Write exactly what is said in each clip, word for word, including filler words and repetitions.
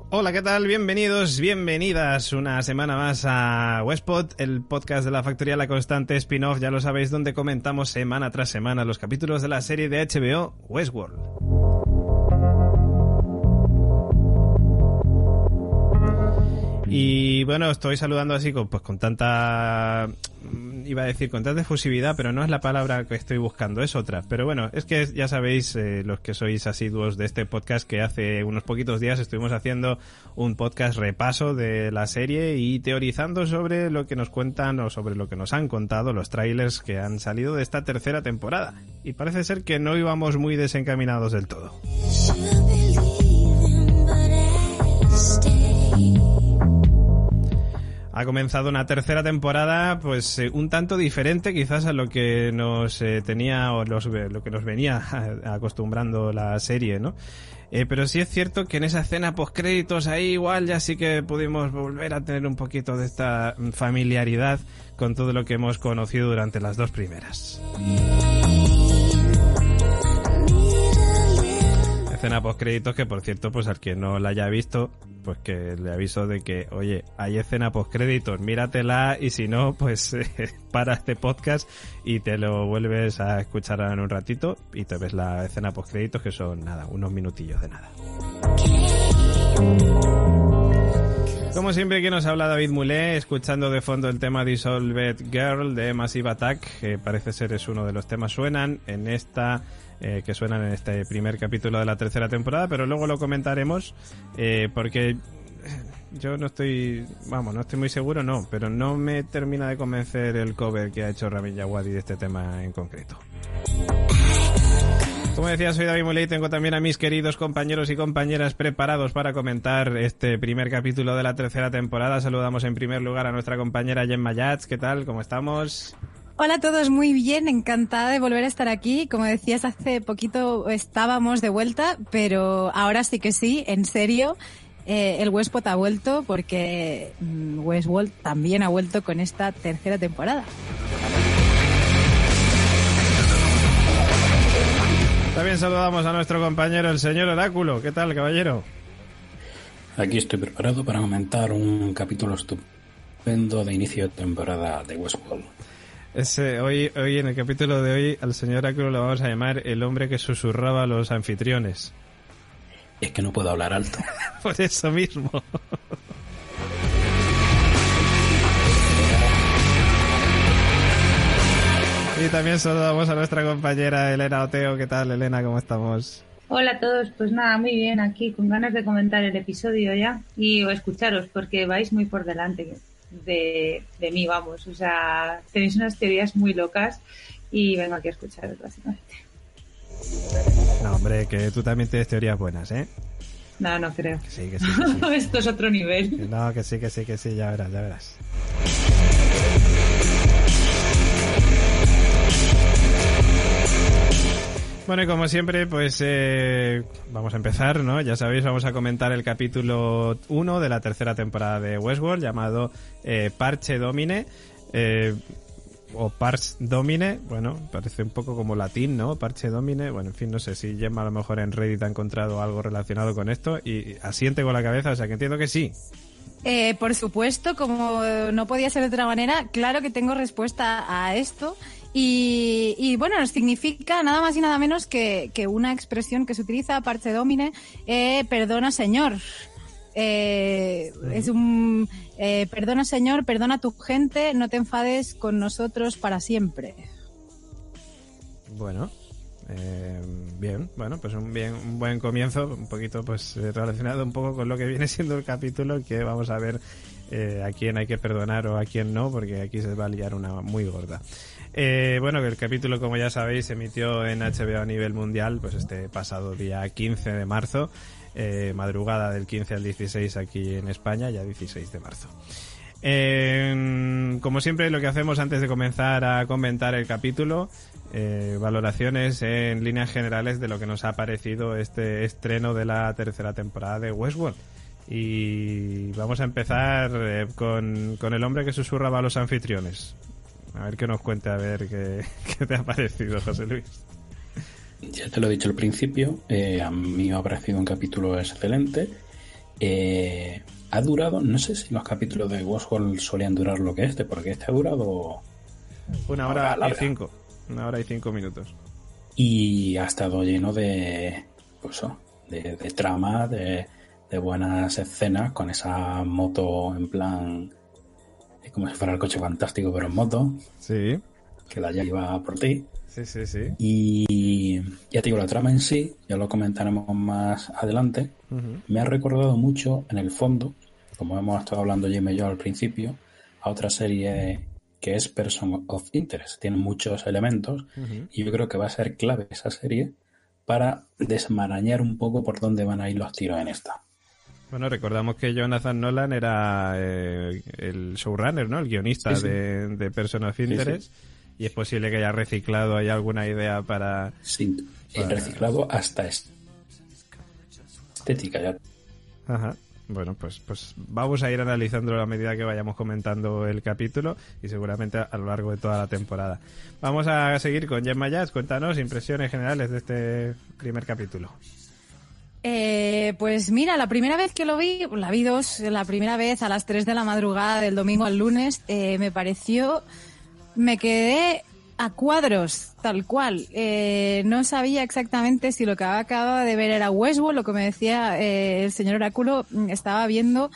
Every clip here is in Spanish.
Hola, ¿qué tal? Bienvenidos, bienvenidas una semana más a Westpod, el podcast de la Factoría La Constante spin-off, ya lo sabéis, donde comentamos semana tras semana los capítulos de la serie de H B O Westworld. Y bueno, estoy saludando así con, pues con tanta, iba a decir con tanta efusividad, pero no es la palabra que estoy buscando, es otra. Pero bueno, es que ya sabéis, eh, los que sois asiduos de este podcast, que hace unos poquitos días estuvimos haciendo un podcast repaso de la serie y teorizando sobre lo que nos cuentan o sobre lo que nos han contado los trailers que han salido de esta tercera temporada. Y parece ser que no íbamos muy desencaminados del todo. Ha comenzado una tercera temporada, pues eh, un tanto diferente quizás a lo que nos eh, tenía o los, lo que nos venía a, a acostumbrando la serie, ¿no? Eh, pero sí es cierto que en esa escena postcréditos ahí igual ya sí que pudimos volver a tener un poquito de esta familiaridad con todo lo que hemos conocido durante las dos primeras. Escena postcréditos que, por cierto, pues al que no la haya visto, pues que le aviso de que, oye, hay escena postcréditos, míratela y si no, pues eh, para este podcast y te lo vuelves a escuchar en un ratito y te ves la escena postcréditos, que son nada, unos minutillos de nada. Como siempre, que nos habla David Mulé, escuchando de fondo el tema Dissolved Girl de Massive Attack, que parece ser es uno de los temas suenan en esta... Eh, que suenan en este primer capítulo de la tercera temporada, pero luego lo comentaremos eh, porque yo no estoy, vamos, no estoy muy seguro, no, pero no me termina de convencer el cover que ha hecho Ramin Djawadi de este tema en concreto. Como decía, soy David Muley y tengo también a mis queridos compañeros y compañeras preparados para comentar este primer capítulo de la tercera temporada. Saludamos en primer lugar a nuestra compañera Gemma Yats. ¿Qué tal? ¿Cómo estamos? Hola a todos, muy bien, encantada de volver a estar aquí. Como decías, hace poquito estábamos de vuelta, pero ahora sí que sí, en serio, eh, el Westpod ha vuelto porque Westworld también ha vuelto con esta tercera temporada. También saludamos a nuestro compañero, el señor Oráculo. ¿Qué tal, caballero? Aquí estoy preparado para comentar un capítulo estupendo de inicio de temporada de Westworld. Ese, hoy, hoy, en el capítulo de hoy, al señor Oráculo lo vamos a llamar el hombre que susurraba a los anfitriones. Es que no puedo hablar alto. Por eso mismo. Y también saludamos a nuestra compañera Elena Oteo. ¿Qué tal, Elena? ¿Cómo estamos? Hola a todos, pues nada, muy bien, aquí con ganas de comentar el episodio ya y escucharos porque vais muy por delante de, de mí, vamos, o sea, tenéis unas teorías muy locas y vengo aquí a escucharos básicamente. No, hombre, que tú también tienes teorías buenas, ¿eh? No, no creo. Que sí, que sí, que sí. Esto es otro nivel. Que no, que sí, que sí, que sí, ya verás, ya verás. Bueno, y como siempre, pues eh, vamos a empezar, ¿no? Ya sabéis, vamos a comentar el capítulo uno de la tercera temporada de Westworld, llamado eh, Parche Domine, eh, o Pars Domine, bueno, parece un poco como latín, ¿no? Parche Domine, bueno, en fin, no sé si Gemma a lo mejor en Reddit ha encontrado algo relacionado con esto, y asiente con la cabeza, o sea que entiendo que sí. Eh, por supuesto, como no podía ser de otra manera, claro que tengo respuesta a esto. Y, y bueno, nos significa nada más y nada menos que, que una expresión que se utiliza, Parche Domine, eh, perdona señor. Eh, es un eh, perdona señor, perdona a tu gente, no te enfades con nosotros para siempre. Bueno, eh, bien, bueno, pues un bien, un buen comienzo, un poquito pues relacionado un poco con lo que viene siendo el capítulo, que vamos a ver eh, a quién hay que perdonar o a quién no, porque aquí se va a liar una muy gorda. Eh, bueno, que el capítulo, como ya sabéis, se emitió en H B O a nivel mundial, pues este pasado día quince de marzo, eh, madrugada del quince al dieciséis aquí en España, ya dieciséis de marzo. Eh, como siempre, lo que hacemos antes de comenzar a comentar el capítulo, eh, valoraciones en líneas generales de lo que nos ha parecido este estreno de la tercera temporada de Westworld. Y vamos a empezar eh, con, con el hombre que susurraba a los anfitriones. A ver qué nos cuente, a ver qué, qué te ha parecido, José Luis. Ya te lo he dicho al principio, eh, a mí me ha parecido un capítulo excelente Eh, ha durado, no sé si los capítulos de Westworld solían durar lo que este, porque este ha durado una hora y cinco. Una hora y cinco minutos. Y ha estado lleno de, pues, de, de trama, de, de buenas escenas, con esa moto en plan, como si fuera el coche fantástico, pero en moto. Sí. Que la ya iba por ti. Sí, sí, sí. Y ya te digo, la trama en sí, ya lo comentaremos más adelante, uh-huh. Me ha recordado mucho, en el fondo, como hemos estado hablando Jim y yo al principio, a otra serie que es Person of Interest. Tiene muchos elementos, uh-huh. Y yo creo que va a ser clave esa serie para desmarañar un poco por dónde van a ir los tiros en esta. Bueno, recordamos que Jonathan Nolan era eh, el showrunner, ¿no? El guionista sí, sí. De, de Person of Interest. Sí, sí. Y es posible que haya reciclado ahí alguna idea para... Sí, para... reciclado hasta estética ya. Ajá. Bueno, pues, pues vamos a ir analizándolo a medida que vayamos comentando el capítulo y seguramente a lo largo de toda la temporada. Vamos a seguir con Gemma Jazz. Cuéntanos impresiones generales de este primer capítulo. Eh, pues mira, la primera vez que lo vi, la vi dos, la primera vez a las tres de la madrugada del domingo al lunes, eh, me pareció... Me quedé a cuadros, tal cual. Eh, no sabía exactamente si lo que acababa de ver era Westworld, lo que me decía eh, el señor Oráculo, estaba viendo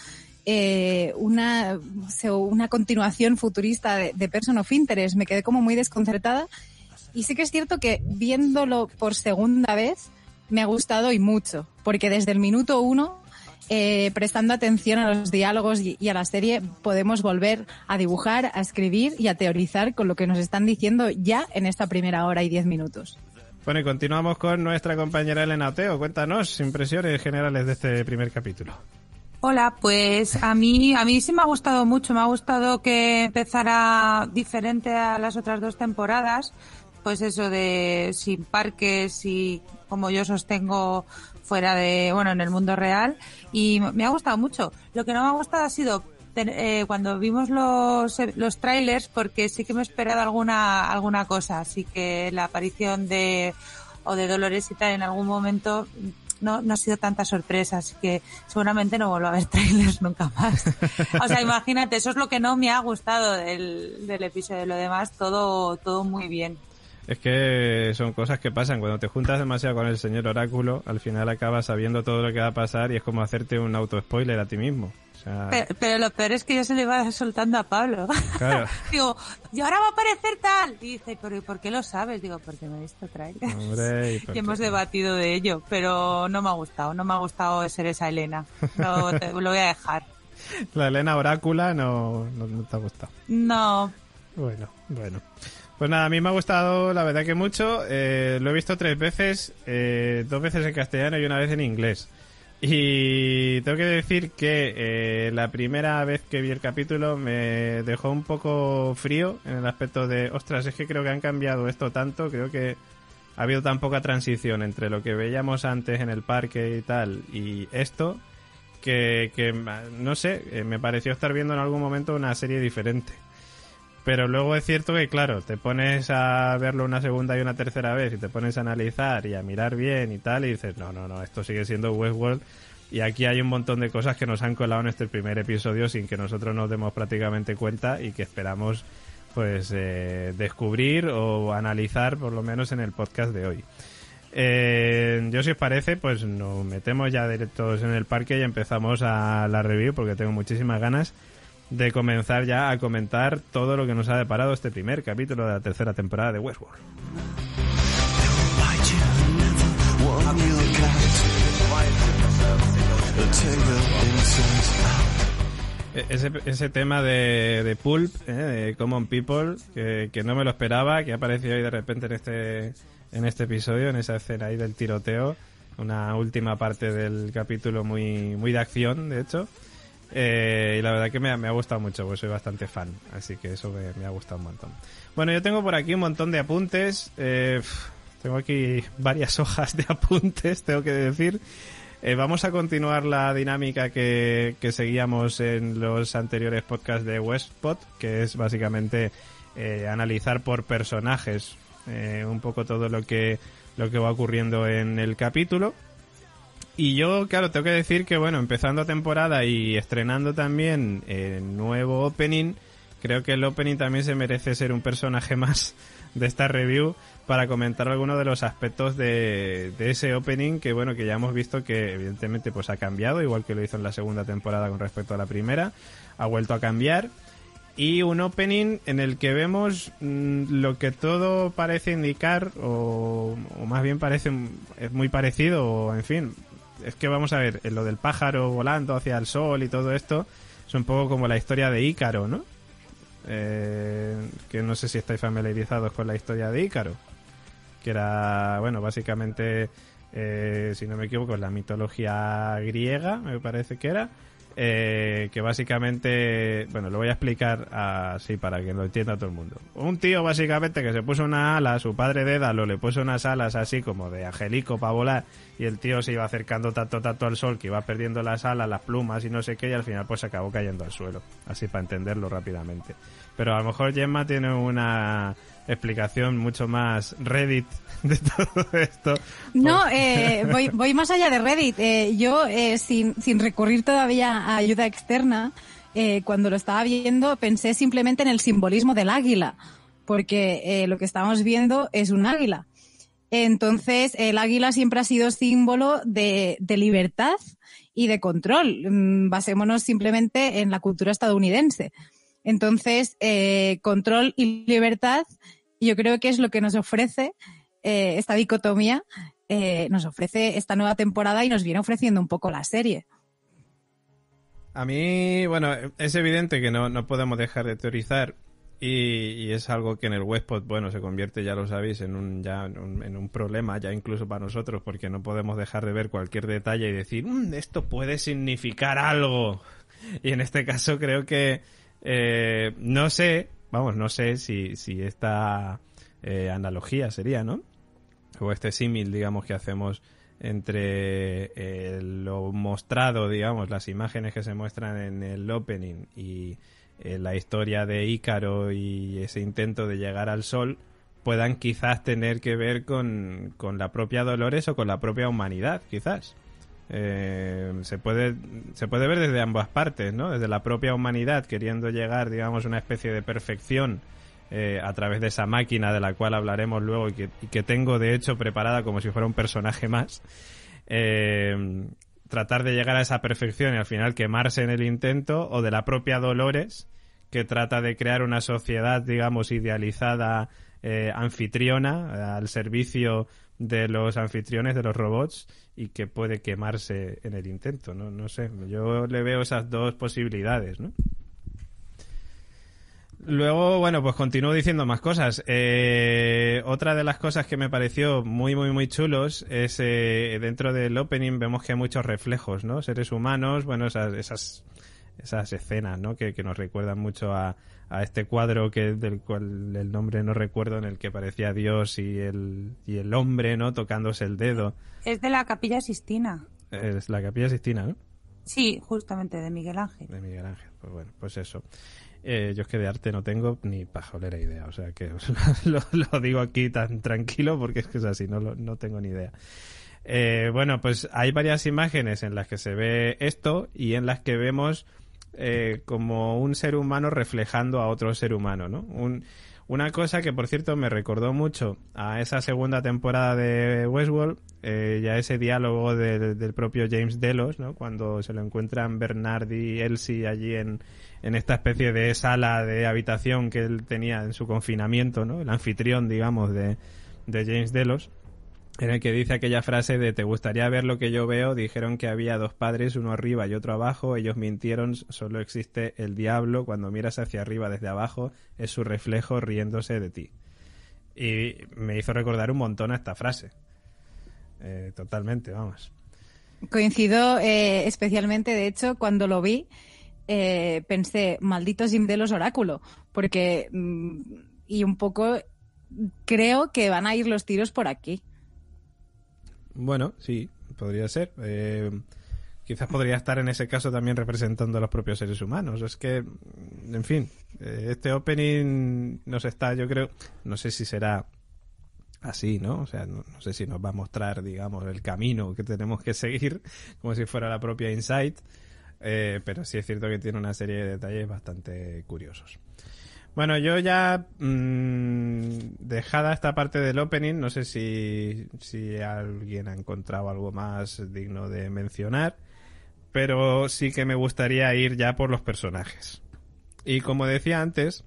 eh, una, una continuación futurista de, de Person of Interest. Me quedé como muy desconcertada. Y sí que es cierto que viéndolo por segunda vez me ha gustado y mucho, porque desde el minuto uno... Eh, prestando atención a los diálogos y, y a la serie, podemos volver a dibujar, a escribir y a teorizar con lo que nos están diciendo ya en esta primera hora y diez minutos. Bueno, y continuamos con nuestra compañera Elena Oteo. Cuéntanos impresiones generales de este primer capítulo. Hola, pues a mí a mí sí me ha gustado mucho. Me ha gustado que empezara diferente a las otras dos temporadas. Pues eso de sin parques y, como yo sostengo, fuera de, bueno, en el mundo real, y me ha gustado mucho. Lo que no me ha gustado ha sido eh, cuando vimos los los trailers, porque sí que me he esperado alguna alguna cosa, así que la aparición de o de Dolores y tal en algún momento no no ha sido tanta sorpresa, así que seguramente no vuelvo a ver trailers nunca más. O sea, imagínate, eso es lo que no me ha gustado del del episodio, lo demás todo todo muy bien. Es que son cosas que pasan. Cuando te juntas demasiado con el señor Oráculo, al final acabas sabiendo todo lo que va a pasar y es como hacerte un auto-spoiler a ti mismo. O sea... pero, pero lo peor es que yo se le iba soltando a Pablo. Claro. Digo, y ahora va a aparecer tal. Y dice, pero ¿y por qué lo sabes? Digo, porque me he visto trailers. Hombre, ¿y, y hemos debatido de ello, pero no me ha gustado. No me ha gustado ser esa Elena. Lo, te, lo voy a dejar. La Elena Orácula no, no, no te ha gustado. No. Bueno, bueno. Pues nada, a mí me ha gustado la verdad que mucho. Eh, lo he visto tres veces, eh, dos veces en castellano y una vez en inglés. Y tengo que decir que eh, la primera vez que vi el capítulo me dejó un poco frío en el aspecto de, ostras, es que creo que han cambiado esto tanto, creo que ha habido tan poca transición entre lo que veíamos antes en el parque y tal y esto, que, que no sé, eh, me pareció estar viendo en algún momento una serie diferente. Pero luego es cierto que, claro, te pones a verlo una segunda y una tercera vez y te pones a analizar y a mirar bien y tal y dices, no, no, no, esto sigue siendo Westworld y aquí hay un montón de cosas que nos han colado en este primer episodio sin que nosotros nos demos prácticamente cuenta y que esperamos pues eh, descubrir o analizar por lo menos en el podcast de hoy. Eh, yo, si os parece, pues nos metemos ya directos en el parque y empezamos a la review porque tengo muchísimas ganas de comenzar ya a comentar todo lo que nos ha deparado este primer capítulo de la tercera temporada de Westworld. Ese, ese tema de, de Pulp, ¿eh? De Common People, que, que no me lo esperaba, que ha aparecido ahí de repente en este, en este episodio, en esa escena ahí del tiroteo, una última parte del capítulo muy, muy de acción, de hecho. Eh, y la verdad que me ha, me ha gustado mucho, pues soy bastante fan, así que eso me, me ha gustado un montón. Bueno, yo tengo por aquí un montón de apuntes, eh, tengo aquí varias hojas de apuntes, tengo que decir. Eh, vamos a continuar la dinámica que, que seguíamos en los anteriores podcasts de Westpod, que es básicamente eh, analizar por personajes eh, un poco todo lo que, lo que va ocurriendo en el capítulo. Y yo, claro, tengo que decir que, bueno, empezando temporada y estrenando también el nuevo opening, creo que el opening también se merece ser un personaje más de esta review para comentar algunos de los aspectos de, de ese opening que, bueno, que ya hemos visto que evidentemente pues ha cambiado, igual que lo hizo en la segunda temporada con respecto a la primera, ha vuelto a cambiar. Y un opening en el que vemos mmm, lo que todo parece indicar, o, o más bien parece es muy parecido, o en fin, es que vamos a ver, lo del pájaro volando hacia el sol y todo esto es un poco como la historia de Ícaro, ¿no? Eh, que no sé si estáis familiarizados con la historia de Ícaro, que era, bueno, básicamente, eh, si no me equivoco, la mitología griega, me parece que era. Eh, que básicamente, bueno, lo voy a explicar así para que lo entienda todo el mundo. Un tío básicamente que se puso una ala, su padre Dédalo le puso unas alas así como de angelico para volar, y el tío se iba acercando tanto tanto al sol que iba perdiendo las alas, las plumas y no sé qué, y al final pues se acabó cayendo al suelo, así para entenderlo rápidamente. Pero a lo mejor Gemma tiene una explicación mucho más Reddit de todo esto. No, eh, voy, voy más allá de Reddit. Eh, yo, eh, sin, sin recurrir todavía a ayuda externa, eh, cuando lo estaba viendo pensé simplemente en el simbolismo del águila, porque eh, lo que estamos viendo es un águila. Entonces, el águila siempre ha sido símbolo de, de libertad y de control. Mm, basémonos simplemente en la cultura estadounidense. Entonces, eh, control y libertad, yo creo que es lo que nos ofrece eh, esta dicotomía, eh, nos ofrece esta nueva temporada y nos viene ofreciendo un poco la serie. A mí, bueno, es evidente que no, no podemos dejar de teorizar y, y es algo que en el Westpod, bueno, se convierte, ya lo sabéis, en un, ya, en un, en un problema, ya incluso para nosotros, porque no podemos dejar de ver cualquier detalle y decir, mmm, esto puede significar algo. Y en este caso creo que Eh, no sé, vamos, no sé si, si esta eh, analogía sería, ¿no? O este símil, digamos, que hacemos entre eh, lo mostrado, digamos, las imágenes que se muestran en el opening y eh, la historia de Ícaro y ese intento de llegar al sol, puedan quizás tener que ver con, con la propia Dolores o con la propia humanidad, quizás. Eh, se puede se puede ver desde ambas partes, ¿no? Desde la propia humanidad queriendo llegar, digamos, a una especie de perfección eh, a través de esa máquina de la cual hablaremos luego y que, y que tengo de hecho preparada como si fuera un personaje más. Eh, tratar de llegar a esa perfección y al final quemarse en el intento, o de la propia Dolores que trata de crear una sociedad, digamos, idealizada, eh, anfitriona, al servicio de los anfitriones, de los robots, y que puede quemarse en el intento, ¿no? No sé, yo le veo esas dos posibilidades, ¿no? Luego, bueno, pues continúo diciendo más cosas. Eh, otra de las cosas que me pareció muy, muy, muy chulos es eh, dentro del opening vemos que hay muchos reflejos, ¿no? Seres humanos, bueno, esas esas, esas escenas, ¿no? Que, que nos recuerdan mucho a, a este cuadro que del cual el nombre no recuerdo, en el que parecía Dios y el, y el hombre, ¿no? Tocándose el dedo. Es de la Capilla Sistina. Es la Capilla Sistina, ¿no? Sí, justamente, de Miguel Ángel. De Miguel Ángel, pues bueno, pues eso. Eh, yo es que de arte no tengo ni pajolera idea, o sea que lo, lo digo aquí tan tranquilo porque es que es así, no, lo, no tengo ni idea. Eh, bueno, pues hay varias imágenes en las que se ve esto y en las que vemos eh, como un ser humano reflejando a otro ser humano, ¿no? Un, una cosa que, por cierto, me recordó mucho a esa segunda temporada de Westworld, eh, ya ese diálogo de, del propio James Delos, ¿no? Cuando se lo encuentran Bernard y Elsie allí en, en esta especie de sala de habitación que él tenía en su confinamiento, ¿no? El anfitrión, digamos, de, de James Delos, en el que dice aquella frase de ¿te gustaría ver lo que yo veo? Dijeron que había dos padres, uno arriba y otro abajo, ellos mintieron, solo existe el diablo, cuando miras hacia arriba desde abajo es su reflejo riéndose de ti. Y me hizo recordar un montón a esta frase. Eh, totalmente, vamos. Coincido eh, especialmente, de hecho, cuando lo vi, eh, pensé, maldito Jim Delos oráculo, porque mm, y un poco creo que van a ir los tiros por aquí. Bueno, sí, podría ser. Eh, quizás podría estar en ese caso también representando a los propios seres humanos. Es que, en fin, eh, este opening nos está, yo creo, no sé si será así, ¿no? O sea, no, no sé si nos va a mostrar, digamos, el camino que tenemos que seguir, como si fuera la propia Inside, eh, pero sí es cierto que tiene una serie de detalles bastante curiosos. Bueno, yo ya, mmm, dejada esta parte del opening, no sé si, si alguien ha encontrado algo más digno de mencionar, pero sí que me gustaría ir ya por los personajes. Y como decía antes,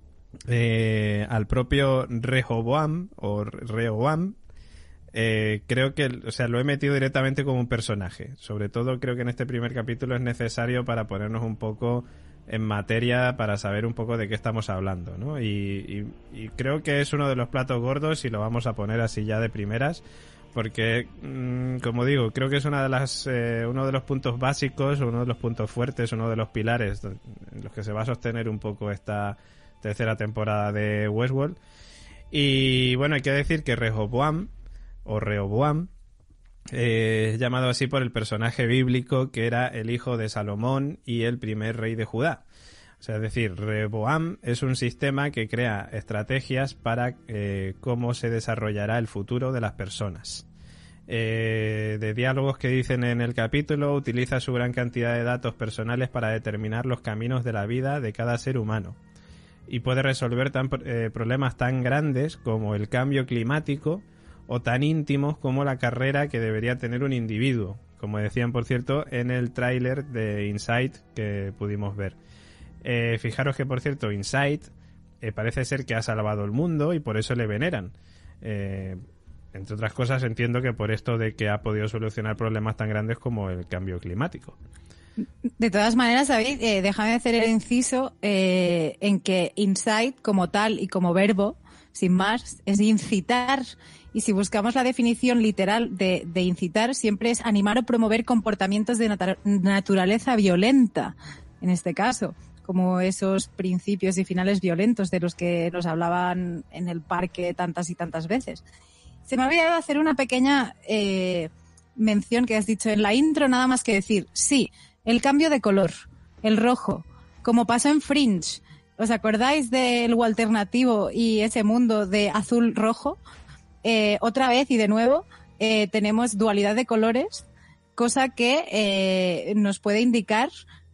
eh, al propio Rehoboam, o Rehoboam, eh, creo que, o sea, lo he metido directamente como un personaje. Sobre todo creo que en este primer capítulo es necesario para ponernos un poco en materia, para saber un poco de qué estamos hablando, ¿no? Y, y, y creo que es uno de los platos gordos y lo vamos a poner así ya de primeras, porque, mmm, como digo, creo que es una de las eh, uno de los puntos básicos, uno de los puntos fuertes, uno de los pilares en los que se va a sostener un poco esta tercera temporada de Westworld. Y bueno, hay que decir que Rehoboam, o Rehoboam, Eh, es llamado así por el personaje bíblico que era el hijo de Salomón y el primer rey de Judá. O sea, es decir, Rehoboam es un sistema que crea estrategias para eh, cómo se desarrollará el futuro de las personas. Eh, de diálogos que dicen en el capítulo, utiliza su gran cantidad de datos personales para determinar los caminos de la vida de cada ser humano. Y puede resolver tan, eh, problemas tan grandes como el cambio climático, o tan íntimos como la carrera que debería tener un individuo, como decían, por cierto, en el tráiler de Inside que pudimos ver. Eh, fijaros que, por cierto, Inside eh, parece ser que ha salvado el mundo y por eso le veneran. Eh, entre otras cosas, entiendo que por esto de que ha podido solucionar problemas tan grandes como el cambio climático. De todas maneras, David, eh, déjame hacer el inciso eh, en que Inside, como tal y como verbo, sin más, es incitar. Y si buscamos la definición literal de, de incitar, siempre es animar o promover comportamientos de nat- naturaleza violenta, en este caso, como esos principios y finales violentos de los que nos hablaban en el parque tantas y tantas veces. Se me ha olvidado hacer una pequeña eh, mención que has dicho en la intro, nada más que decir, sí, el cambio de color, el rojo, como pasó en Fringe. ¿Os acordáis del alternativo y ese mundo de azul-rojo? Eh, otra vez y de nuevo eh, tenemos dualidad de colores, cosa que eh, nos puede indicar,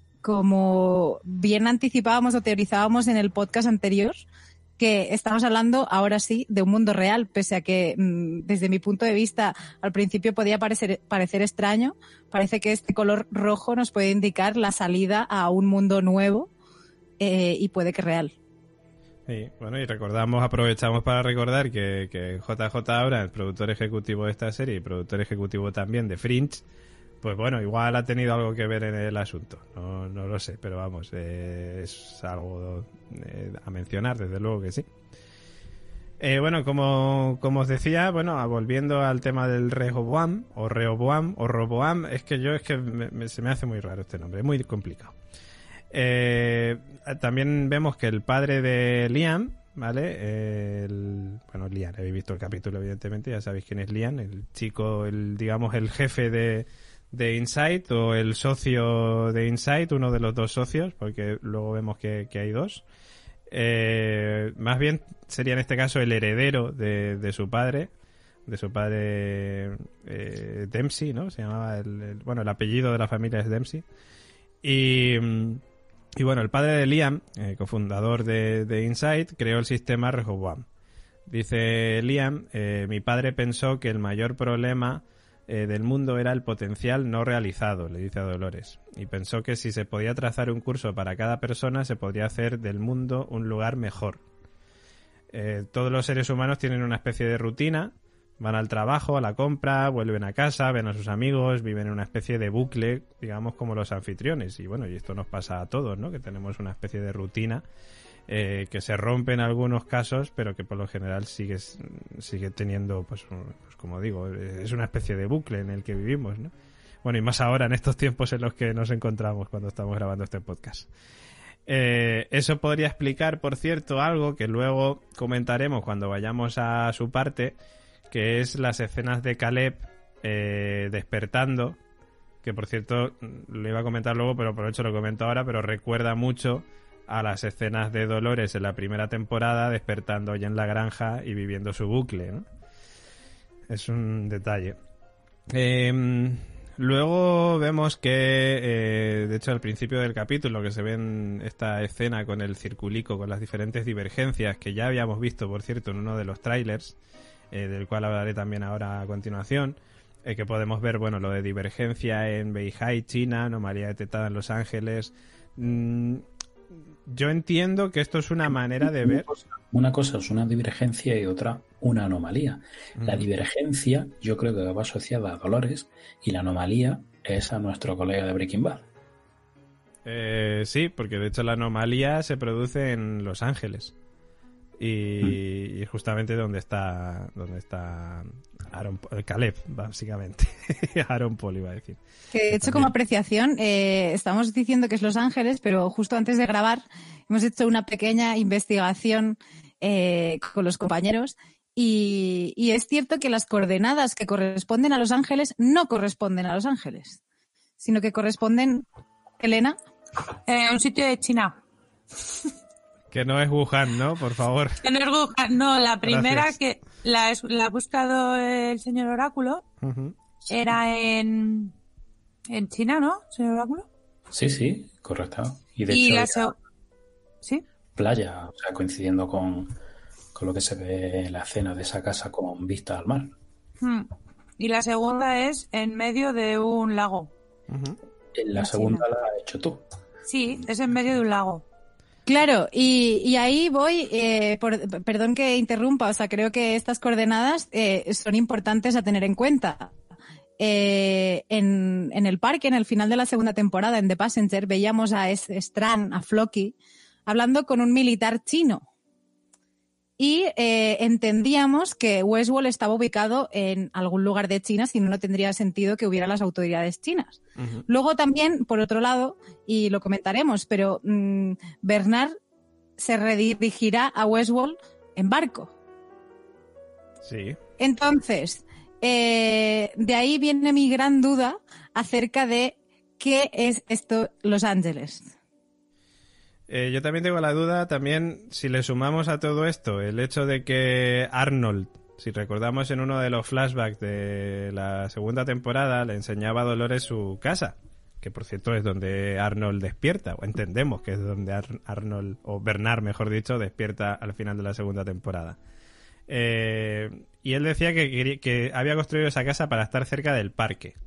como bien anticipábamos o teorizábamos en el podcast anterior, que estamos hablando ahora sí de un mundo real, pese a que mmm, desde mi punto de vista al principio podía parecer, parecer extraño. Parece que este color rojo nos puede indicar la salida a un mundo nuevo eh, y puede que real. Sí, bueno, y recordamos, aprovechamos para recordar que, que J J Abrams, el productor ejecutivo de esta serie y productor ejecutivo también de Fringe, pues bueno, igual ha tenido algo que ver en el asunto. No, no lo sé, pero vamos, eh, es algo eh, a mencionar, desde luego que sí. Eh, bueno, como, como os decía, bueno, volviendo al tema del Rehoboam, o Rehoboam, o Roboam, es que yo, es que me, me, se me hace muy raro este nombre, es muy complicado. Eh, también vemos que el padre de Liam, ¿vale? Eh, el, bueno, Liam, habéis visto el capítulo, evidentemente, ya sabéis quién es Liam, el chico, el digamos, el jefe de, de Inside, o el socio de Inside, uno de los dos socios, porque luego vemos que, que hay dos. Eh, más bien sería en este caso el heredero de, de su padre, de su padre eh, Dempsey, ¿no? Se llamaba el, el, bueno, el apellido de la familia es Dempsey. Y... Y bueno, el padre de Liam, eh, cofundador de, de Inside, creó el sistema Rehoboam. Dice Liam, eh, mi padre pensó que el mayor problema eh, del mundo era el potencial no realizado, le dice a Dolores. Y pensó que si se podía trazar un curso para cada persona, se podría hacer del mundo un lugar mejor. Eh, todos los seres humanos tienen una especie de rutina. Van al trabajo, a la compra, vuelven a casa, ven a sus amigos, viven en una especie de bucle, digamos, como los anfitriones. Y bueno, y esto nos pasa a todos, ¿no? Que tenemos una especie de rutina eh, que se rompe en algunos casos, pero que por lo general sigue, sigue teniendo, pues, pues, como digo, es una especie de bucle en el que vivimos, ¿no? Bueno, y más ahora en estos tiempos en los que nos encontramos cuando estamos grabando este podcast. Eh, eso podría explicar, por cierto, algo que luego comentaremos cuando vayamos a su parte, que es las escenas de Caleb eh, despertando, que por cierto lo iba a comentar luego, pero por hecho lo comento ahora, pero recuerda mucho a las escenas de Dolores en la primera temporada, despertando ya en la granja y viviendo su bucle, ¿no? es un detalle. Eh, luego vemos que, eh, de hecho, al principio del capítulo, que se ve en esta escena con el circulico, con las diferentes divergencias, que ya habíamos visto, por cierto, en uno de los trailers, eh, del cual hablaré también ahora a continuación, eh, que podemos ver, bueno, lo de divergencia en Beihai, China, anomalía detectada en Los Ángeles. Mm, yo entiendo que esto es una manera de ver... Una cosa es una divergencia y otra una anomalía. La Mm. divergencia yo creo que va asociada a Dolores y la anomalía es a nuestro colega de Breaking Bad. Eh, sí, porque de hecho la anomalía se produce en Los Ángeles. Y, mm. y justamente donde está donde está Aaron, Caleb, básicamente. Aaron Paul iba a decir. Que de hecho, como apreciación, eh, estamos diciendo que es Los Ángeles, pero justo antes de grabar hemos hecho una pequeña investigación eh, con los compañeros y, y es cierto que las coordenadas que corresponden a Los Ángeles no corresponden a Los Ángeles, sino que corresponden, Elena, eh, a un sitio de China. Que no es Wuhan, ¿no? Por favor. Que no es Wuhan, no. La primera Gracias. que la, la ha buscado el señor Oráculo uh-huh. era en, en China, ¿no, señor Oráculo? Sí, sí, correcto. Y de y hecho, la se... ¿Sí? playa, o sea, coincidiendo con, con lo que se ve en la escena de esa casa con vista al mar. Hmm. Y la segunda es en medio de un lago. Uh-huh. La en segunda China. la has hecho tú. Sí, es en medio de un lago. Claro, y, y ahí voy, eh, por, perdón que interrumpa, o sea, creo que estas coordenadas eh, son importantes a tener en cuenta. Eh, en, en el parque, en el final de la segunda temporada, en The Passenger, veíamos a Strand, a Floki, hablando con un militar chino. Y eh, entendíamos que Westworld estaba ubicado en algún lugar de China, si no, no tendría sentido que hubiera las autoridades chinas. Uh-huh. Luego también, por otro lado, y lo comentaremos, pero mmm, Bernard se redirigirá a Westworld en barco. Sí. Entonces, eh, de ahí viene mi gran duda acerca de qué es esto Los Ángeles. Eh, yo también tengo la duda, también, si le sumamos a todo esto el hecho de que Arnold, si recordamos en uno de los flashbacks de la segunda temporada, le enseñaba a Dolores su casa, que por cierto es donde Arnold despierta, o entendemos que es donde Ar- Arnold, o Bernard mejor dicho, despierta al final de la segunda temporada. Eh, y él decía que, que había construido esa casa para estar cerca del parque.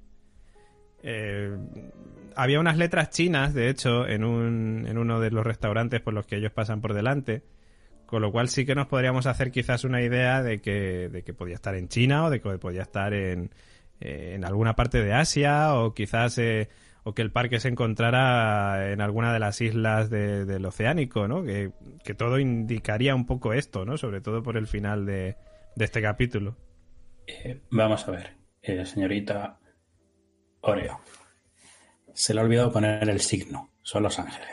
Eh, había unas letras chinas, de hecho, en, un, en uno de los restaurantes por los que ellos pasan por delante, con lo cual sí que nos podríamos hacer quizás una idea de que, de que podía estar en China o de que podía estar en, eh, en alguna parte de Asia o quizás eh, o que el parque se encontrara en alguna de las islas de, del Oceánico, ¿no? Que, que todo indicaría un poco esto, ¿no? Sobre todo por el final de, de este capítulo. Eh, vamos a ver, eh, señorita Oreo. Se le ha olvidado poner el signo. Son Los Ángeles.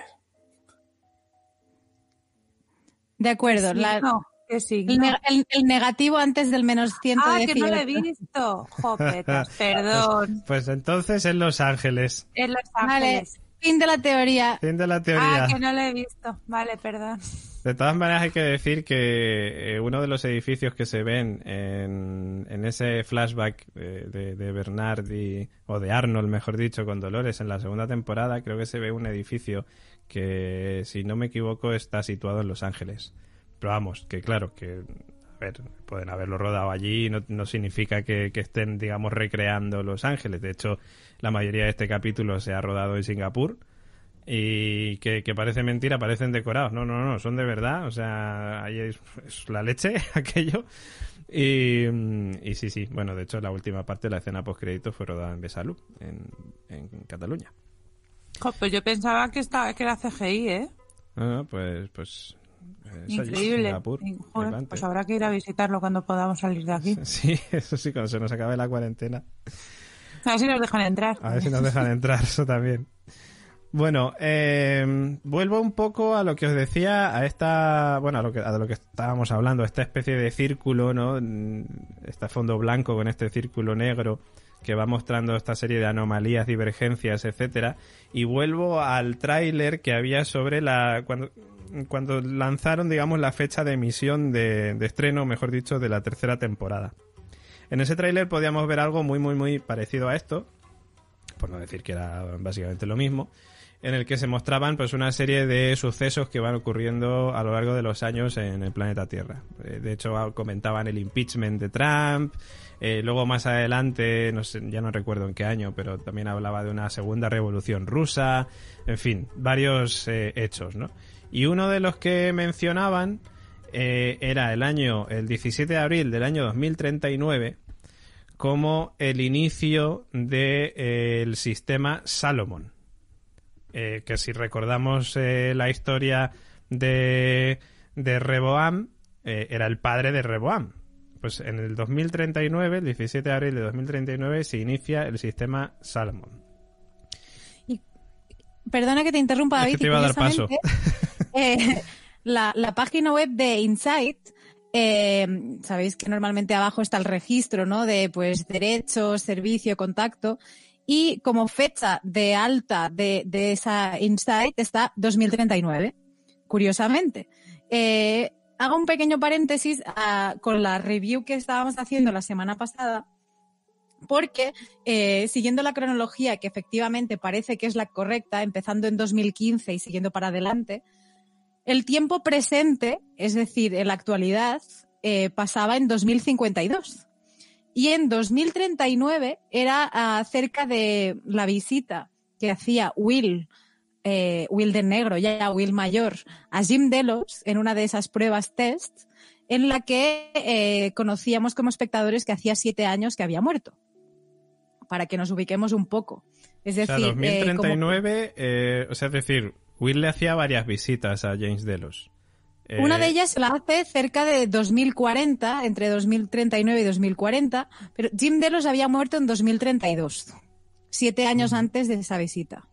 De acuerdo. Sí, la, no, ¿qué signo? el, ne- el, el negativo antes del menos ciento Ah, dieciocho. que no lo he visto. Jopetas, perdón. Pues, pues entonces en Los Ángeles. En Los Vale, Ángeles. fin de la teoría. Fin de la teoría. Ah, que no lo he visto. Vale, perdón. De todas maneras hay que decir que eh, uno de los edificios que se ven en, en ese flashback de, de, de Bernard y, o de Arnold, mejor dicho, con Dolores en la segunda temporada, creo que se ve un edificio que, si no me equivoco, está situado en Los Ángeles. Pero vamos, que claro, que a ver, pueden haberlo rodado allí, no, no significa que, que estén, digamos, recreando Los Ángeles. De hecho, la mayoría de este capítulo se ha rodado en Singapur. Y que, que parece mentira, parecen decorados. No, no, no, son de verdad. O sea, ahí es, es la leche, aquello. Y, y sí, sí. Bueno, de hecho, la última parte de la escena post-crédito fue rodada en Besalú, en, en Cataluña. Jo, pues yo pensaba que estaba que era C G I, ¿eh? No, no, pues... pues es allí, increíble. Singapur, Joder, flipante. pues habrá que ir a visitarlo cuando podamos salir de aquí. Sí, eso sí, cuando se nos acabe la cuarentena. A ver si nos dejan entrar. A ver si nos dejan entrar, eso también. Bueno, eh, vuelvo un poco a lo que os decía, a esta, bueno, a lo que, a lo que estábamos hablando, esta especie de círculo, ¿no? Este fondo blanco con este círculo negro que va mostrando esta serie de anomalías, divergencias, etcétera. Y vuelvo al tráiler que había sobre la cuando cuando lanzaron, digamos, la fecha de emisión de, de estreno, mejor dicho, de la tercera temporada. En ese tráiler podíamos ver algo muy, muy, muy parecido a esto, por no decir que era básicamente lo mismo, en el que se mostraban pues una serie de sucesos que van ocurriendo a lo largo de los años en el planeta Tierra. De hecho, comentaban el impeachment de Trump, eh, luego más adelante, no sé, ya no recuerdo en qué año, pero también hablaba de una segunda revolución rusa, en fin, varios eh, hechos, ¿no? Y uno de los que mencionaban eh, era el año, el diecisiete de abril del año dos mil treinta y nueve, como el inicio del de, eh, el sistema Salomon. Eh, que si recordamos eh, la historia de, de Rehoboam, eh, era el padre de Rehoboam. Pues en el dos mil treinta y nueve, el diecisiete de abril de dos mil treinta y nueve, se inicia el sistema Salomon. Y, perdona que te interrumpa, David. Es que te iba a dar paso. Eh, la, la página web de Insight, eh, sabéis que normalmente abajo está el registro, ¿no? De pues derechos, servicio, contacto. Y como fecha de alta de, de esa Insight está dos mil treinta y nueve, curiosamente. Eh, hago un pequeño paréntesis uh, con la review que estábamos haciendo la semana pasada, porque eh, siguiendo la cronología, que efectivamente parece que es la correcta, empezando en dos mil quince y siguiendo para adelante, el tiempo presente, es decir, en la actualidad, eh, pasaba en dos mil cincuenta y dos. Y en dos mil treinta y nueve era acerca de la visita que hacía Will, eh, Will de negro, ya Will mayor, a Jim Delos en una de esas pruebas test, en la que eh, conocíamos como espectadores que hacía siete años que había muerto. Para que nos ubiquemos un poco. Es decir, o sea, dos mil treinta y nueve, eh, como... eh, o sea, es decir, Will le hacía varias visitas a James Delos. Eh... Una de ellas se la hace cerca de dos mil cuarenta, entre dos mil treinta y nueve y dos mil cuarenta, pero Jim Delos había muerto en dos mil treinta y dos, siete años mm. antes de esa visita.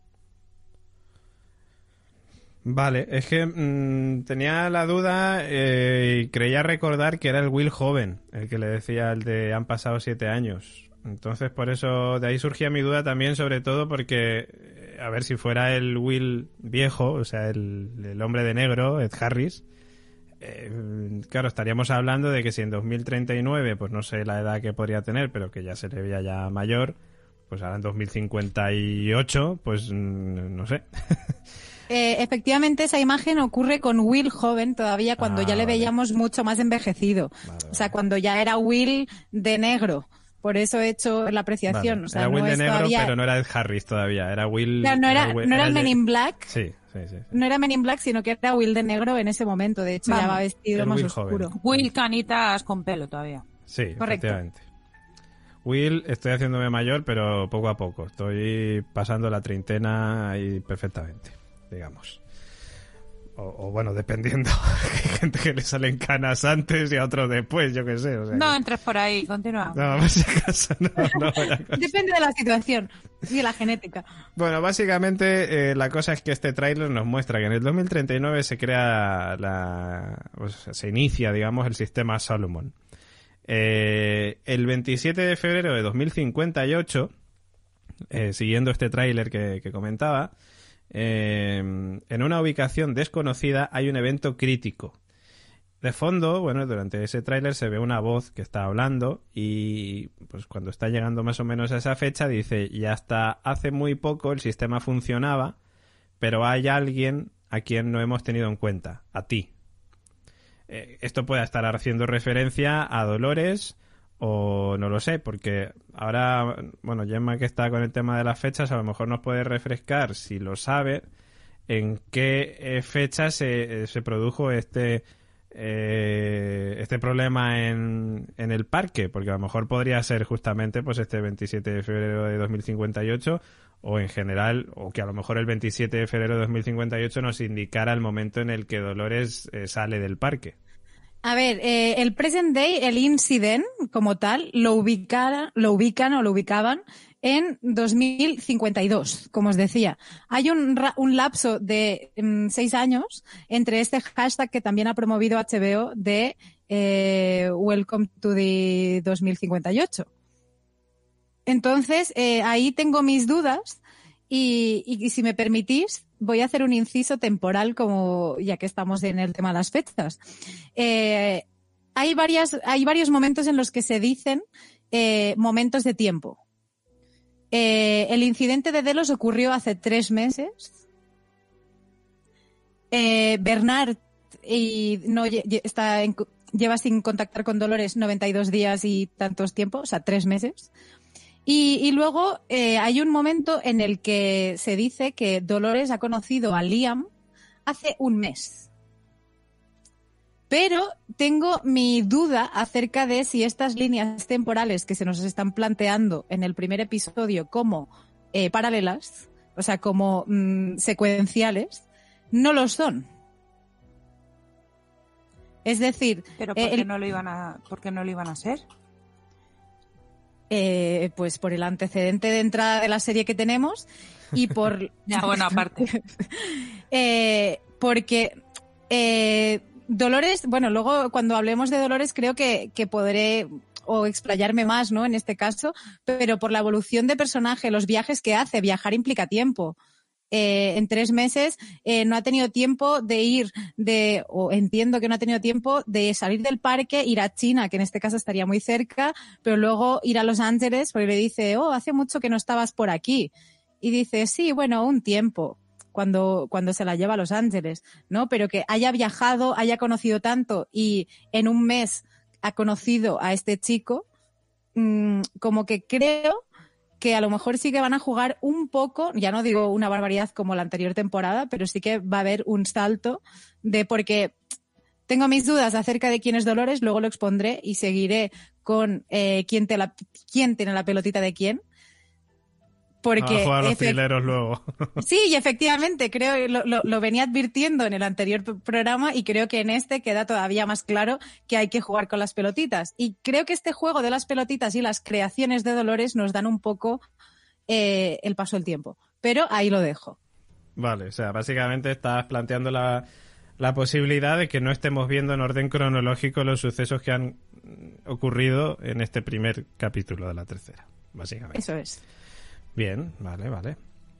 Vale, es que mmm, tenía la duda eh, y creía recordar que era el Will joven, el que le decía el de han pasado siete años. Entonces, por eso, de ahí surgía mi duda también, sobre todo porque, a ver, si fuera el Will viejo, o sea, el, el hombre de negro, Ed Harris, eh, claro, estaríamos hablando de que si en dos mil treinta y nueve, pues no sé la edad que podría tener, pero que ya se le veía ya mayor, pues ahora en dos mil cincuenta y ocho, pues no sé. Eh, efectivamente, esa imagen ocurre con Will joven todavía, cuando ah, ya le vale. veíamos mucho más envejecido. Vale, vale. O sea, cuando ya era Will de negro. Por eso he hecho la apreciación. Vale. O sea, era Will no de es negro, todavía... pero no era Ed Harris todavía. Era Will... Claro, no era, era, Will, no era era el Men de... in Black. Sí, sí, sí, sí. No era Men in Black, sino que era Will de negro en ese momento. De hecho, Vamos, ya va vestido el más Will oscuro. joven. Will canitas con pelo todavía. Sí, Correcto. efectivamente. Will, estoy haciéndome mayor, pero poco a poco. Estoy pasando la treintena ahí perfectamente, digamos. O, o bueno, dependiendo. Hay gente que le salen canas antes y a otros después, yo qué sé. O sea, No que... entres por ahí, continúa. No, por si acaso, no, no. Depende de la situación y de la genética. Bueno, básicamente eh, la cosa es que este tráiler nos muestra que en el dos mil treinta y nueve se crea la... O sea, se inicia, digamos, el sistema Salomon. Eh, el veintisiete de febrero de dos mil cincuenta y ocho, eh, siguiendo este tráiler que, que comentaba, eh, en una ubicación desconocida hay un evento crítico. De fondo, bueno, durante ese tráiler se ve una voz que está hablando y pues cuando está llegando más o menos a esa fecha dice, y hasta hace muy poco el sistema funcionaba, pero hay alguien a quien no hemos tenido en cuenta, a ti. Eh, esto puede estar haciendo referencia a Dolores o no lo sé, porque ahora, bueno, Gemma que está con el tema de las fechas, a lo mejor nos puede refrescar, si lo sabe, en qué eh, fecha se, se produjo este... Eh, este problema en, en el parque, porque a lo mejor podría ser justamente pues este veintisiete de febrero de dos mil cincuenta y ocho o en general, o que a lo mejor el veintisiete de febrero de dos mil cincuenta y ocho nos indicara el momento en el que Dolores eh, sale del parque. A ver, eh, el present day, el incident como tal, lo ubican, lo ubican o lo ubicaban en dos mil cincuenta y dos, como os decía. Hay un, un lapso de um, seis años entre este hashtag que también ha promovido H B O de eh, Welcome to the dos mil cincuenta y ocho. Entonces, eh, ahí tengo mis dudas y, y, y si me permitís, voy a hacer un inciso temporal, como ya que estamos en el tema de las fechas. Eh, hay varias, hay varios momentos en los que se dicen eh, momentos de tiempo. Eh, el incidente de Delos ocurrió hace tres meses. Eh, Bernard y no está en, lleva sin contactar con Dolores noventa y dos días y tantos tiempos, o sea, tres meses. Y, y luego eh, hay un momento en el que se dice que Dolores ha conocido a Liam hace un mes. Pero tengo mi duda acerca de si estas líneas temporales que se nos están planteando en el primer episodio como eh, paralelas, o sea, como mmm, secuenciales, no lo son. Es decir... ¿Pero por qué, el, no, lo iban a, por qué no lo iban a ser? Eh, pues por el antecedente de entrada de la serie que tenemos y por... ya, bueno, aparte. eh, porque... Eh, Dolores, bueno, luego cuando hablemos de Dolores creo que, que podré o explayarme más, ¿no? En este caso, pero por la evolución de personaje, los viajes que hace, viajar implica tiempo. Eh, en tres meses eh, no ha tenido tiempo de ir de, o entiendo que no ha tenido tiempo de salir del parque, ir a China, que en este caso estaría muy cerca, pero luego ir a Los Ángeles, porque le dice, oh, hace mucho que no estabas por aquí. Y dice, sí, bueno, un tiempo. Cuando, cuando se la lleva a Los Ángeles, ¿no? Pero que haya viajado, haya conocido tanto y en un mes ha conocido a este chico, mmm, como que creo que a lo mejor sí que van a jugar un poco, ya no digo una barbaridad como la anterior temporada, pero sí que va a haber un salto de porque tengo mis dudas acerca de quién es Dolores, luego lo expondré y seguiré con eh, quién, te la, quién tiene la pelotita de quién. Porque a jugar los trileros luego. Sí, y efectivamente, creo lo, lo, lo venía advirtiendo en el anterior programa y creo que en este queda todavía más claro que hay que jugar con las pelotitas. Y creo que este juego de las pelotitas y las creaciones de Dolores nos dan un poco eh, el paso del tiempo. Pero ahí lo dejo. Vale, o sea, básicamente estás planteando la, la posibilidad de que no estemos viendo en orden cronológico los sucesos que han ocurrido en este primer capítulo de la tercera, básicamente. Eso es. Bien, vale, vale.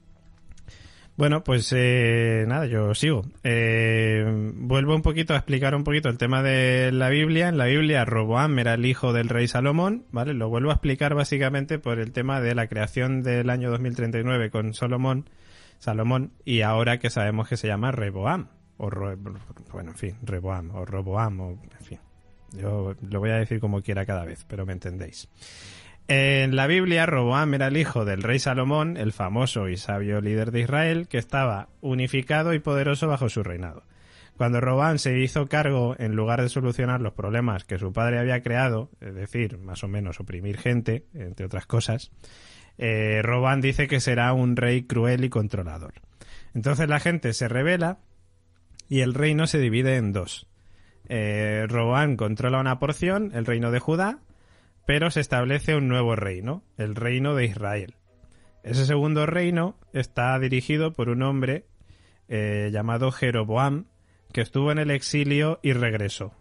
Bueno, pues eh, nada, yo sigo. Eh, vuelvo un poquito a explicar un poquito el tema de la Biblia. En la Biblia, Roboam era el hijo del rey Salomón, ¿vale? Lo vuelvo a explicar básicamente por el tema de la creación del año dos mil treinta y nueve con Salomón, Salomón, y ahora que sabemos que se llama Reboam, o Ro, bueno, en fin, Reboam, o Roboam, o en fin. Yo lo voy a decir como quiera cada vez, pero me entendéis. En la Biblia, Roboam era el hijo del rey Salomón, el famoso y sabio líder de Israel, que estaba unificado y poderoso bajo su reinado. Cuando Roboam se hizo cargo, en lugar de solucionar los problemas que su padre había creado, es decir, más o menos oprimir gente, entre otras cosas, eh, Roboam dice que será un rey cruel y controlador. Entonces la gente se rebela y el reino se divide en dos. Eh, Roboam controla una porción, el reino de Judá, pero se establece un nuevo reino, el reino de Israel. Ese segundo reino está dirigido por un hombre eh, llamado Jeroboam, que estuvo en el exilio y regresó.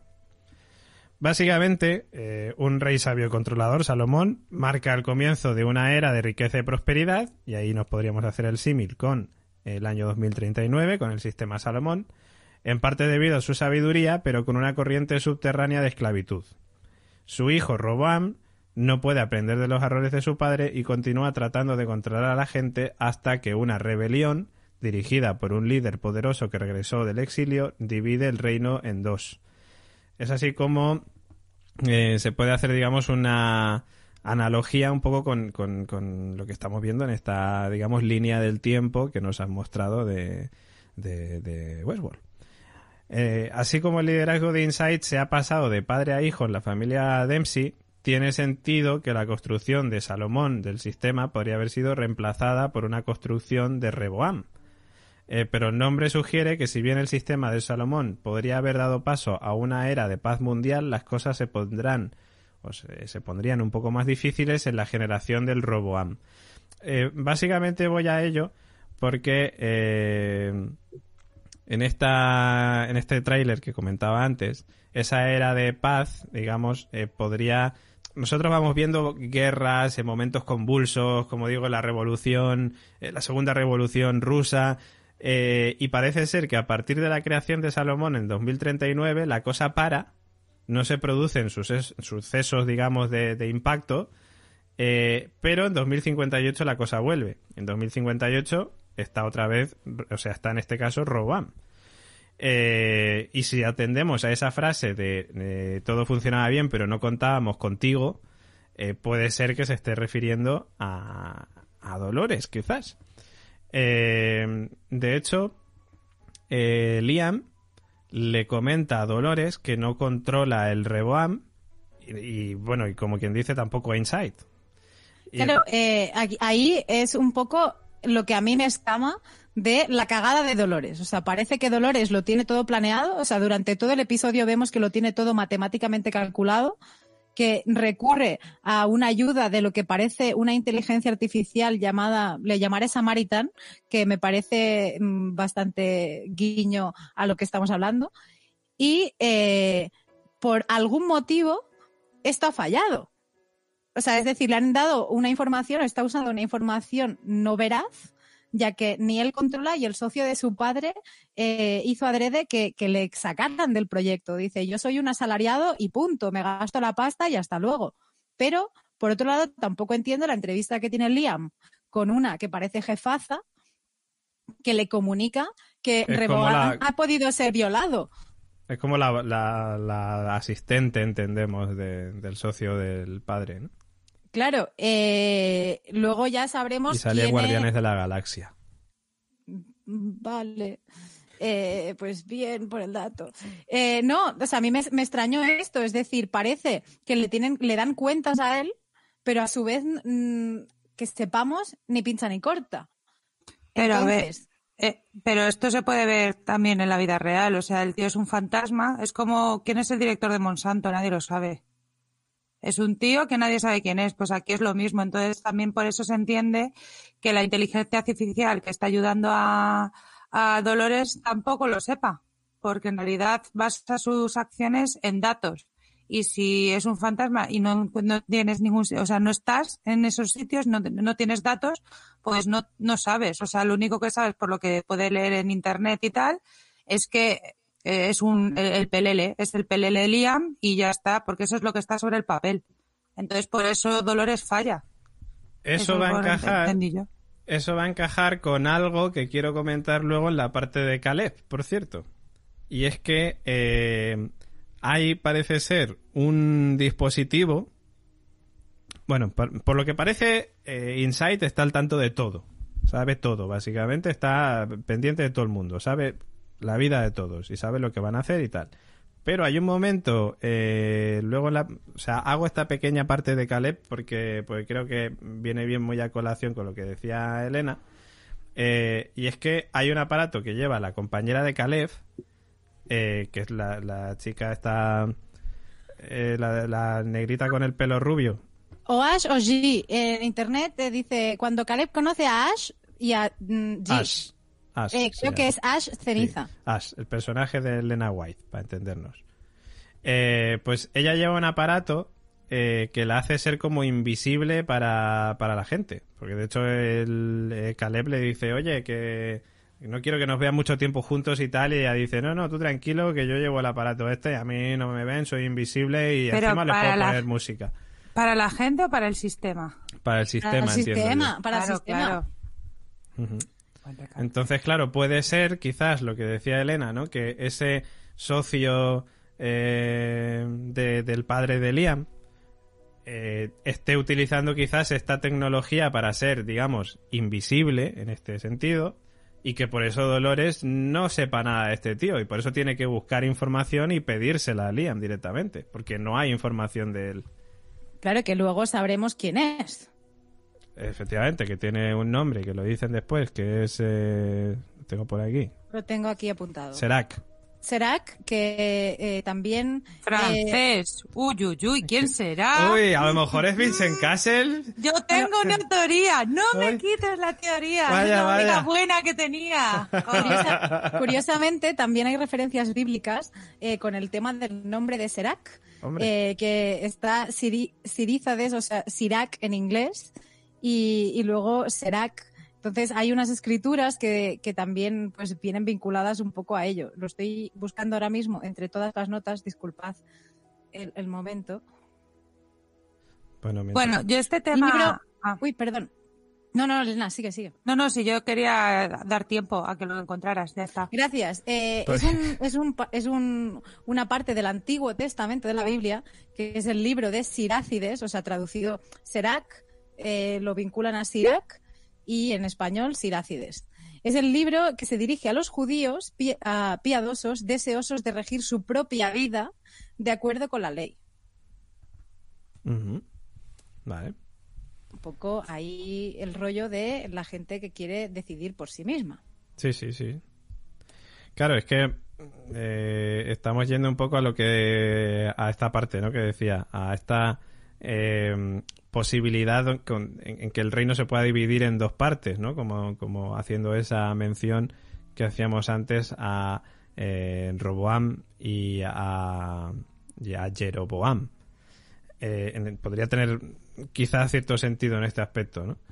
Básicamente, eh, un rey sabio controlador, Salomón, marca el comienzo de una era de riqueza y prosperidad, y ahí nos podríamos hacer el símil con el año dos mil treinta y nueve, con el sistema Salomón, en parte debido a su sabiduría, pero con una corriente subterránea de esclavitud. Su hijo Roboam no puede aprender de los errores de su padre y continúa tratando de controlar a la gente hasta que una rebelión, dirigida por un líder poderoso que regresó del exilio, divide el reino en dos. Es así como eh, se puede hacer, digamos, una analogía un poco con, con, con lo que estamos viendo en esta, digamos, línea del tiempo que nos han mostrado de, de, de Westworld. Eh, así como el liderazgo de Insight se ha pasado de padre a hijo en la familia Dempsey, tiene sentido que la construcción de Salomón del sistema podría haber sido reemplazada por una construcción de Reboam. Eh, pero el nombre sugiere que si bien el sistema de Salomón podría haber dado paso a una era de paz mundial, las cosas se pondrán o se, se pondrían un poco más difíciles en la generación del Roboam. Eh, básicamente voy a ello porque eh, en esta en este tráiler que comentaba antes, esa era de paz, digamos, eh, podría... Nosotros vamos viendo guerras en momentos convulsos, como digo, la revolución, eh, la segunda revolución rusa, eh, y parece ser que a partir de la creación de Salomón en dos mil treinta y nueve la cosa para, no se producen suces, sucesos, digamos, de, de impacto, Eh, pero en dos mil cincuenta y ocho la cosa vuelve. En dos mil cincuenta y ocho está otra vez, o sea, está en este caso Roboam. Eh, y si atendemos a esa frase de eh, todo funcionaba bien pero no contábamos contigo, eh, puede ser que se esté refiriendo a, a Dolores, quizás. Eh, de hecho, eh, Liam le comenta a Dolores que no controla el Reboam y, y bueno, y como quien dice, tampoco Insight. Y... Claro, eh, aquí, ahí es un poco lo que a mí me escama de la cagada de Dolores. O sea, parece que Dolores lo tiene todo planeado. O sea, durante todo el episodio vemos que lo tiene todo matemáticamente calculado, que recurre a una ayuda de lo que parece una inteligencia artificial llamada, le llamaré Samaritan, que me parece mmm, bastante guiño a lo que estamos hablando. Y eh, por algún motivo esto ha fallado. O sea, es decir, le han dado una información, está usando una información no veraz, ya que ni él controla y el socio de su padre eh, hizo adrede que, que le sacaran del proyecto. Dice, yo soy un asalariado y punto, me gasto la pasta y hasta luego. Pero, por otro lado, tampoco entiendo la entrevista que tiene Liam con una que parece jefaza, que le comunica que Reboam la... ha podido ser violado. Es como la, la, la asistente, entendemos, de, del socio del padre, ¿no? Claro, eh, luego ya sabremos. Y salía quién Guardianes es... de la Galaxia. Vale. Eh, pues bien por el dato. Eh, no, o sea, a mí me, me extrañó esto, es decir, parece que le tienen, le dan cuentas a él, pero a su vez mmm, que sepamos ni pincha ni corta. Pero Entonces, a ver, eh, pero esto se puede ver también en la vida real, o sea, el tío es un fantasma, es como ¿quién es el director de Monsanto? Nadie lo sabe. Es un tío que nadie sabe quién es, pues aquí es lo mismo. Entonces también por eso se entiende que la inteligencia artificial que está ayudando a, a Dolores tampoco lo sepa, porque en realidad basa sus acciones en datos. Y si es un fantasma y no, no tienes ningún, o sea, no estás en esos sitios, no, no tienes datos, pues no, no sabes. O sea, lo único que sabes por lo que puedes leer en internet y tal es que es un el pelele, es el pelele de Liam y ya está, porque eso es lo que está sobre el papel. Entonces por eso Dolores falla. Eso, eso va a encajar. Eso va a encajar con algo que quiero comentar luego en la parte de Caleb, por cierto. Y es que eh, hay, parece ser, un dispositivo. Bueno, por, por lo que parece, eh, Insight está al tanto de todo. Sabe todo, básicamente. Está pendiente de todo el mundo. Sabe la vida de todos y sabe lo que van a hacer y tal. Pero hay un momento, eh, luego, la, o sea, hago esta pequeña parte de Caleb porque, porque creo que viene bien muy a colación con lo que decía Elena. Eh, y es que hay un aparato que lleva la compañera de Caleb, eh, que es la, la chica esta, eh, la, la negrita con el pelo rubio. O Ash o G. En internet te dice, cuando Caleb conoce a Ash y a mm, G. Ash. Ash, eh, creo que es Ash Ceniza. Sí, Ash, el personaje de Lena White, para entendernos. Eh, pues ella lleva un aparato eh, que la hace ser como invisible para, para la gente. Porque de hecho el, eh, Caleb le dice, oye, que no quiero que nos vean mucho tiempo juntos y tal. Y ella dice, no, no, tú tranquilo, que yo llevo el aparato este, a mí no me ven, soy invisible y Pero encima les puedo la... poner música. ¿Para la gente o para el sistema? Para el sistema, para el entiendo sistema, yo. Para claro, el sistema. Claro. Uh-huh. Entonces, claro, puede ser quizás lo que decía Elena, ¿no? Que ese socio eh, de, del padre de Liam eh, esté utilizando quizás esta tecnología para ser, digamos, invisible en este sentido y que por eso Dolores no sepa nada de este tío y por eso tiene que buscar información y pedírsela a Liam directamente, porque no hay información de él. Claro, que luego sabremos quién es. Efectivamente, que tiene un nombre, que lo dicen después, que es... Eh, tengo por aquí. Lo tengo aquí apuntado. Serac. Serac, que eh, también... Francés. Eh... Uy, uy, uy, ¿quién será? Uy, a lo mejor es Vincent Castle. Yo tengo una teoría. No me Uy. quites la teoría. Vaya, es la vaya. única buena que tenía. Curiosa, curiosamente, también hay referencias bíblicas eh, con el tema del nombre de Serac, eh, que está Siri, Sirízades, o sea, Sirac en inglés, y, y luego Serac. Entonces hay unas escrituras que, que también pues vienen vinculadas un poco a ello. Lo estoy buscando ahora mismo entre todas las notas, disculpad el, el momento. Bueno, bueno, yo este tema... Libro... Ah. Uy, perdón. No, no, Elena, sigue, sigue. No, no, si yo quería dar tiempo a que lo encontraras, ya está. Gracias. Eh, Pues... Es, un, es, un, es un, una parte del Antiguo Testamento de la Biblia, que es el libro de Sirácides, o sea, traducido Serac, eh, lo vinculan a Sirac, y en español Sirácides. Es el libro que se dirige a los judíos pi a piadosos, deseosos de regir su propia vida de acuerdo con la ley. Uh-huh. Vale. Un poco ahí el rollo de la gente que quiere decidir por sí misma. Sí, sí, sí. Claro, es que eh, estamos yendo un poco a lo que a esta parte, ¿no? Que decía, a esta eh, posibilidad con, en, en que el reino se pueda dividir en dos partes, ¿no? Como, como haciendo esa mención que hacíamos antes a eh, Roboam y a, y a Jeroboam. Eh, en, podría tener quizás cierto sentido en este aspecto, ¿no?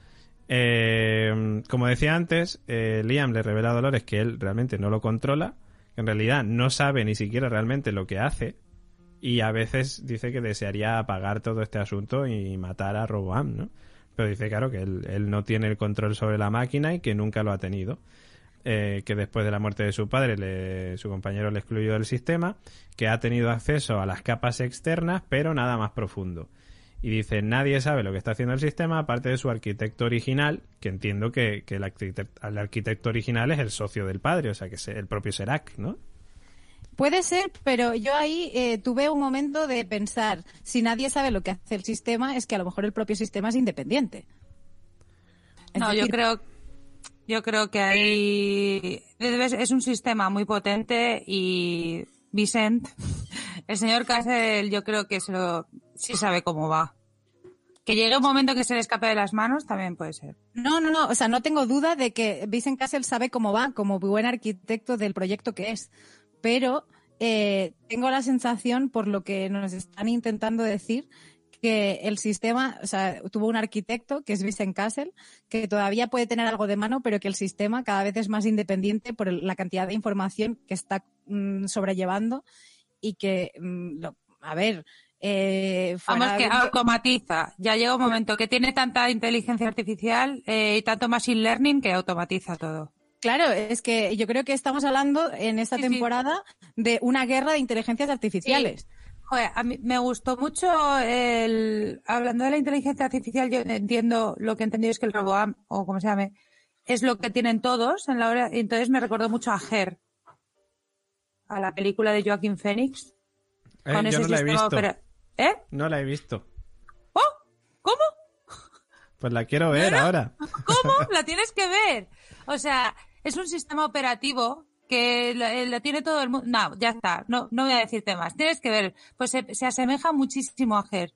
Eh, como decía antes, eh, Liam le revela a Dolores que él realmente no lo controla, que en realidad no sabe ni siquiera realmente lo que hace, y a veces dice que desearía apagar todo este asunto y matar a Roboam, ¿no? Pero dice, claro, que él, él no tiene el control sobre la máquina y que nunca lo ha tenido. Eh, que después de la muerte de su padre le, su compañero le excluyó del sistema, que ha tenido acceso a las capas externas pero nada más profundo, y dice, nadie sabe lo que está haciendo el sistema aparte de su arquitecto original, que entiendo que, que el, arquitecto, el arquitecto original es el socio del padre, o sea que es el propio Serac, ¿no? Puede ser, pero yo ahí eh, tuve un momento de pensar, si nadie sabe lo que hace el sistema, es que a lo mejor el propio sistema es independiente. Es No, decir, yo creo Yo creo que ahí es un sistema muy potente y Vicent, el señor Castle, yo creo que se lo, sí sabe cómo va. Que llegue un momento que se le escape de las manos también puede ser. No, no, no, o sea, no tengo duda de que Vincent Castle sabe cómo va, como buen arquitecto del proyecto que es, pero eh, tengo la sensación, por lo que nos están intentando decir, que el sistema, o sea, tuvo un arquitecto, que es Vincent Castle, que todavía puede tener algo de mano, pero que el sistema cada vez es más independiente por el, la cantidad de información que está mmm, sobrellevando y que, mmm, lo, a ver... Eh, Vamos, que de... automatiza. Ya llega un momento que tiene tanta inteligencia artificial eh, y tanto machine learning que automatiza todo. Claro, es que yo creo que estamos hablando en esta sí, temporada sí. de una guerra de inteligencias artificiales. Sí. Joder, a mí me gustó mucho el... Hablando de la inteligencia artificial, yo entiendo, lo que he entendido es que el Roboam, o como se llame, es lo que tienen todos en la hora... Entonces me recordó mucho a Her, a la película de Joaquin Phoenix. Eh, con yo ese no la he visto. Opera... ¿Eh? No la he visto. ¿Oh? ¿Cómo? Pues la quiero ver ¿No? ahora. ¿Cómo? La tienes que ver. O sea, es un sistema operativo que la, la tiene todo el mundo. No, ya está. No, no voy a decirte más. Tienes que ver. Pues se, se asemeja muchísimo a Her.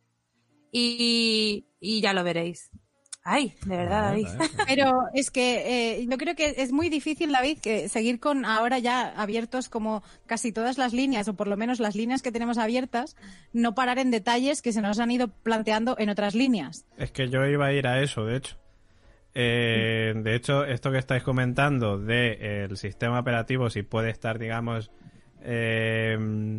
Y, y ya lo veréis. Ay, de verdad, David. Pero es que eh, yo creo que es muy difícil, David, que seguir con ahora ya abiertos como casi todas las líneas, o por lo menos las líneas que tenemos abiertas, no parar en detalles que se nos han ido planteando en otras líneas. Es que yo iba a ir a eso, de hecho. Eh, de hecho, esto que estáis comentando de eh, el sistema operativo, si puede estar, digamos, eh,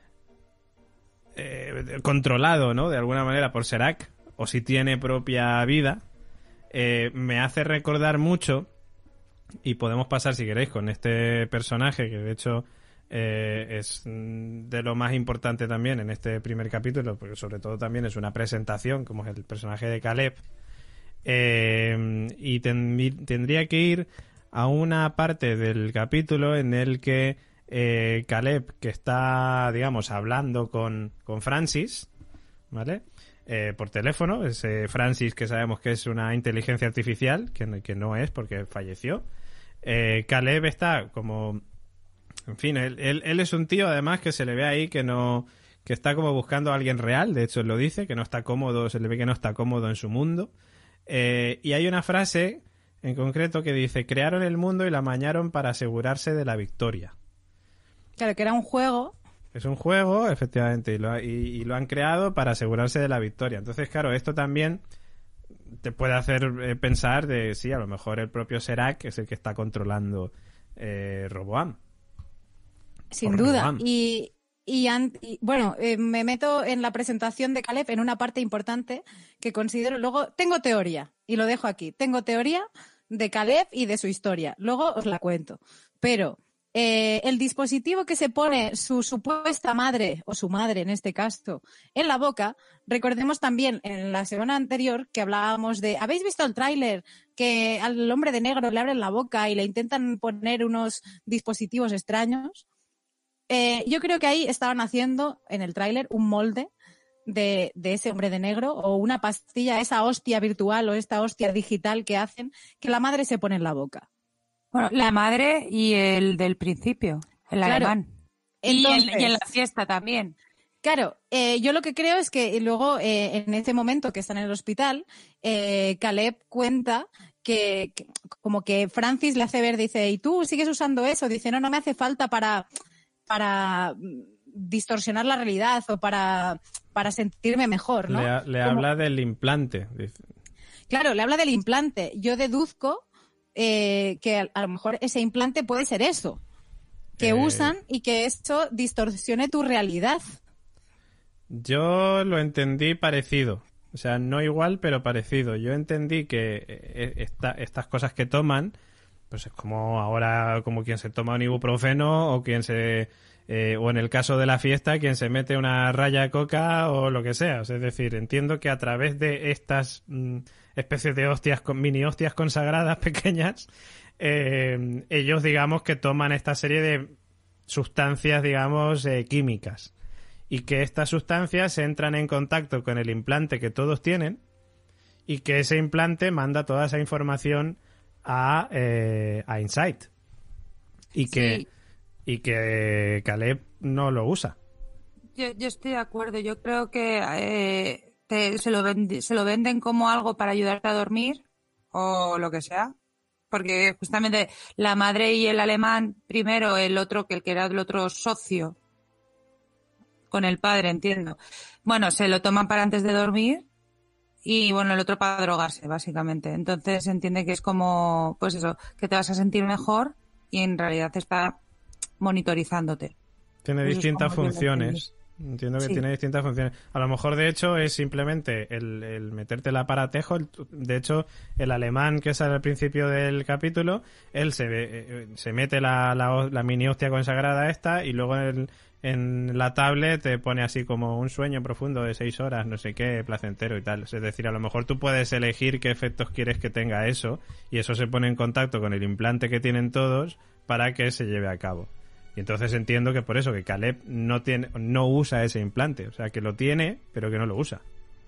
eh, controlado, ¿no? De alguna manera por Serac, o si tiene propia vida. Eh, me hace recordar mucho, y podemos pasar si queréis con este personaje que de hecho eh, es de lo más importante también en este primer capítulo, porque sobre todo también es una presentación, como es el personaje de Caleb, eh, y ten, tendría que ir a una parte del capítulo en el que eh, Caleb, que está, digamos, hablando con, con Francis, ¿vale? Eh, por teléfono, ese Francis que sabemos que es una inteligencia artificial, que, que no es porque falleció. Eh, Caleb está como... En fin, él, él, él es un tío además que se le ve ahí que no... que está como buscando a alguien real, de hecho él lo dice, que no está cómodo, se le ve que no está cómodo en su mundo. Eh, y hay una frase en concreto que dice: crearon el mundo y la amañaron para asegurarse de la victoria. Claro, que era un juego... Es un juego, efectivamente, y lo, y, y lo han creado para asegurarse de la victoria. Entonces, claro, esto también te puede hacer eh, pensar de, sí, a lo mejor el propio Serac es el que está controlando eh, Roboam. Sin duda. Y, Y, an- y, bueno, eh, me meto en la presentación de Caleb en una parte importante que considero luego, tengo teoría, y lo dejo aquí, tengo teoría de Caleb y de su historia, luego os la cuento, pero eh, el dispositivo que se pone su supuesta madre, o su madre en este caso, en la boca, recordemos también en la semana anterior que hablábamos de, ¿habéis visto el tráiler? Que al hombre de negro le abren la boca y le intentan poner unos dispositivos extraños. Eh, yo creo que ahí estaban haciendo en el tráiler un molde de, de ese hombre de negro o una pastilla, esa hostia virtual o esta hostia digital que hacen, que la madre se pone en la boca. Bueno, la madre y el del principio, el Claro. alemán. Entonces, y, el- y en la fiesta también. Claro, eh, yo lo que creo es que luego, eh, en ese momento que están en el hospital, eh, Caleb cuenta que, que como que Francis le hace ver, dice, ¿y tú sigues usando eso? Dice, no, no me hace falta para, para mm, distorsionar la realidad o para, para sentirme mejor, ¿no? Le, ha- le Como- habla del implante. Dice. Claro, le habla del implante. Yo deduzco eh, que a, a lo mejor ese implante puede ser eso, que Eh. usan y que esto distorsione tu realidad. Yo lo entendí parecido. O sea, no igual, pero parecido. Yo entendí que eh, esta- estas cosas que toman, pues es como ahora, como quien se toma un ibuprofeno o quien se... eh, o en el caso de la fiesta, quien se mete una raya de coca o lo que sea. O sea, es decir, entiendo que a través de estas mm, especies de hostias, con, mini hostias consagradas pequeñas, eh, ellos digamos que toman esta serie de sustancias, digamos, eh, químicas. Y que estas sustancias entran en contacto con el implante que todos tienen y que ese implante manda toda esa información a, eh, a Insight. Y que, Sí. y que Caleb no lo usa. Yo, yo estoy de acuerdo. Yo creo que eh, te- se, lo vendi- se lo venden como algo para ayudarte a dormir o lo que sea. Porque justamente la madre y el alemán, primero el otro, que el que era el otro socio con el padre, entiendo. Bueno, se lo toman para antes de dormir y bueno, el otro para drogarse, básicamente. Entonces se entiende que es como, pues eso, que te vas a sentir mejor y en realidad está monitorizándote. Tiene Eso es distintas como yo lo funciones. Entiendo que Sí. tiene distintas funciones. A lo mejor, de hecho, es simplemente el, el meterte el aparatejo. El- de hecho, el alemán que sale al principio del capítulo, él se, ve- eh, se mete la, la, la mini hostia consagrada esta y luego en, el- en la tablet te pone así como un sueño profundo de seis horas, no sé qué, placentero y tal. Es decir, a lo mejor tú puedes elegir qué efectos quieres que tenga eso y eso se pone en contacto con el implante que tienen todos para que se lleve a cabo. Y entonces entiendo que por eso que Caleb no tiene, no usa ese implante, o sea que lo tiene, pero que no lo usa.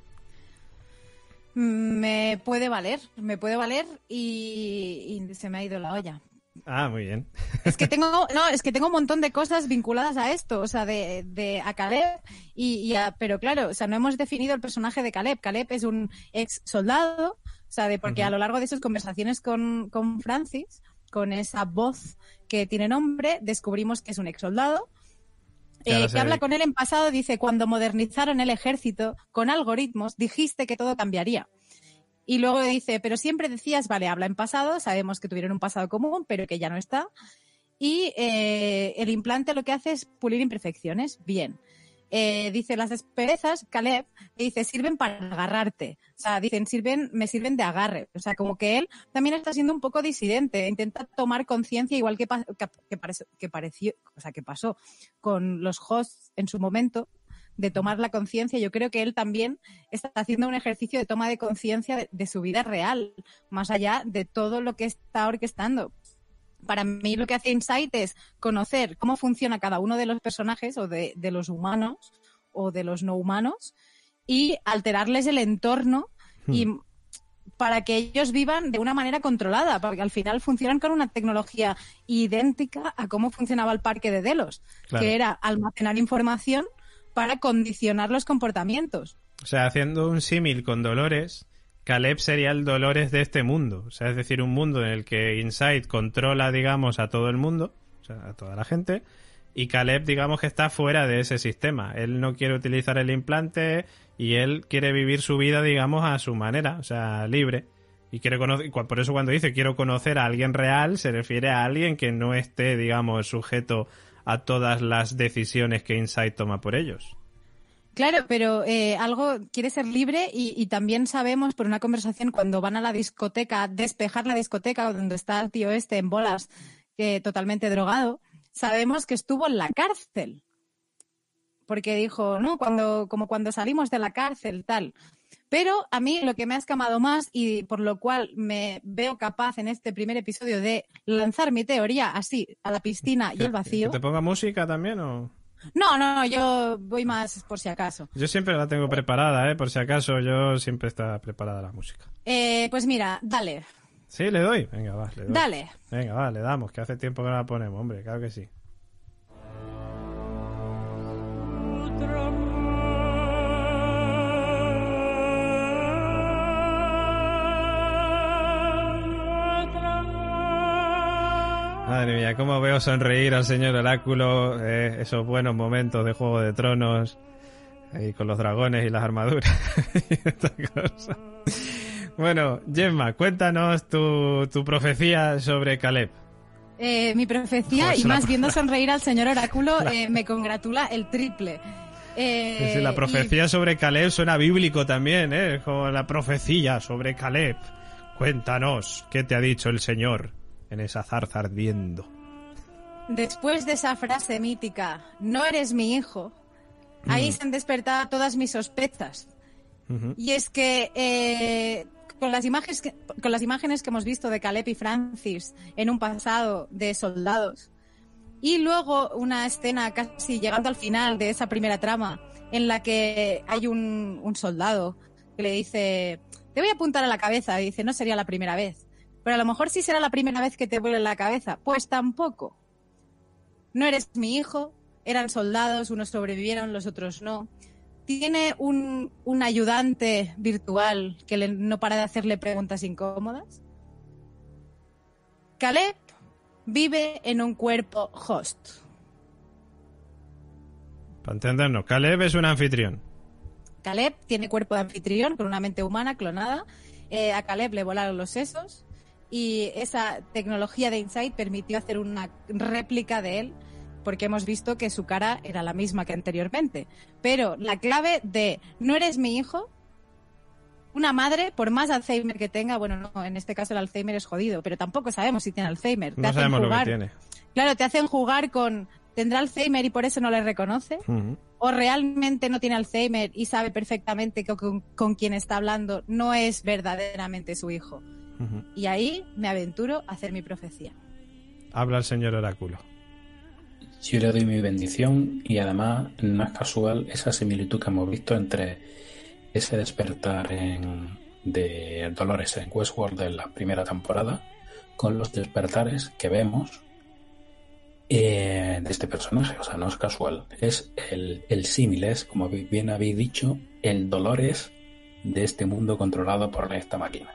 Me puede valer, me puede valer y, y se me ha ido la olla. Ah, muy bien. Es que tengo, no, es que tengo un montón de cosas vinculadas a esto, o sea, de, de a Caleb y, y a, pero claro, o sea, no hemos definido el personaje de Caleb. Caleb es un ex soldado, o sea, de, porque Ujú. a lo largo de sus conversaciones con, con Francis, con esa voz que tiene nombre, descubrimos que es un ex soldado. Que ahora Eh, se que habla ve- con él en pasado, dice, cuando modernizaron el ejército con algoritmos, dijiste que todo cambiaría. Y luego dice, pero siempre decías, vale, habla en pasado, sabemos que tuvieron un pasado común, pero que ya no está. Y eh, el implante lo que hace es pulir imperfecciones. Bien. Eh, dice, las asperezas, Caleb, dice, sirven para agarrarte. O sea, dicen, sirven, me sirven de agarre. O sea, como que él también está siendo un poco disidente. Intenta tomar conciencia, igual que, pa- que, que, parece- que pareció, o sea, que pasó con los hosts en su momento, de tomar la conciencia. Yo creo que él también está haciendo un ejercicio de toma de conciencia de, de su vida real, más allá de todo lo que está orquestando. Para mí lo que hace Insight es conocer cómo funciona cada uno de los personajes o de, de los humanos o de los no humanos y alterarles el entorno y para que ellos vivan de una manera controlada, porque al final funcionan con una tecnología idéntica a cómo funcionaba el parque de Delos, Claro. que era almacenar información para condicionar los comportamientos. O sea, haciendo un símil con Dolores, Caleb sería el Dolores de este mundo. O sea, es decir, un mundo en el que Insight controla, digamos, a todo el mundo, o sea, a toda la gente, y Caleb, digamos, que está fuera de ese sistema. Él no quiere utilizar el implante y él quiere vivir su vida, digamos, a su manera, o sea, libre. Y quiere conocer, por eso cuando dice quiero conocer a alguien real, se refiere a alguien que no esté, digamos, sujeto a todas las decisiones que Inside toma por ellos. Claro, pero eh, algo quiere ser libre y, y también sabemos por una conversación cuando van a la discoteca, despejar la discoteca donde está el tío este en bolas, que totalmente drogado, sabemos que estuvo en la cárcel. Porque dijo, no, cuando, como cuando salimos de la cárcel, tal. Pero a mí lo que me ha escamado más y por lo cual me veo capaz en este primer episodio de lanzar mi teoría así, a la piscina y al vacío. ¿Que te ponga música también o...? No, no, yo voy más por si acaso. Yo siempre la tengo preparada, ¿eh? Por si acaso, yo siempre está preparada la música. Eh, pues mira, dale. ¿Sí? ¿Le doy? Venga, va, le doy. Dale. Venga, va, le damos, que hace tiempo que no la ponemos, hombre, claro que sí. Madre mía, cómo veo sonreír al señor Oráculo, eh, esos buenos momentos de Juego de Tronos, ahí con los dragones y las armaduras y esta cosa. Bueno, Gemma, cuéntanos tu, tu profecía sobre Caleb. Eh, mi profecía, Joder, y más la... viendo sonreír al señor Oráculo, eh, me congratula el triple. Eh, sí, sí, la profecía y... sobre Caleb suena bíblico también, ¿eh? Como la profecía sobre Caleb. Cuéntanos, ¿qué te ha dicho el Señor en esa zarza ardiendo? Después de esa frase mítica, no eres mi hijo, mm. ahí se han despertado todas mis sospechas. Uh-huh. Y es que, eh, con, las imágenes que con las imágenes que hemos visto de Caleb y Francis en un pasado de soldados, y luego una escena casi llegando al final de esa primera trama, en la que hay un, un soldado que le dice, te voy a apuntar a la cabeza, y dice, no sería la primera vez. Pero a lo mejor sí será la primera vez que te vuele la cabeza. Pues tampoco. No eres mi hijo, eran soldados, unos sobrevivieron, los otros no. Tiene un, un ayudante virtual que le, no para de hacerle preguntas incómodas. Caleb vive en un cuerpo host. Para entendernos, Caleb es un anfitrión. Caleb tiene cuerpo de anfitrión con una mente humana clonada. Eh, a Caleb le volaron los sesos. Y esa tecnología de Inside permitió hacer una réplica de él, porque hemos visto que su cara era la misma que anteriormente. Pero la clave de no eres mi hijo, una madre, por más Alzheimer que tenga, bueno, no, en este caso el Alzheimer es jodido, pero tampoco sabemos si tiene Alzheimer. Te no hacen sabemos jugar, lo que tiene. Claro, te hacen jugar con, ¿tendrá Alzheimer y por eso no le reconoce? Uh-huh. ¿O realmente no tiene Alzheimer y sabe perfectamente que con, con quien está hablando no es verdaderamente su hijo? Uh-huh. Y ahí me aventuro a hacer mi profecía. Habla el señor Oráculo. Yo le doy mi bendición y además no es casual esa similitud que hemos visto entre ese despertar en, de Dolores en Westworld de la primera temporada con los despertares que vemos eh, de este personaje. O sea, no es casual. Es el, el símil, es, como bien habéis dicho, el Dolores de este mundo controlado por esta máquina.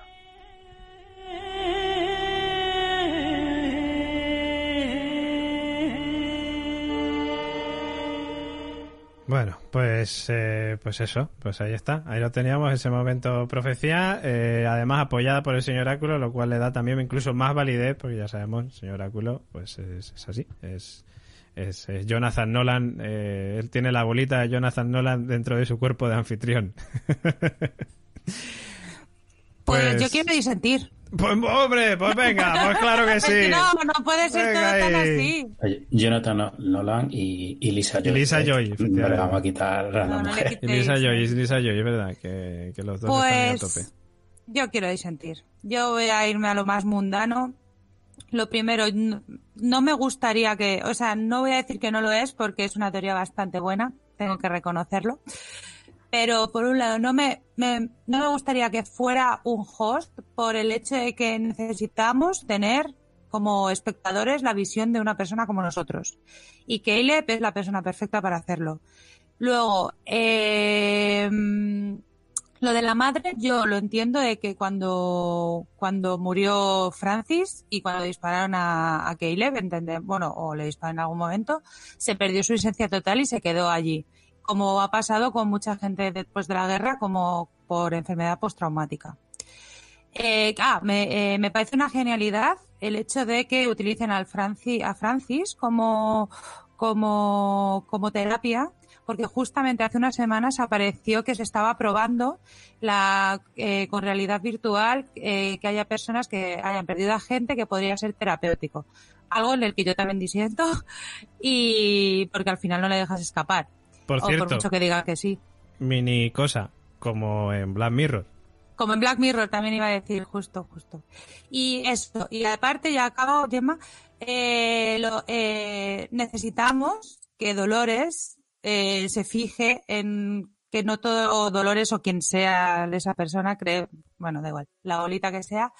Bueno, pues eh, pues eso, pues ahí está, ahí lo teníamos, ese momento profecía, eh, además apoyada por el señor Oráculo, lo cual le da también incluso más validez, porque ya sabemos, el señor Oráculo, pues es, es así, es, es, es Jonathan Nolan, eh, él tiene la bolita de Jonathan Nolan dentro de su cuerpo de anfitrión. Pues, pues yo quiero disentir. Pues hombre, pues venga, pues claro que sí. No, no puede ser venga todo tan así. Oye, Jonathan Nolan y, y Lisa Joy. Lisa Joy, no le vamos a quitar a la no, mujer. No Lisa Joy, Lisa Joy, es verdad que, que los dos pues, están a tope. Yo quiero disentir. Yo voy a irme a lo más mundano. Lo primero, no, no me gustaría que, o sea, no voy a decir que no lo es porque es una teoría bastante buena, tengo que reconocerlo. Pero por un lado no me, me no me gustaría que fuera un host por el hecho de que necesitamos tener como espectadores la visión de una persona como nosotros y Caleb es la persona perfecta para hacerlo. Luego eh, lo de la madre yo lo entiendo de que cuando cuando murió Francis y cuando dispararon a, a Caleb, entendé, bueno, o le dispararon en algún momento, se perdió su esencia total y se quedó allí. Como ha pasado con mucha gente después de la guerra, como por enfermedad postraumática. Eh, ah, me, eh, me parece una genialidad el hecho de que utilicen al Francis, a Francis como, como, como terapia, porque justamente hace unas semanas apareció que se estaba probando la eh, con realidad virtual eh, que haya personas que hayan perdido a gente que podría ser terapéutico. Algo en el que yo también disiento y porque al final no le dejas escapar. Por o cierto, por mucho que diga que sí. Mini cosa, como en Black Mirror. Como en Black Mirror también iba a decir, justo, justo. Y esto, y aparte ya acabo, Gemma, eh, lo, eh, necesitamos que Dolores eh, se fije en que no todo Dolores o quien sea esa persona cree, bueno, da igual, la bolita que sea,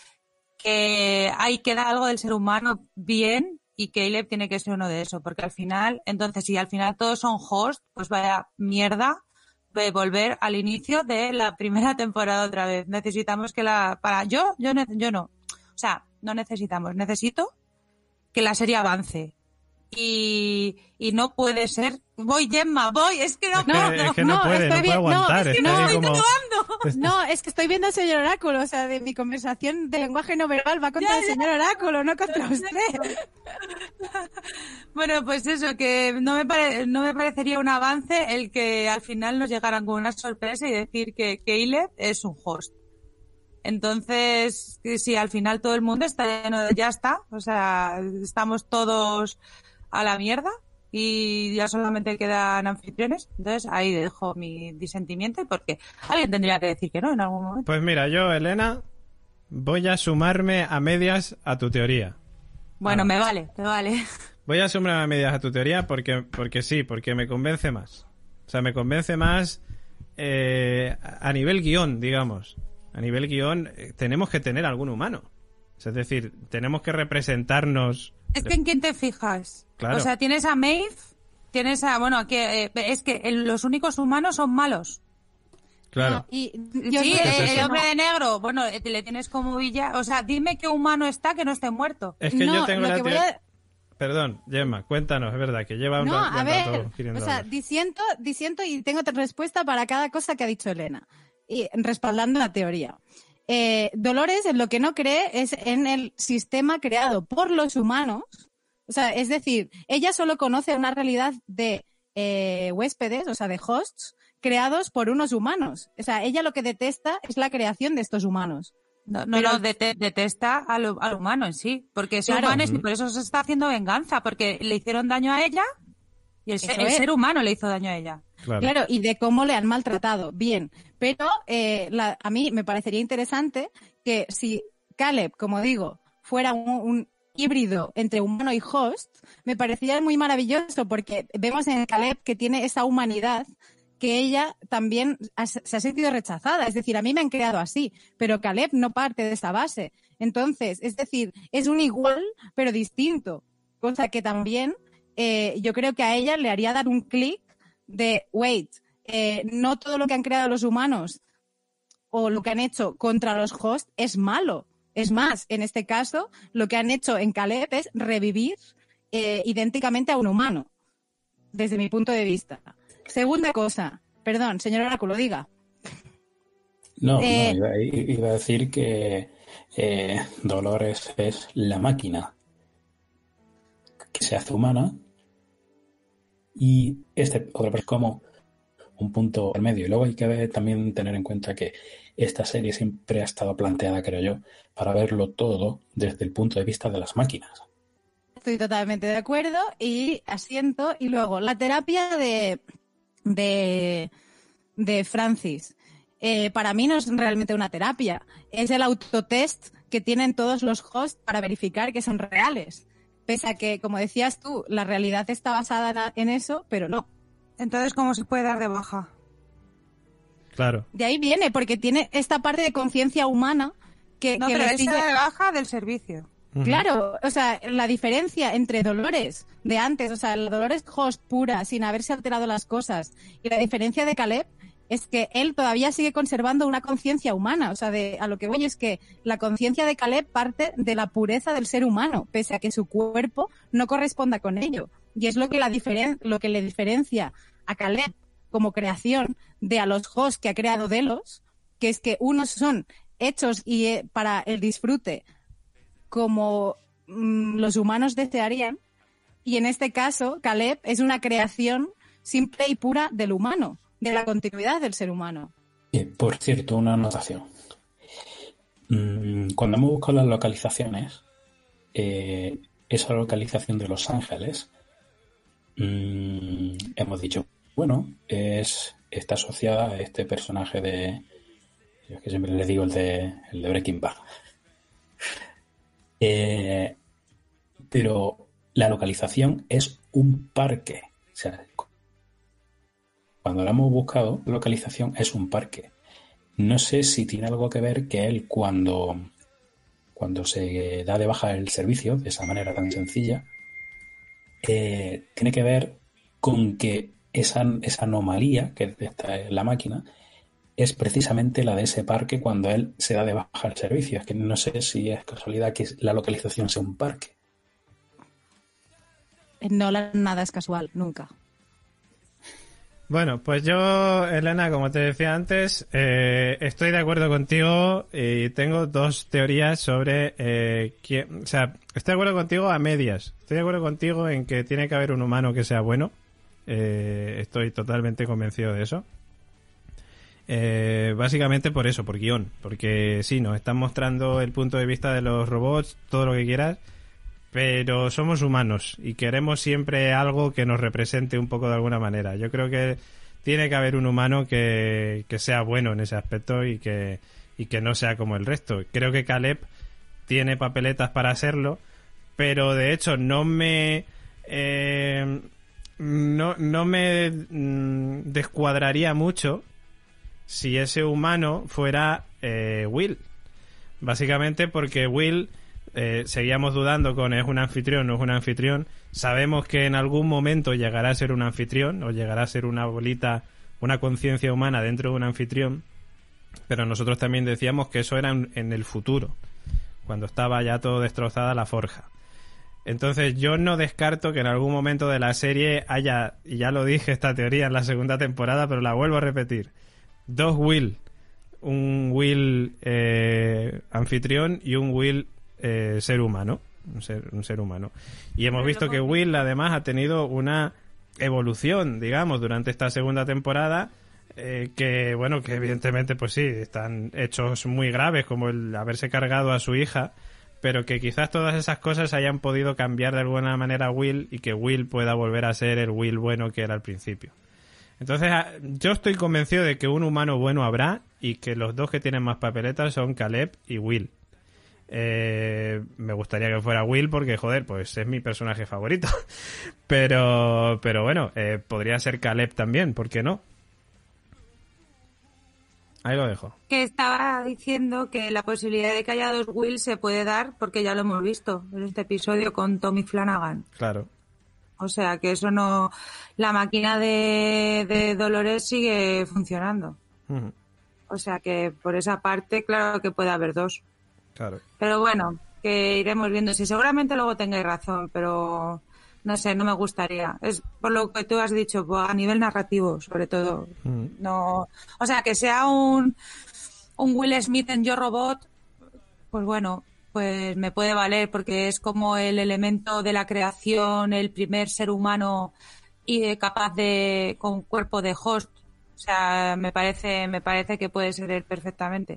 que hay que dar algo del ser humano bien y Caleb tiene que ser uno de eso, porque al final, entonces si al final todos son hosts, pues vaya mierda de volver al inicio de la primera temporada otra vez. Necesitamos que la, para, yo, yo, yo no, o sea, no necesitamos, necesito que la serie avance. Y, y no puede ser. Voy, Gemma, voy. Es que no, Es que no, no, no, es que no, no, puede, estoy no puede bien- no, aguantar. es que está no, ahí estoy como... No, es que estoy viendo al señor Oráculo, o sea, de mi conversación de lenguaje no verbal va contra Ya, el ya. señor Oráculo, no contra usted. Bueno, pues eso, que no me, pare- no me parecería un avance el que al final nos llegaran con una sorpresa y decir que Caleb es un host. Entonces, que si al final todo el mundo está lleno de ya está, o sea, estamos todos a la mierda y ya solamente quedan anfitriones, entonces ahí dejo mi disentimiento y porque alguien tendría que decir que no en algún momento. Pues mira, yo, Elena, voy a sumarme a medias a tu teoría. Bueno, Ah. me vale, me vale. Voy a sumarme a medias a tu teoría porque, porque sí, porque me convence más. O sea, me convence más eh, a nivel guión, digamos. A nivel guión eh, tenemos que tener algún humano. Es decir, tenemos que representarnos... Es que en quién te fijas. Claro. O sea, tienes a Maeve, tienes a, bueno, aquí, eh, es que el- los únicos humanos son malos. Claro. No, y yo Sí, creo es el, que el eso. hombre no. de negro, bueno, eh, le tienes como villa, o sea, dime qué humano está que no esté muerto. Es que No, yo tengo lo la que voy teoría... a- Perdón, Gemma, cuéntanos, es verdad, que lleva un No, ra- a buen ver, rato queriendo o sea, hablar. disiento, disiento y tengo respuesta para cada cosa que ha dicho Elena, y respaldando la teoría. Eh, Dolores en lo que no cree es en el sistema creado por los humanos, o sea, es decir, ella solo conoce una realidad de eh, huéspedes, o sea, de hosts, creados por unos humanos. O sea, ella lo que detesta es la creación de estos humanos. No, no, Pero- no, dete- detesta al, al humano en sí, porque es Claro. humano y Ujú. por eso se está haciendo venganza, porque le hicieron daño a ella y el, ser, Eso el es. ser humano le hizo daño a ella. Claro. Claro, y de cómo le han maltratado. Bien, pero eh, la- a mí me parecería interesante que si Caleb, como digo, fuera un, un híbrido entre humano y host, me parecería muy maravilloso porque vemos en Caleb que tiene esa humanidad que ella también ha- se ha sentido rechazada. Es decir, a mí me han creado así, pero Caleb no parte de esa base. Entonces, es decir, es un igual, pero distinto. Cosa que también eh, yo creo que a ella le haría dar un clic de, wait, eh, no todo lo que han creado los humanos o lo que han hecho contra los hosts es malo. Es más, en este caso, lo que han hecho en Caleb es revivir eh, idénticamente a un humano, desde mi punto de vista. Segunda cosa, perdón, señor Oráculo, diga. No, Eh, no, iba, iba a decir que eh, Dolores es la máquina que se hace humana y este otra persona como un punto al medio. Y luego hay que ver, también tener en cuenta que esta serie siempre ha estado planteada, creo yo, para verlo todo desde el punto de vista de las máquinas. Estoy totalmente de acuerdo y asiento. Y luego, la terapia de, de, de Francis. Eh, para mí no es realmente una terapia. Es el autotest que tienen todos los hosts para verificar que son reales. Pese a que, como decías tú, la realidad está basada en eso, pero no. Entonces, ¿cómo se puede dar de baja? Claro. De ahí viene, porque tiene esta parte de conciencia humana que, No, que pero le él se sigue- da de baja del servicio. Ujú. Claro, o sea, la diferencia entre Dolores de antes, o sea, la Dolores host pura, sin haberse alterado las cosas, y la diferencia de Caleb es que él todavía sigue conservando una conciencia humana. O sea, de, a lo que voy es que la conciencia de Caleb parte de la pureza del ser humano, pese a que su cuerpo no corresponda con ello. Y es lo que, la diferen lo que le diferencia a Caleb como creación de a los hosts que ha creado Delos, que es que unos son hechos y eh, para el disfrute como mm, los humanos desearían, Y en este caso, Caleb es una creación simple y pura del humano, de la continuidad del ser humano. Eh, por cierto, una anotación. Mm, cuando hemos buscado las localizaciones, eh, esa localización de Los Ángeles, mmm, hemos dicho, bueno, es está asociada a este personaje de, yo es que siempre les digo el de, el de Breaking Bad. Eh, pero la localización es un parque. O sea, cuando la hemos buscado, la localización es un parque. No sé si tiene algo que ver que él cuando, cuando se da de baja el servicio, de esa manera tan sencilla, eh, tiene que ver con que esa, esa anomalía que está en la máquina es precisamente la de ese parque cuando él se da de baja el servicio. Es que no sé si es casualidad que la localización sea un parque. No, nada es casual, nunca. Bueno, pues yo, Elena, como te decía antes, eh, estoy de acuerdo contigo y tengo dos teorías sobre eh, quién, o sea, estoy de acuerdo contigo a medias. Estoy de acuerdo contigo en que tiene que haber un humano que sea bueno. Eh, estoy totalmente convencido de eso. Eh, básicamente por eso, por guión. Porque sí, nos están mostrando el punto de vista de los robots, todo lo que quieras, pero somos humanos y queremos siempre algo que nos represente un poco de alguna manera. Yo creo que tiene que haber un humano que, que sea bueno en ese aspecto y que, y que no sea como el resto. Creo que Caleb tiene papeletas para hacerlo, pero de hecho no me eh, no, no me mm, descuadraría mucho si ese humano fuera eh, Will. Básicamente porque Will... Eh, seguíamos dudando con es un anfitrión o no es un anfitrión. Sabemos que en algún momento llegará a ser un anfitrión o llegará a ser una bolita, una conciencia humana dentro de un anfitrión, pero nosotros también decíamos que eso era en, en el futuro, cuando estaba ya todo destrozada la forja. Entonces yo no descarto que en algún momento de la serie haya, y ya lo dije esta teoría en la segunda temporada, pero la vuelvo a repetir, dos Will, un Will eh, anfitrión y un Will Eh, ser humano, un ser, un ser humano. Y hemos visto que Will además ha tenido una evolución, digamos, durante esta segunda temporada, eh, que bueno, que evidentemente pues sí, están hechos muy graves, como el haberse cargado a su hija, pero que quizás todas esas cosas hayan podido cambiar de alguna manera a Will y que Will pueda volver a ser el Will bueno que era al principio. Entonces yo estoy convencido de que un humano bueno habrá y que los dos que tienen más papeletas son Caleb y Will. Eh, me gustaría que fuera Will porque, joder, pues es mi personaje favorito. Pero, pero bueno, eh, podría ser Caleb también, ¿por qué no? Ahí lo dejo. Que estaba diciendo que la posibilidad de que haya dos Will se puede dar porque ya lo hemos visto en este episodio con Tommy Flanagan. Claro. O sea, que eso no... La máquina de, de Dolores sigue funcionando. Uh-huh. O sea, que por esa parte, claro que puede haber dos. Claro. Pero bueno, que iremos viendo. Si seguramente luego tengáis razón, pero no sé, no me gustaría. Es por lo que tú has dicho, pues a nivel narrativo, sobre todo. Mm. No, o sea, que sea un un Will Smith en Yo Robot, pues bueno, pues me puede valer porque es como el elemento de la creación, el primer ser humano y capaz de con cuerpo de host. O sea, me parece me parece que puede ser él perfectamente.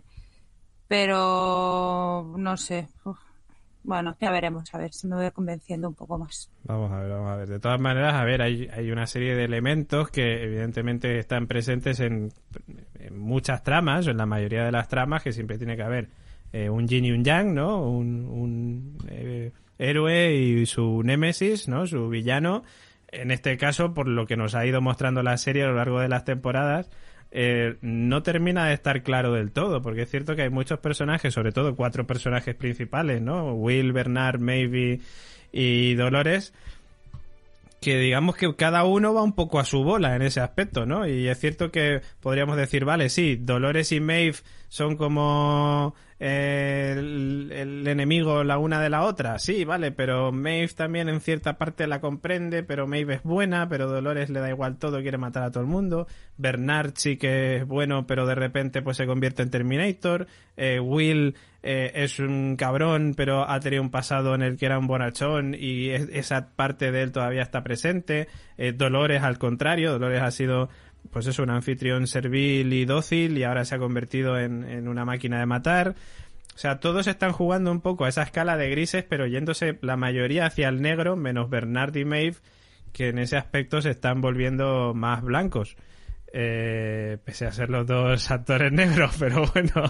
Pero no sé. Uf. Bueno, ya veremos, a ver si me voy convenciendo un poco más. Vamos a ver, vamos a ver. De todas maneras, a ver, hay, hay una serie de elementos que evidentemente están presentes en, en muchas tramas, o en la mayoría de las tramas, que siempre tiene que haber eh, un yin y un yang, ¿no? Un, un eh, héroe y su némesis, ¿no? Su villano. En este caso, por lo que nos ha ido mostrando la serie a lo largo de las temporadas, Eh, no termina de estar claro del todo, porque es cierto que hay muchos personajes, sobre todo cuatro personajes principales, ¿no? Will, Bernard, Maeve y Dolores, que digamos que cada uno va un poco a su bola en ese aspecto, ¿no? Y es cierto que podríamos decir, vale, sí, Dolores y Maeve son como eh, el, el enemigo la una de la otra, sí, vale, pero Maeve también en cierta parte la comprende, pero Maeve es buena, pero Dolores le da igual todo, quiere matar a todo el mundo. Bernard sí que es bueno, pero de repente pues se convierte en Terminator. eh, Will eh, es un cabrón, pero ha tenido un pasado en el que era un bonachón y es, esa parte de él todavía está presente. eh, Dolores al contrario, Dolores ha sido pues es un anfitrión servil y dócil y ahora se ha convertido en, en una máquina de matar. O sea, todos están jugando un poco a esa escala de grises, pero yéndose la mayoría hacia el negro, menos Bernard y Maeve, que en ese aspecto se están volviendo más blancos. Eh, pese a ser los dos actores negros, pero bueno.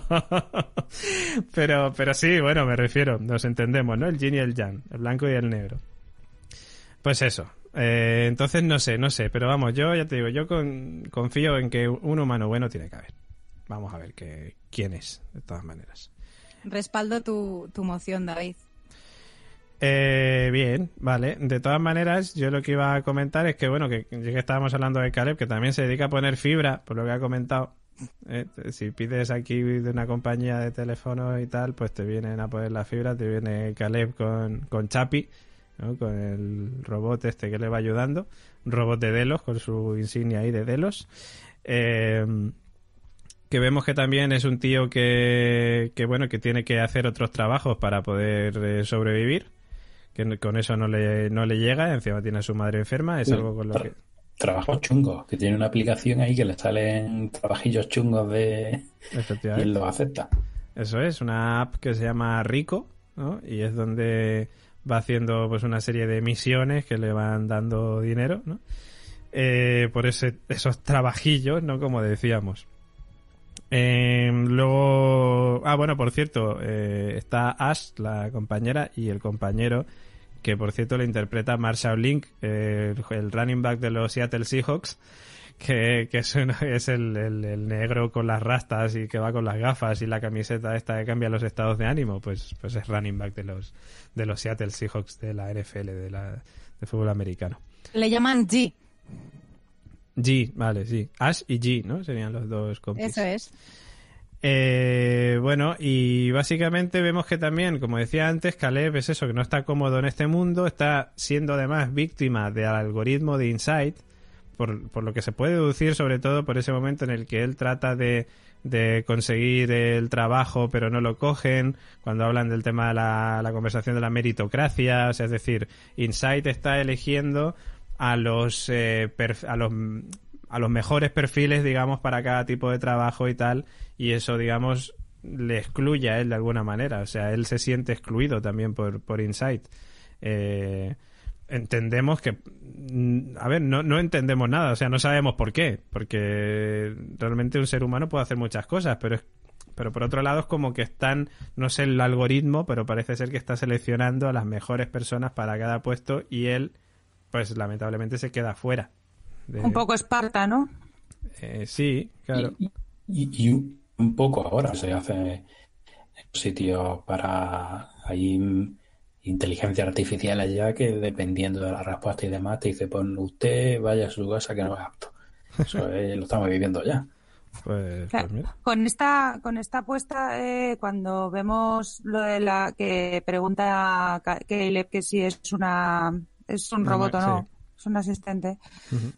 pero, pero sí, bueno, me refiero, nos entendemos, ¿no? El yin y el yang, el blanco y el negro. Pues eso. Eh, entonces no sé, no sé, pero vamos, yo ya te digo, yo con, confío en que un humano bueno tiene que haber. Vamos a ver que, quién es, de todas maneras. Respaldo tu, tu moción, David. Eh, bien, vale. De todas maneras, yo lo que iba a comentar es que, bueno, que ya que estábamos hablando de Caleb, que también se dedica a poner fibra, por lo que ha comentado. Eh, si pides aquí de una compañía de teléfono y tal, pues te vienen a poner la fibra, te viene Caleb con, con Chapi, ¿no? Con el robot este que le va ayudando, un robot de Delos con su insignia ahí de Delos, eh, que vemos que también es un tío que, que bueno, que tiene que hacer otros trabajos para poder eh, sobrevivir, que con eso no le, no le llega, encima tiene a su madre enferma, es sí, algo con lo que... Trabajos chungos, que tiene una aplicación ahí que le salen trabajillos chungos de... y él los acepta. Eso es, una app que se llama Rico, ¿no? Y es donde va haciendo pues una serie de misiones que le van dando dinero, ¿no? Eh, por ese, esos trabajillos, ¿no? Como decíamos. Eh, luego... Ah, bueno, por cierto, eh, está Ash, la compañera, y el compañero, que por cierto le interpreta Marshall Lynch, eh, el, el running back de los Seattle Seahawks, que, que es, un, es el, el, el negro con las rastas y que va con las gafas y la camiseta esta que cambia los estados de ánimo, pues, pues es running back de los de los Seattle Seahawks de la N F L, de la de fútbol americano. Le llaman G. G, vale, sí. Ash y G, ¿no? Serían los dos compis. Eso es. Eh, bueno, y básicamente vemos que también, como decía antes, Caleb es eso, que no está cómodo en este mundo, está siendo además víctima del algoritmo de Insight, por, por lo que se puede deducir sobre todo por ese momento en el que él trata de, de conseguir el trabajo pero no lo cogen, cuando hablan del tema de la, la conversación de la meritocracia, o sea, es decir, Insight está eligiendo a los, eh, perf- a los a los mejores perfiles, digamos, para cada tipo de trabajo y tal, y eso, digamos, le excluye a él de alguna manera, o sea, él se siente excluido también por, por Insight. Eh, entendemos que, a ver, no, no entendemos nada, o sea, no sabemos por qué, porque realmente un ser humano puede hacer muchas cosas, pero es, pero por otro lado es como que están, no sé el algoritmo, pero parece ser que está seleccionando a las mejores personas para cada puesto y él, pues lamentablemente se queda fuera. De... Un poco Esparta, ¿no? Eh, sí, claro. Y, y, y un poco ahora se hace sitios para hay inteligencia artificial allá que dependiendo de la respuesta y demás te dice, pues usted vaya a su casa que no es apto. Eso es, lo estamos viviendo ya. Pues, claro, pues mira. Con esta con esta apuesta, eh, cuando vemos lo de la que pregunta Caleb que si es una es un no, robot no, o no. Sí. Es un asistente. Uh-huh.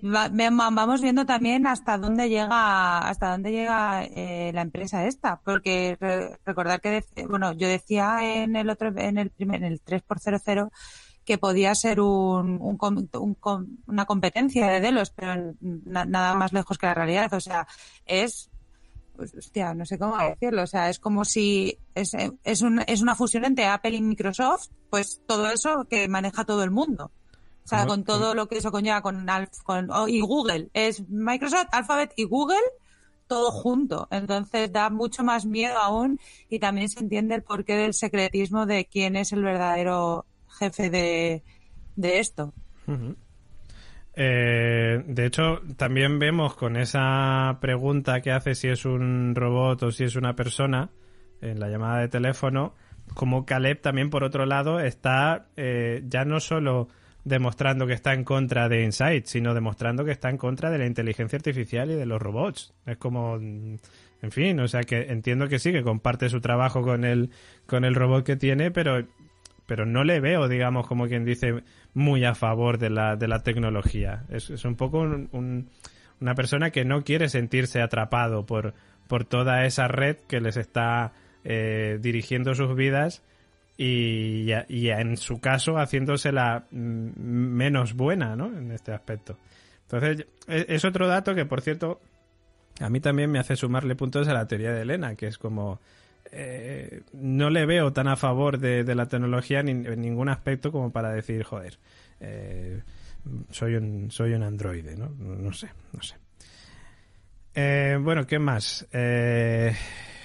Vamos viendo también hasta dónde llega hasta dónde llega eh, la empresa esta, porque re, recordar que de, bueno, yo decía en el otro en el primer en el tres por cero cero que podía ser un, un, un, un una competencia de Delos, pero na, nada más lejos que la realidad, o sea, es pues hostia, no sé cómo decirlo, o sea, es como si es es un, es una fusión entre Apple y Microsoft, pues todo eso que maneja todo el mundo. O sea, con todo lo que eso conlleva con, Alf, con oh, y Google. Es Microsoft, Alphabet y Google todo junto. Entonces da mucho más miedo aún y también se entiende el porqué del secretismo de quién es el verdadero jefe de, de esto. Uh-huh. Eh, de hecho, también vemos con esa pregunta que hace si es un robot o si es una persona en la llamada de teléfono, como Caleb también, por otro lado, está eh, ya no solo demostrando que está en contra de Insight, sino demostrando que está en contra de la inteligencia artificial y de los robots. Es como, en fin, o sea que entiendo que sí, que comparte su trabajo con el, con el robot que tiene, pero, pero no le veo, digamos, como quien dice, muy a favor de la, de la tecnología. Es, es un poco un, un, una persona que no quiere sentirse atrapado por, por toda esa red que les está eh, dirigiendo sus vidas. Y, y en su caso haciéndosela menos buena, ¿no? En este aspecto. Entonces, es, es otro dato que, por cierto, a mí también me hace sumarle puntos a la teoría de Elena, que es como eh, no le veo tan a favor de, de la tecnología ni, en ningún aspecto como para decir, joder, eh, soy un soy un androide, ¿no? No, no sé, no sé. Eh, bueno, ¿qué más? Eh...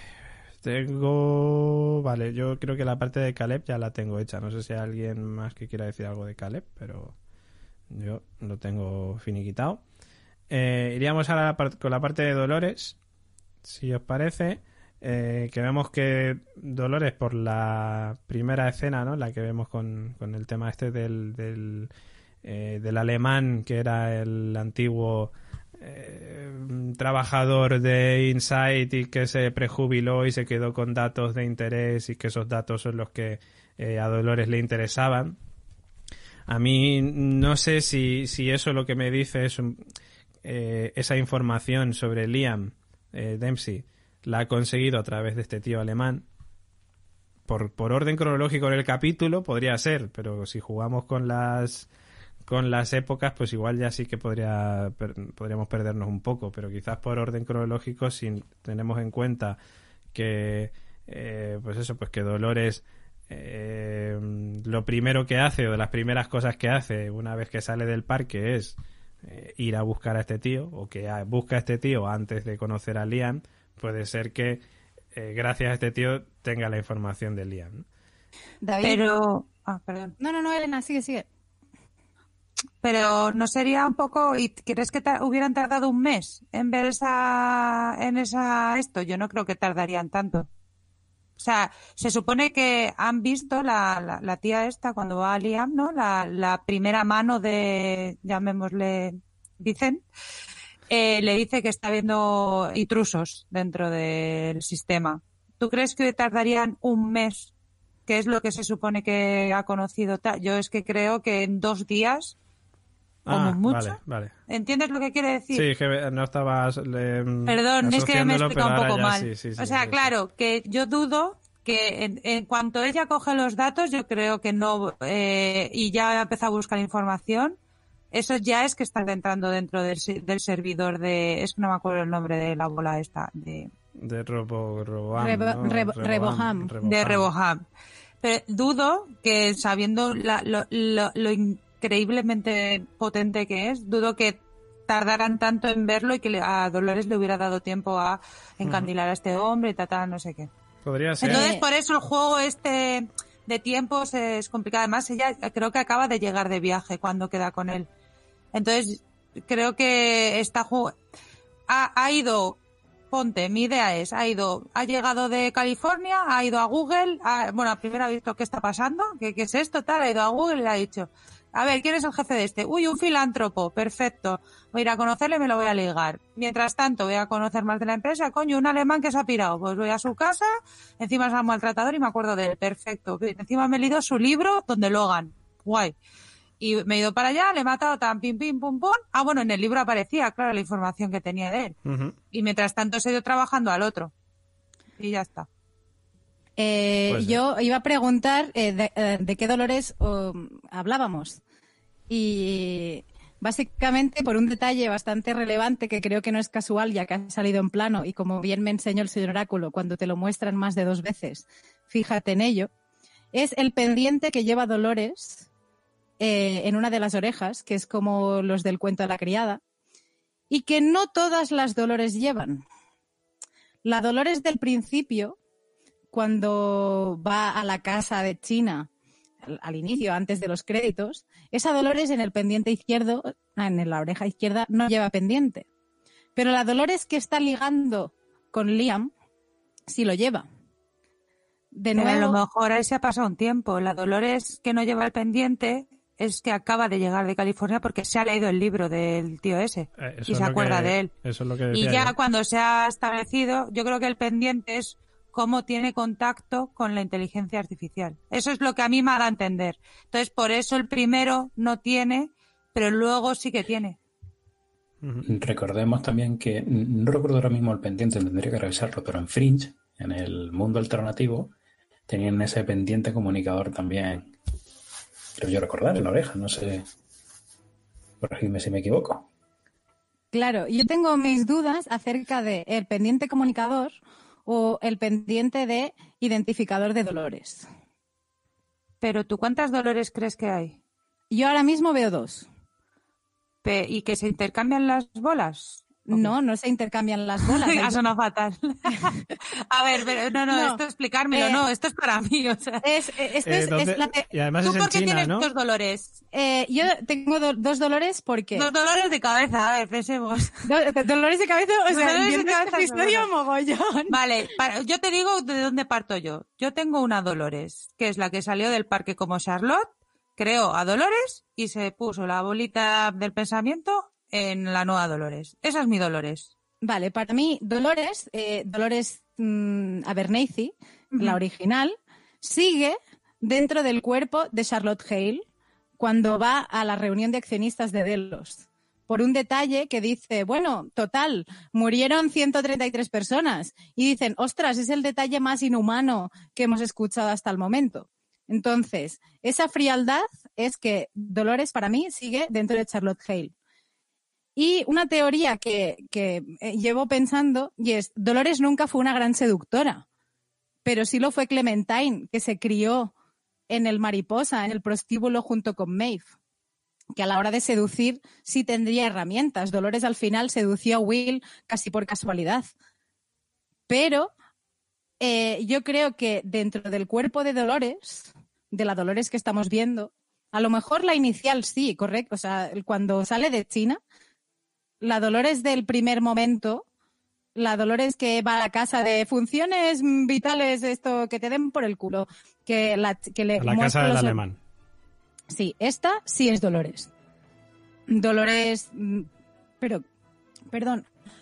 Tengo... Vale, yo creo que la parte de Caleb ya la tengo hecha. No sé si hay alguien más que quiera decir algo de Caleb, pero yo lo tengo finiquitado. Eh, iríamos ahora con la parte de Dolores, si os parece. Eh, que vemos que Dolores, por la primera escena, ¿no? La que vemos con, con el tema este del, del, eh, del alemán, que era el antiguo... Eh, trabajador de Insight y que se prejubiló y se quedó con datos de interés y que esos datos son los que eh, a Dolores le interesaban. A mí no sé si, si eso lo que me dice es un, eh, esa información sobre Liam eh, Dempsey la ha conseguido a través de este tío alemán. Por, por orden cronológico en el capítulo podría ser, pero si jugamos con las con las épocas, pues igual ya sí que podría per, podríamos perdernos un poco, pero quizás por orden cronológico, si tenemos en cuenta que eh, pues eso, pues que Dolores eh, lo primero que hace, o de las primeras cosas que hace una vez que sale del parque es eh, ir a buscar a este tío, o que a, busca a este tío antes de conocer a Liam, puede ser que eh, gracias a este tío tenga la información de Liam, ¿no? David. Pero... Ah, perdón. No, no, no, Elena, sigue, sigue. Pero no sería un poco, ¿y crees que ta- hubieran tardado un mes en ver esa, en esa, esto? Yo no creo que tardarían tanto. O sea, se supone que han visto la, la, la tía esta cuando va a Liam, ¿no? La, la primera mano de, llamémosle, dicen, eh, le dice que está viendo intrusos dentro del sistema. ¿Tú crees que tardarían un mes? ¿Qué es lo que se supone que ha conocido? Ta- Yo es que creo que en dos días, como Ah, mucho. vale, vale. ¿Entiendes lo que quiere decir? Sí, que no estaba le, Perdón, es que me he asociándolo, explicado pero un ahora poco ya mal. sí, sí, sí, o sea, sí, claro, que yo dudo que en, en cuanto ella coge los datos, yo creo que no, eh, y ya empieza a buscar información, eso ya es que está entrando dentro del, del servidor de, es que no me acuerdo el nombre de la bola esta, de... De Robo, Roboam, Rebo- ¿no? Rebo- Reboham. de Reboham. Pero dudo que sabiendo la, lo, lo, lo increíblemente potente que es, dudo que tardaran tanto en verlo y que le, a Dolores le hubiera dado tiempo a encandilar uh-huh. a este hombre y tal, no sé qué. Podría ser. Entonces, por eso el juego este de tiempos es complicado. Además, ella creo que acaba de llegar de viaje cuando queda con él. Entonces, creo que esta juego ha, ha ido... Ponte, mi idea es, ha ido, ha llegado de California, ha ido a Google, ha, bueno, primero ha visto qué está pasando, qué, qué es esto, tal, ha ido a Google y le ha dicho, a ver, ¿quién es el jefe de este? Uy, un filántropo, perfecto, voy a ir a conocerle y me lo voy a ligar. Mientras tanto, voy a conocer más de la empresa, coño, un alemán que se ha pirado, pues voy a su casa, encima es un maltratador y me acuerdo de él, perfecto, encima me he leído su libro donde Logan, guay. Y me he ido para allá, le he matado tan pim pim pum pum. Ah, bueno, en el libro aparecía, claro, la información que tenía de él. Uh-huh. Y mientras tanto se ha ido trabajando al otro. Y ya está. Eh, pues yo iba a preguntar eh, de, de qué Dolores oh, hablábamos. Y básicamente por un detalle bastante relevante que creo que no es casual, ya que ha salido en plano. Y como bien me enseñó el señor Oráculo, cuando te lo muestran más de dos veces, fíjate en ello, es el pendiente que lleva Dolores... Eh, en una de las orejas, que es como los del cuento de la criada, y que no todas las Dolores llevan. La Dolores del principio, cuando va a la casa de China, al, al inicio, antes de los créditos, esa Dolores en el pendiente izquierdo, en la oreja izquierda, no lleva pendiente. Pero la Dolores que está ligando con Liam, sí lo lleva. De nuevo, a lo mejor ahí se ha pasado un tiempo. La Dolores que no lleva el pendiente... es que acaba de llegar de California porque se ha leído el libro del tío ese Eh, y se acuerda que, de él. Eso es lo que y decía ya yo. cuando se ha establecido, yo creo que el pendiente es cómo tiene contacto con la inteligencia artificial. Eso es lo que a mí me ha dado a entender. Entonces, por eso el primero no tiene, pero luego sí que tiene. Uh-huh. Recordemos también que, no recuerdo ahora mismo el pendiente, tendría que revisarlo, pero en Fringe, en el mundo alternativo, tenían ese pendiente comunicador también, creo yo recordar, en la oreja, no sé, corregidme si me equivoco. Claro, yo tengo mis dudas acerca de el pendiente comunicador o el pendiente de identificador de dolores. Pero tú, ¿cuántas dolores crees que hay? Yo ahora mismo veo dos. Pe- ¿Y que se intercambian las bolas? No, no se intercambian las bolas. Ha sonado fatal. A ver, pero no, no, No, esto explicármelo, eh, no, esto es para mí. O sea. Es, eh, esto Eh, es, ¿dónde- es la te- Y además ¿Tú es en por qué China, tienes ¿no? estos dolores? eh, yo tengo do- dos dolores porque... Dos dolores de cabeza, a ver, pensemos. Do- dolores de cabeza, o sea, Dolores de entiendo cabeza este episodio seguro. mogollón. Vale, para- yo te digo de dónde parto yo. Yo tengo una Dolores, que es la que salió del parque como Charlotte, creó a Dolores y se puso la bolita del pensamiento en la nueva Dolores. Esa es mi Dolores. Vale, para mí, Dolores, eh, Dolores mm, Abernathy, Ujú. la original, sigue dentro del cuerpo de Charlotte Hale cuando va a la reunión de accionistas de Delos. Por un detalle que dice, bueno, total, murieron ciento treinta y tres personas. Y dicen, ostras, es el detalle más inhumano que hemos escuchado hasta el momento. Entonces, esa frialdad es que Dolores para mí sigue dentro de Charlotte Hale. Y una teoría que, que eh, llevo pensando, y es, Dolores nunca fue una gran seductora, pero sí lo fue Clementine, que se crió en el Mariposa, en el prostíbulo junto con Maeve, que a la hora de seducir sí tendría herramientas. Dolores al final sedució a Will casi por casualidad. Pero eh, yo creo que dentro del cuerpo de Dolores, de la Dolores que estamos viendo, a lo mejor la inicial sí, correcto, o sea, cuando sale de China, la Dolores del primer momento, la Dolores que va a la casa de funciones vitales, esto que te den por el culo, que, la, que le A la muestra casa del los... alemán. Sí, esta sí es Dolores. Dolores, mm, pero, perdón,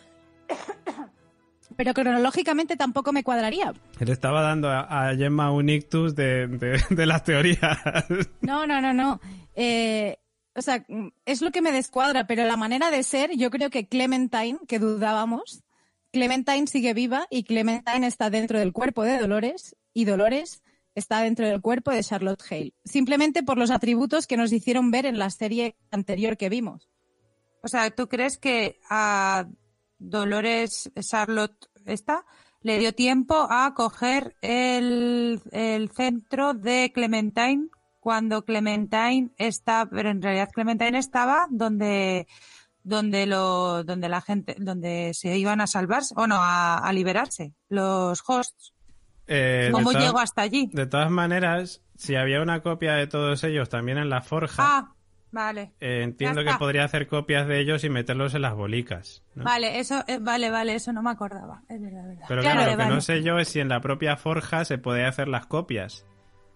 pero cronológicamente tampoco me cuadraría. Le estaba dando a, a Gemma un ictus de, de, de las teorías. No, no, no, no. Eh, o sea, es lo que me descuadra, pero la manera de ser, yo creo que Clementine, que dudábamos, Clementine sigue viva y Clementine está dentro del cuerpo de Dolores y Dolores está dentro del cuerpo de Charlotte Hale. Simplemente por los atributos que nos hicieron ver en la serie anterior que vimos. O sea, ¿tú crees que a Dolores Charlotte esta le dio tiempo a coger el, el centro de Clementine cuando Clementine está, pero en realidad Clementine estaba donde donde lo donde la gente donde se iban a salvarse o no a, a liberarse los hosts? Eh, ¿Cómo de to- llegó hasta allí? De todas maneras, si había una copia de todos ellos también en la forja, Ah, vale. eh, entiendo Ya que está. podría hacer copias de ellos y meterlos en las bolicas, ¿no? Vale, eso eh, vale, vale, eso no me acordaba. Es verdad, es verdad. Pero Claro, claro, lo que vale. no sé yo es si en la propia forja se podía hacer las copias.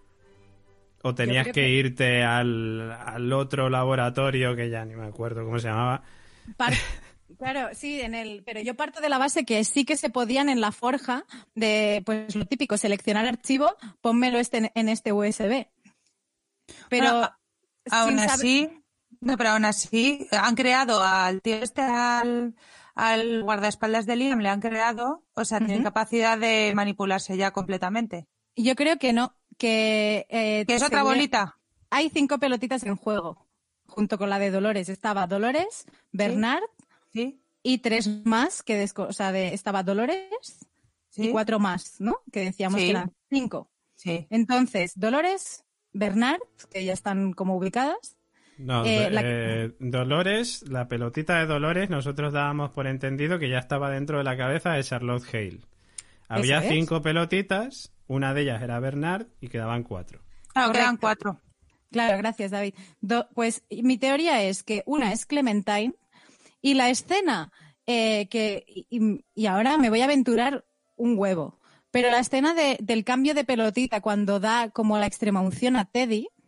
O tenías creo que, que- irte al, al otro laboratorio que ya ni me acuerdo cómo se llamaba. Par- Claro, sí, en el, pero yo parto de la base que sí que se podían en la forja de, pues lo típico, seleccionar archivo, pónmelo este en, en este U S B. Pero Bueno, a- aún sin saber- así, no, pero aún así han creado al tío este, al, al guardaespaldas de Liam, le han creado, o sea, tiene Ujú. capacidad de manipularse ya completamente. yo creo que no, que... eh, ¿Que es otra segura- bolita? Hay cinco pelotitas en juego, junto con la de Dolores. Estaba Dolores, Bernard Sí, y tres más, que desco- o sea, de, estaba Dolores sí, y cuatro más, ¿no? Que decíamos Sí. que eran cinco. sí. Entonces, Dolores, Bernard, que ya están como ubicadas. No, Eh, de- la- eh, Dolores, la pelotita de Dolores, nosotros dábamos por entendido que ya estaba dentro de la cabeza de Charlotte Hale. Había Eso es. cinco pelotitas, una de ellas era Bernard y quedaban cuatro. Claro, quedan Correcto. cuatro. Claro, gracias, David. Do- pues mi teoría es que una es Clementine y la escena eh, que... Y, y ahora me voy a aventurar un huevo. Pero la escena de- del cambio de pelotita cuando da como la extrema unción a Teddy,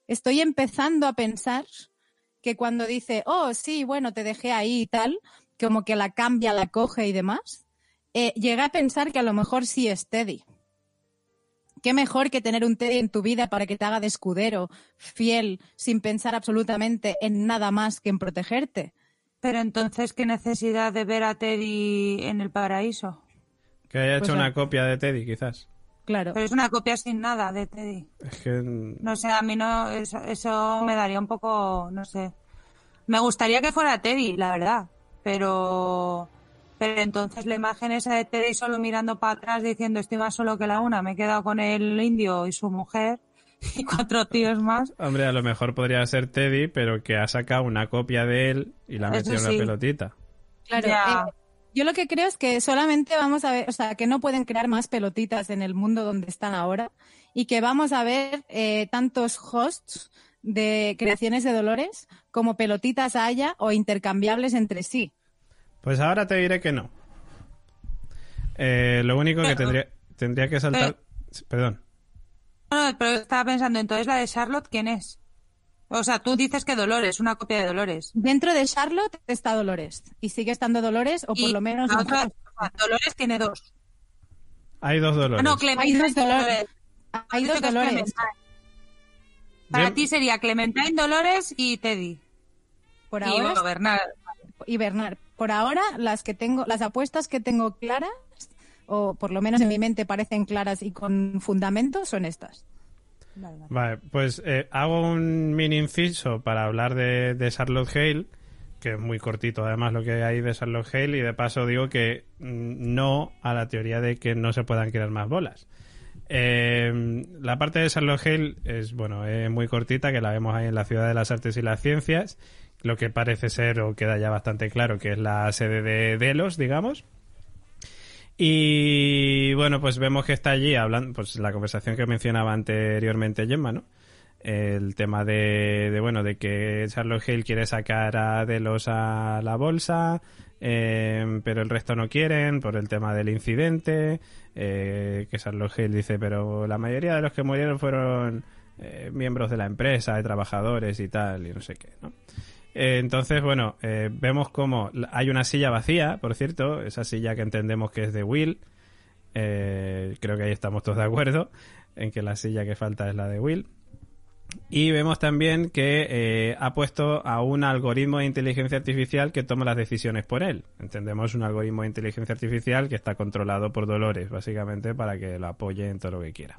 estoy empezando a pensar que cuando dice, oh, sí, bueno, te dejé ahí y tal, como que la cambia, la coge y demás, eh, llegué a pensar que a lo mejor sí es Teddy. Qué mejor que tener un Teddy en tu vida para que te haga de escudero, fiel, sin pensar absolutamente en nada más que en protegerte. Pero entonces, ¿qué necesidad de ver a Teddy en el paraíso? Que haya Pues hecho la- una copia de Teddy, quizás. Claro. Pero es una copia sin nada de Teddy. Es que... No sé, a mí no, eso, eso me daría un poco, no sé. Me gustaría que fuera Teddy, la verdad, pero pero entonces la imagen esa de Teddy solo mirando para atrás diciendo estoy más solo que la una, me he quedado con el indio y su mujer y cuatro tíos más. Hombre, a lo mejor podría ser Teddy, pero que ha sacado una copia de él y la ha Eso metido en sí. la pelotita. Claro, Ya. eh, yo lo que creo es que solamente vamos a ver, o sea, que no pueden crear más pelotitas en el mundo donde están ahora y que vamos a ver eh, tantos hosts de creaciones de Dolores como pelotitas haya o intercambiables entre sí. Pues ahora te diré que no. Eh, lo único que Pero- tendría, tendría que saltar... Perdón. No, no, pero estaba pensando, entonces la de Charlotte, ¿quién es? O sea, tú dices que Dolores, una copia de Dolores. Dentro de Charlotte está Dolores y sigue estando Dolores o por Y lo menos la otra, o sea, Dolores tiene dos. Hay dos Ah, Dolores. no, Clementine. Hay dos Dolores. Dolores. hay Dicho dos que es Dolores. Clementine. Para Yo- ti sería Clementine, Dolores y Teddy. Por Y ahora bueno, Bernard. y Bernard. Por ahora las que tengo, las apuestas que tengo claras o por lo menos en mi mente parecen claras y con fundamento son estas. Vale, vale. Vale, pues eh, hago un mini inciso para hablar de, de Charlotte Hale, que es muy cortito además lo que hay de Charlotte Hale, y de paso digo que mm, no a la teoría de que no se puedan crear más bolas. Eh, la parte de Charlotte Hale es, bueno, es muy cortita, que la vemos ahí en la Ciudad de las Artes y las Ciencias, lo que parece ser, o queda ya bastante claro, que es la sede de Delos, digamos. Y bueno, pues vemos que está allí hablando, pues la conversación que mencionaba anteriormente Gemma, ¿no? El tema de, de bueno, de que Charlotte Hale quiere sacar a Delos a la bolsa, eh, pero el resto no quieren por el tema del incidente, eh, que Charlotte Hale dice, pero la mayoría de los que murieron fueron eh, miembros de la empresa, de trabajadores y tal, y no sé qué, ¿no? Eh, entonces, bueno, eh, vemos como hay una silla vacía, por cierto, esa silla que entendemos que es de Will. Eh, creo que ahí estamos todos de acuerdo en que la silla que falta es la de Will. Y vemos también que eh, ha puesto a un algoritmo de inteligencia artificial que toma las decisiones por él. Entendemos un algoritmo de inteligencia artificial que está controlado por Dolores, básicamente, para que lo apoye en todo lo que quiera.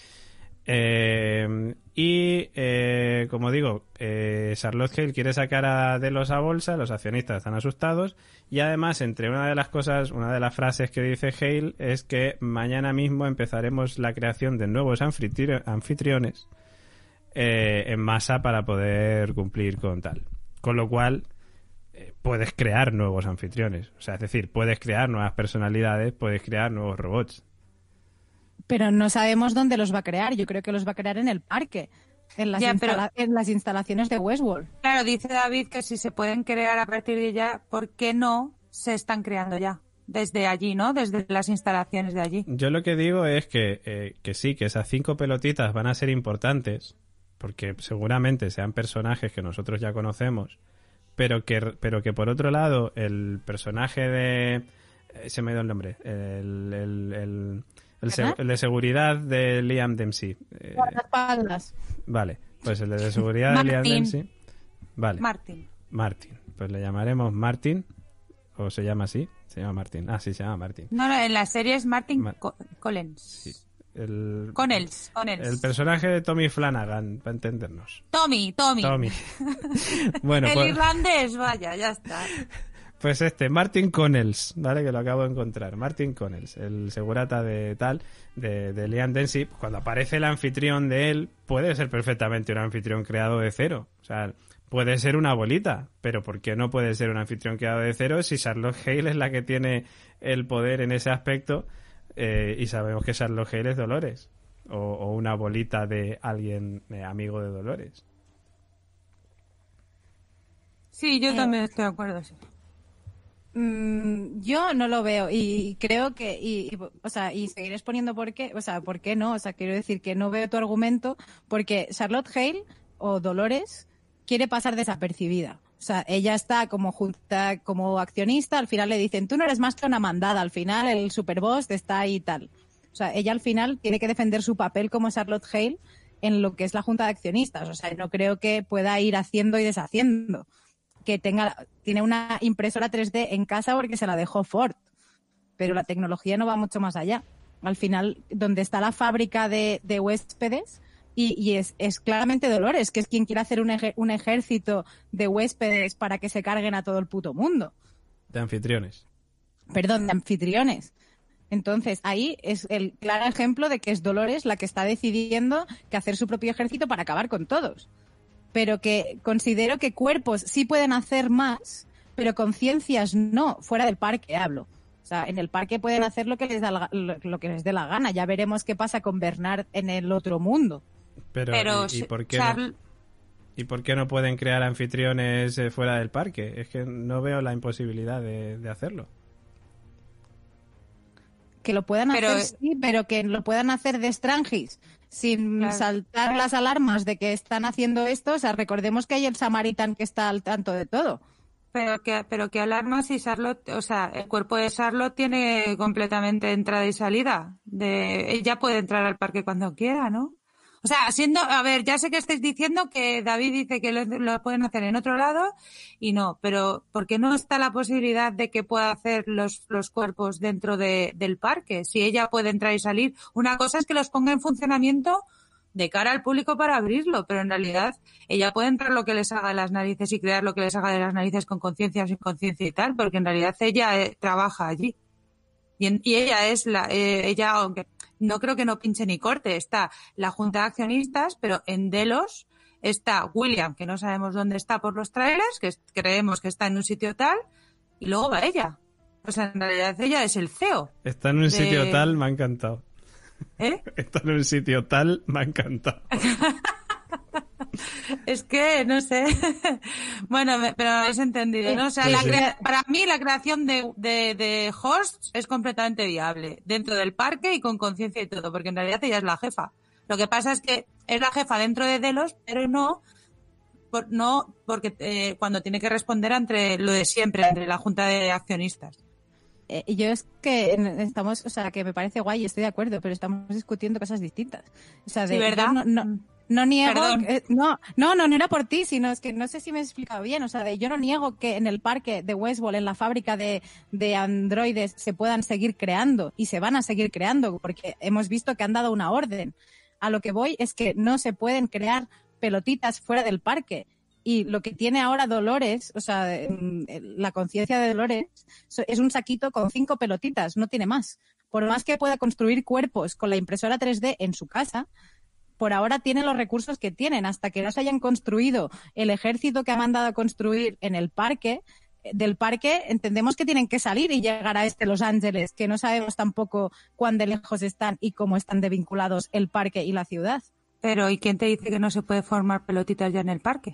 Eh, y eh, como digo, eh, Charlotte Hale quiere sacar a Delos a bolsa, los accionistas están asustados, y además, entre una de las cosas, una de las frases que dice Hale es que mañana mismo empezaremos la creación de nuevos anfitri- anfitriones eh, en masa para poder cumplir con tal. Con lo cual eh, puedes crear nuevos anfitriones, o sea, es decir, puedes crear nuevas personalidades, puedes crear nuevos robots. Pero no sabemos dónde los va a crear. Yo creo que los va a crear en el parque, en las, Ya, pero- instala- en las instalaciones de Westworld. Claro, dice David que si se pueden crear a partir de ya, ¿por qué no se están creando ya? Desde allí, ¿no? Desde las instalaciones de allí. Yo lo que digo es que, eh, que sí, que esas cinco pelotitas van a ser importantes, porque seguramente sean personajes que nosotros ya conocemos, pero que, pero que por otro lado, el personaje de... eh, se me ha ido el nombre. El, el, el, el, se- el de seguridad de Liam Dempsey. Eh, Guardaespaldas. vale, pues el de seguridad de Liam Martin. Dempsey. Vale, Martin. Martin. Pues le llamaremos Martin, o se llama así. Se llama Martin. Ah, sí, se llama Martin. No, no, en la serie es Martin Ma- Co- Collins. Sí. El, Connells, Connells. el personaje de Tommy Flanagan, para entendernos. Tommy, Tommy. Tommy. Bueno, El pues, irlandés, vaya, ya está. pues este, Martin Connells, ¿vale? Que lo acabo de encontrar. Martin Connells, el segurata de tal, de, de Liam Dempsey. Cuando aparece el anfitrión de él, puede ser perfectamente un anfitrión creado de cero. O sea, puede ser una bolita, pero ¿por qué no puede ser un anfitrión creado de cero si Charlotte Hale es la que tiene el poder en ese aspecto? Eh, y sabemos que Charlotte Hale es Dolores. O, o una bolita de alguien eh, amigo de Dolores. Sí, yo Eh, también estoy de acuerdo. Sí. Mm, yo no lo veo y creo que y, y, o sea y seguiré exponiendo por qué, o sea, por qué no, o sea, quiero decir que no veo tu argumento porque Charlotte Hale o Dolores quiere pasar desapercibida. O sea, ella está como junta, como accionista, al final le dicen, tú no eres más que una mandada, al final el superboss está ahí y tal. O sea, ella al final tiene que defender su papel como Charlotte Hale en lo que es la junta de accionistas. O sea, no creo que pueda ir haciendo y deshaciendo. Que tenga, tiene una impresora tres D en casa porque se la dejó Ford. Pero la tecnología no va mucho más allá. Al final, donde está la fábrica de, de huéspedes, y, y es, es claramente Dolores, que es quien quiere hacer un, ej- un ejército de huéspedes para que se carguen a todo el puto mundo. De anfitriones. Perdón, de anfitriones. Entonces, ahí es el claro ejemplo de que es Dolores la que está decidiendo que hacer su propio ejército para acabar con todos. Pero que considero que cuerpos sí pueden hacer más, pero conciencias no, fuera del parque hablo. O sea, en el parque pueden hacer lo que les da la, lo, lo que les dé la gana. Ya veremos qué pasa con Bernard en el otro mundo. Pero, Pero ¿y, y por qué Charl- no, ¿y por qué no pueden crear anfitriones eh, fuera del parque? Es que no veo la imposibilidad de, de hacerlo. Que lo puedan Pero- hacer, sí, pero que lo puedan hacer de Strangis, sin Claro. saltar las alarmas de que están haciendo esto. O sea, recordemos que hay el Samaritan que está al tanto de todo. Pero que, pero que alarma si Charlotte, o sea, el cuerpo de Charlotte tiene completamente entrada y salida. De, ella puede entrar al parque cuando quiera, ¿no? O sea, siendo, a ver, ya sé que estáis diciendo que David dice que lo, lo pueden hacer en otro lado y no, pero ¿por qué no está la posibilidad de que pueda hacer los, los cuerpos dentro de, del parque? Si ella puede entrar y salir. Una cosa es que los ponga en funcionamiento de cara al público para abrirlo, pero en realidad ella puede entrar lo que les haga de las narices y crear lo que les haga de las narices con conciencia o sin conciencia y tal, porque en realidad ella eh, trabaja allí. Y, en, y ella es la, eh, ella, aunque no creo que no pinche ni corte, está la junta de accionistas, pero en Delos está William, que no sabemos dónde está por los trailers, que es, creemos que está en un sitio tal, y luego va ella. O sea, en realidad ella es el C E O. Está en un de- sitio tal, me ha encantado. ¿Eh? Está en un sitio tal, me ha encantado. Es que, no sé. Bueno, me- pero habéis entendido, ¿no? O sea, Sí, la sí. crea- para mí la creación de, de, de hosts es completamente viable dentro del parque y con conciencia y todo, porque en realidad ella es la jefa. Lo que pasa es que es la jefa dentro de Delos, pero no, por, no porque eh, cuando tiene que responder entre lo de siempre, entre la junta de accionistas. Eh, y yo es que en- estamos, o sea, que me parece guay, estoy de acuerdo, pero estamos discutiendo cosas distintas. O sea, de, Sí, ¿verdad? yo no, no, no niego, Perdón. eh, no, no, no, no era por ti, sino es que no sé si me he explicado bien. O sea, de, yo no niego que en el parque de Westworld, en la fábrica de, de androides, se puedan seguir creando y se van a seguir creando, porque hemos visto que han dado una orden. A lo que voy es que no se pueden crear pelotitas fuera del parque. Y lo que tiene ahora Dolores, o sea, mm, la conciencia de Dolores, so- es un saquito con cinco pelotitas, no tiene más. Por más que pueda construir cuerpos con la impresora tres D en su casa, por ahora tiene los recursos que tienen. Hasta que no se hayan construido el ejército que ha mandado a construir en el parque, eh, del parque entendemos que tienen que salir y llegar a este Los Ángeles, que no sabemos tampoco cuán de lejos están y cómo están desvinculados el parque y la ciudad. Pero, ¿y quién te dice que no se puede formar pelotitas ya en el parque?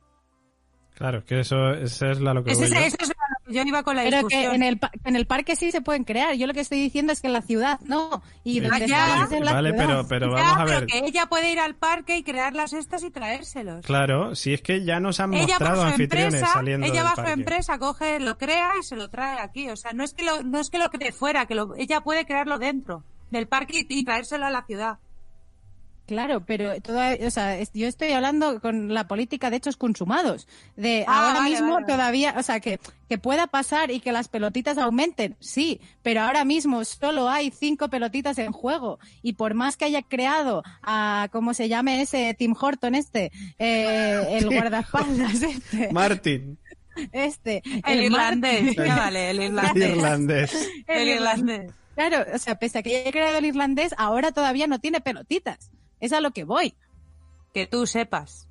Claro, que eso, eso es la lo que Ese, voy yo. eso es lo que yo iba con la Pero discusión. que en el, pa- en el parque sí se pueden crear. Yo lo que estoy diciendo es que en la ciudad no. Y Sí, donde Ah, ya. están es en la vale, ciudad. pero, pero Ya, vamos a pero ver. que ella puede ir al parque y crear las estas y traérselos. Claro, si es que ya nos han Ella mostrado bajo anfitriones empresa, saliendo ella del bajo parque. empresa coge, lo crea y se lo trae aquí. O sea, no es que lo, no es que lo cree fuera, que lo, ella puede crearlo dentro del parque y, y traérselo a la ciudad. Claro, pero toda, o sea, es- yo estoy hablando con la política de hechos consumados. De Ah, ahora vale, mismo vale, vale. todavía, o sea, que, que pueda pasar y que las pelotitas aumenten, sí, pero ahora mismo solo hay cinco pelotitas en juego. Y por más que haya creado a, ¿cómo se llame ese Tim Horton este? Eh, el guardaespaldas este. Martin, este. El, irlandés, Martin. ya vale, el el irlandés. irlandés. El irlandés. Claro, o sea, pese a que haya creado el irlandés, ahora todavía no tiene pelotitas. Es a lo que voy. Que tú sepas.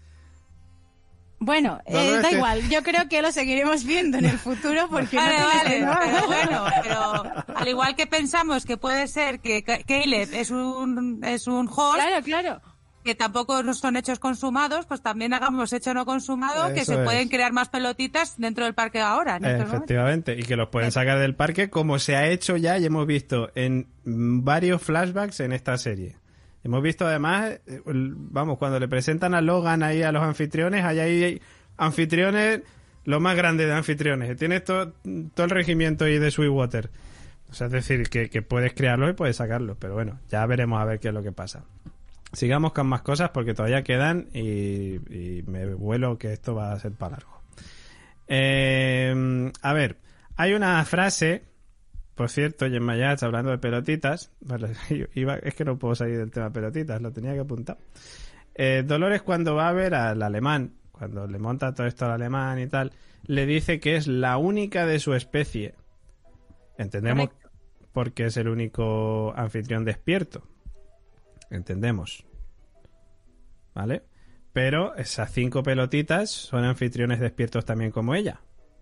Bueno, No, eh, no, es da que- igual, yo creo que lo seguiremos viendo en el futuro porque Vale, no vale, tiene sentido. pero bueno, pero al igual que pensamos que puede ser que Ca- Caleb es un, es un host, Claro, claro. que tampoco no son hechos consumados, pues también hagamos hecho no consumado, que Eso se es. pueden crear más pelotitas dentro del parque ahora. En estos momentos. Efectivamente, y que los pueden sacar del parque como se ha hecho ya y hemos visto en mm, varios flashbacks en esta serie. Hemos visto además, vamos, cuando le presentan a Logan ahí a los anfitriones, hay ahí anfitriones, lo más grande de anfitriones. Tienes todo, todo el regimiento ahí de Sweetwater. O sea, es decir, que, que puedes crearlo y puedes sacarlo. Pero bueno, ya veremos a ver qué es lo que pasa. Sigamos con más cosas porque todavía quedan y, y me vuelo que esto va a ser para largo. Eh, a ver, hay una frase, por cierto, Gemma Yats, hablando de pelotitas, vale, iba, es que no puedo salir del tema pelotitas, lo tenía que apuntar. Eh, Dolores, cuando va a ver al alemán, cuando le monta todo esto al alemán y tal, le dice que es la única de su especie. Entendemos porque es el único anfitrión despierto. Entendemos. ¿Vale? Pero esas cinco pelotitas son anfitriones despiertos también como ella.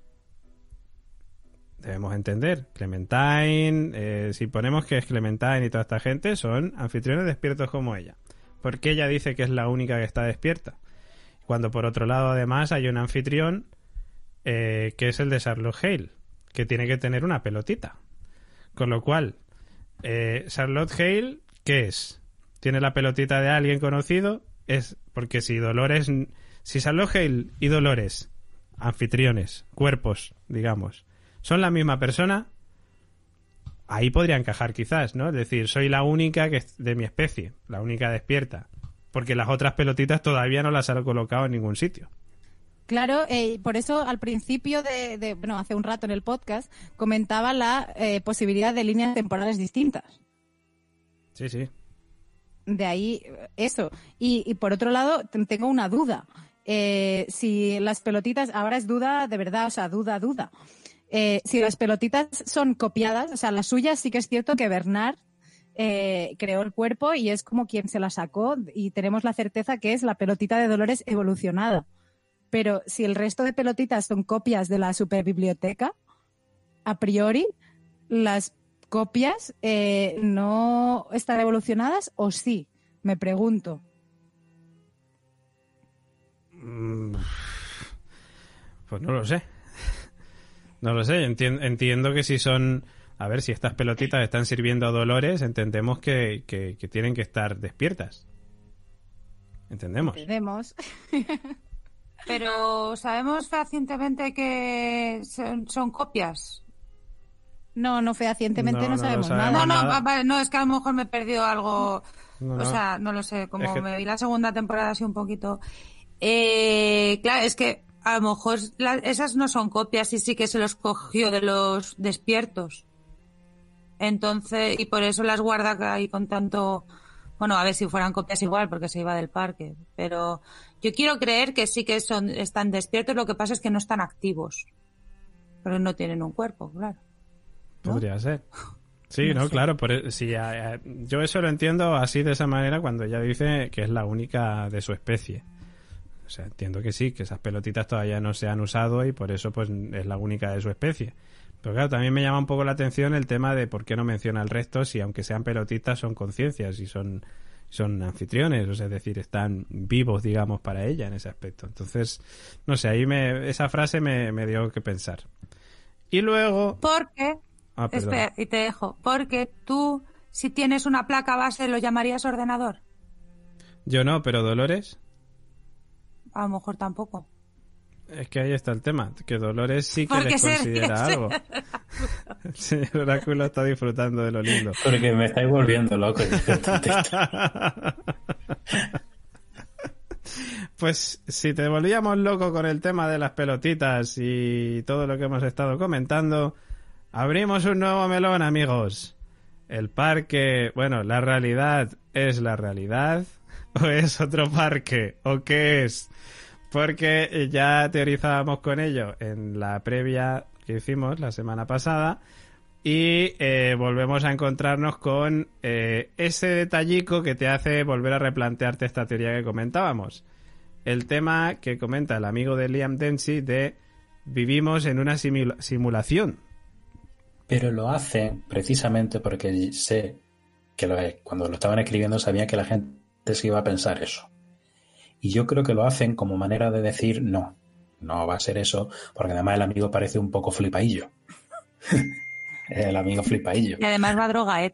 Debemos entender. Clementine, eh, si ponemos que es Clementine y toda esta gente, son anfitriones despiertos como ella. Porque ella dice que es la única que está despierta. Cuando por otro lado además hay un anfitrión eh, que es el de Charlotte Hale, que tiene que tener una pelotita. Con lo cual, eh, Charlotte Hale, ¿qué es? ¿Tiene la pelotita de alguien conocido? Es porque si Dolores, si Charlotte Hale y Dolores, anfitriones, cuerpos, digamos, son la misma persona, ahí podría encajar quizás, ¿no? Es decir, soy la única que es de mi especie, la única despierta, porque las otras pelotitas todavía no las han colocado en ningún sitio. Claro, eh, por eso al principio de, de, bueno, hace un rato en el podcast, comentaba la eh, posibilidad de líneas temporales distintas. Sí, sí. De ahí eso. Y, y por otro lado, tengo una duda. Eh, si las pelotitas, ahora es duda de verdad, o sea, duda, duda. Eh, si las pelotitas son copiadas, o sea, las suyas sí que es cierto que Bernard eh, creó el cuerpo y es como quien se la sacó y tenemos la certeza que es la pelotita de Dolores evolucionada. Pero si el resto de pelotitas son copias de la superbiblioteca, a priori, las copias eh, no están evolucionadas o sí, me pregunto. Pues no lo sé. No lo sé, entiendo, entiendo que si son... A ver, si estas pelotitas están sirviendo a Dolores, entendemos que, que, que tienen que estar despiertas. Entendemos. Entendemos. Pero ¿sabemos fehacientemente que son, son copias? No, no fehacientemente no, no, no sabemos, sabemos nada. No, no, nada. vale, no, es que a lo mejor me he perdido algo. No, no. O sea, no lo sé, como Es que... me vi la segunda temporada así un poquito. Eh, claro, es que a lo mejor la, esas no son copias y sí que se los cogió de los despiertos. Entonces, y por eso las guarda ahí con tanto... Bueno, a ver si fueran copias igual, porque se iba del parque. Pero yo quiero creer que sí que son están despiertos, lo que pasa es que no están activos. Pero no tienen un cuerpo, claro. ¿No? Podría ser. Sí, no, no no sé. claro. Por, sí, a, a, yo eso lo entiendo así, de esa manera, cuando ella dice que es la única de su especie. O sea, entiendo que sí, que esas pelotitas todavía no se han usado y por eso pues es la única de su especie. Pero claro, también me llama un poco la atención el tema de por qué no menciona el resto si aunque sean pelotitas son conciencias y son, son anfitriones, o sea, es decir, están vivos, digamos, para ella en ese aspecto. Entonces, no sé, ahí me, esa frase me, me dio que pensar. Y luego... Porque, ah, espera, y te dejo, porque tú, si tienes una placa base, ¿lo llamarías ordenador? Yo no, pero Dolores... A lo mejor tampoco. Es que ahí está el tema, que Dolores sí que Porque les considera sería algo. El señor Oráculo está disfrutando de lo lindo. Porque me estáis volviendo loco. Pues si te volvíamos loco con el tema de las pelotitas y todo lo que hemos estado comentando, abrimos un nuevo melón, amigos. El parque, bueno, la realidad es la realidad o es otro parque o qué es, porque ya teorizábamos con ello en la previa que hicimos la semana pasada y eh, volvemos a encontrarnos con eh, ese detallico que te hace volver a replantearte esta teoría que comentábamos. El tema que comenta el amigo de Liam Dempsey de vivimos en una simula- simulación. Pero lo hacen precisamente porque sé que lo, cuando lo estaban escribiendo sabían que la gente se iba a pensar eso. Y yo creo que lo hacen como manera de decir no, no va a ser eso, porque además el amigo parece un poco flipaillo. El amigo flipaillo. Y además va drogaete,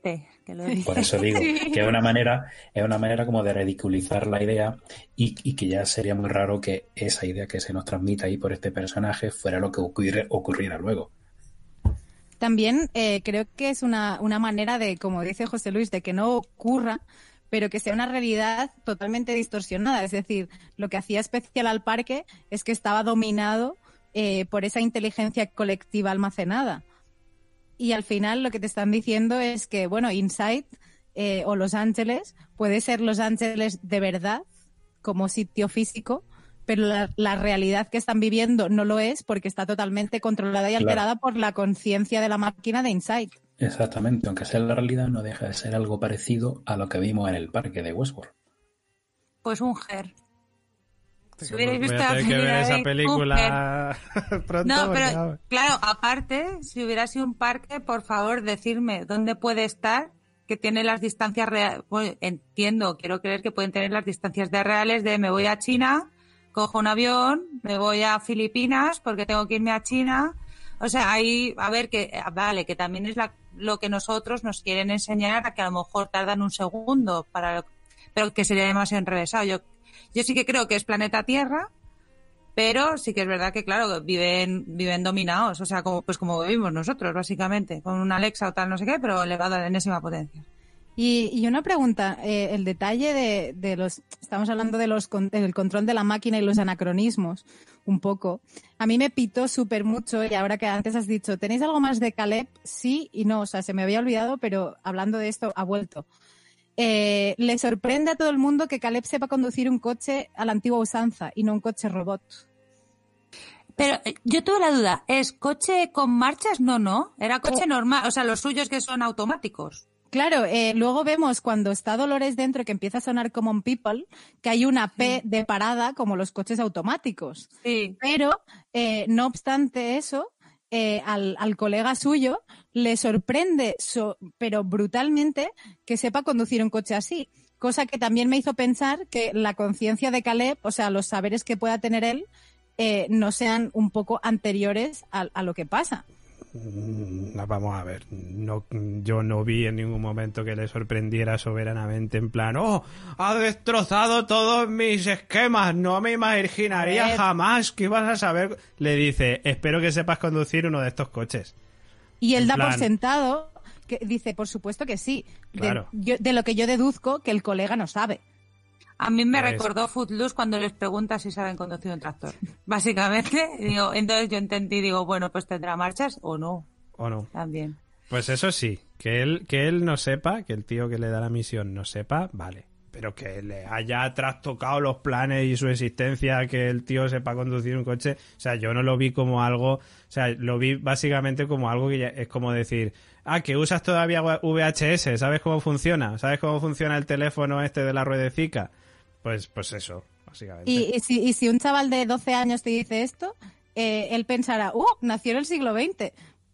que lo dice. Por eso digo Sí. que es una manera, es una manera como de ridiculizar la idea y, y que ya sería muy raro que esa idea que se nos transmite ahí por este personaje fuera lo que ocurre, ocurriera luego. También eh, creo que es una, una manera de, como dice José Luis, de que no ocurra, pero que sea una realidad totalmente distorsionada. Es decir, lo que hacía especial al parque es que estaba dominado eh, por esa inteligencia colectiva almacenada. Y al final lo que te están diciendo es que, bueno, Inside eh, o Los Ángeles puede ser Los Ángeles de verdad, como sitio físico, pero la, la realidad que están viviendo no lo es porque está totalmente controlada y alterada claro. por la conciencia de la máquina de Inside. Exactamente, aunque sea la realidad, no deja de ser algo parecido a lo que vimos en el parque de Westworld. Pues un Ger. Si hubierais visto la que ver esa película pronto. No, pero no. Claro, aparte, si hubiera sido un parque, por favor, decirme dónde puede estar, que tiene las distancias reales. Bueno, entiendo, quiero creer que pueden tener las distancias de reales de me voy a China, cojo un avión, me voy a Filipinas porque tengo que irme a China. O sea, ahí, a ver, que vale, que también es la, lo que nosotros nos quieren enseñar, a que a lo mejor tardan un segundo, para pero que sería demasiado enrevesado. Yo Yo sí que creo que es planeta Tierra, pero sí que es verdad que, claro, viven viven dominados, o sea, como pues como vivimos nosotros, básicamente, con una Alexa o tal, no sé qué, pero elevado a la enésima potencia. Y, y una pregunta, eh, el detalle de, de los, estamos hablando de los del control de la máquina y los anacronismos, un poco. A mí me pitó súper mucho, y ahora que antes has dicho, ¿tenéis algo más de Caleb? Sí y no, o sea, se me había olvidado, pero hablando de esto, ha vuelto. Eh, le sorprende a todo el mundo que Caleb sepa conducir un coche a la antigua usanza y no un coche robot. Pero eh, yo tuve la duda, ¿es coche con marchas? No, no, era coche oh. normal, o sea, los suyos que son automáticos. Claro, eh, luego vemos cuando está Dolores dentro que empieza a sonar Common People, que hay una P sí. de parada como los coches automáticos. Sí. Pero, eh, no obstante eso, eh, al, al colega suyo le sorprende, so, pero brutalmente, que sepa conducir un coche así. Cosa que también me hizo pensar que la conciencia de Caleb, o sea, los saberes que pueda tener él, eh, no sean un poco anteriores a, a lo que pasa. Vamos a ver, no, yo no vi en ningún momento que le sorprendiera soberanamente en plan, oh, ha destrozado todos mis esquemas, no me imaginaría jamás que ibas a saber. Le dice, espero que sepas conducir uno de estos coches. Y él en da plan... por sentado, que dice, por supuesto que sí, claro. de, yo, de lo que yo deduzco que el colega no sabe. A mí me pues... recordó Footloose cuando les pregunta si saben conducir un tractor. Básicamente, digo, entonces yo entendí, digo, bueno, pues tendrá marchas o no. O no. También. Pues eso sí, que él, que él no sepa, que el tío que le da la misión no sepa, vale. Pero que le haya trastocado los planes y su existencia, que el tío sepa conducir un coche, o sea, yo no lo vi como algo, o sea, lo vi básicamente como algo que ya es como decir, ah, que usas todavía V H S, ¿sabes cómo funciona? ¿Sabes cómo funciona el teléfono este de la ruedecica? Pues, pues eso, básicamente. Y, y, si, y si un chaval de doce años te dice esto, eh, él pensará, ¡uh! Nació en el siglo veinte.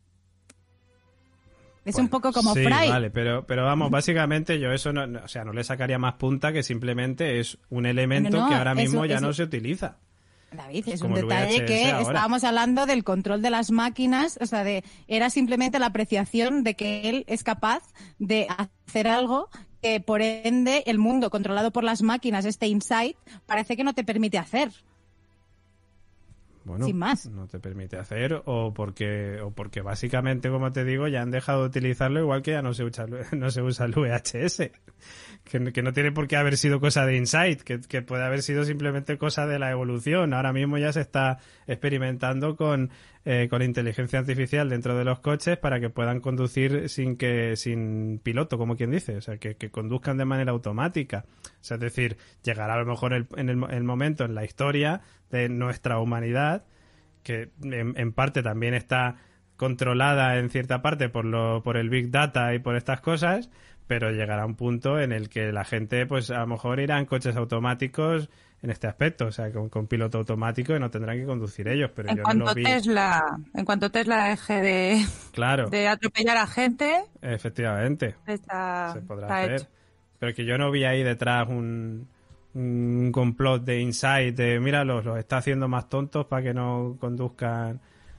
Es bueno, un poco como sí, Fry. Vale, pero, pero vamos, básicamente yo eso no, no, o sea, no le sacaría más punta, que simplemente es un elemento no, no, que ahora mismo un, ya no un, se utiliza. David, es un detalle que ahora. Estábamos hablando del control de las máquinas, o sea, de era simplemente la apreciación de que él es capaz de hacer algo que, por ende, el mundo controlado por las máquinas, este Inside, parece que no te permite hacer. Bueno, sin más. No te permite hacer, o porque o porque básicamente, como te digo, ya han dejado de utilizarlo, igual que ya no se usa, no se usa el V H S, que, que no tiene por qué haber sido cosa de Insight, que, que puede haber sido simplemente cosa de la evolución. Ahora mismo ya se está experimentando con eh, con inteligencia artificial dentro de los coches para que puedan conducir sin que sin piloto, como quien dice, o sea, que, que conduzcan de manera automática. O sea, es decir, llegará a lo mejor el, en el, el momento en la historia de nuestra humanidad, que en, en parte también está controlada en cierta parte por lo por el Big Data y por estas cosas, pero llegará un punto en el que la gente, pues a lo mejor irá en coches automáticos en este aspecto, o sea, con, con piloto automático, y no tendrán que conducir ellos, pero en yo cuanto no lo vi. Tesla, en cuanto Tesla deje de, claro. de atropellar a gente, efectivamente, está, se podrá está hacer. hecho. Pero que yo no vi ahí detrás un, un complot de Inside, de mira, los, los está haciendo más tontos para que no conduzcan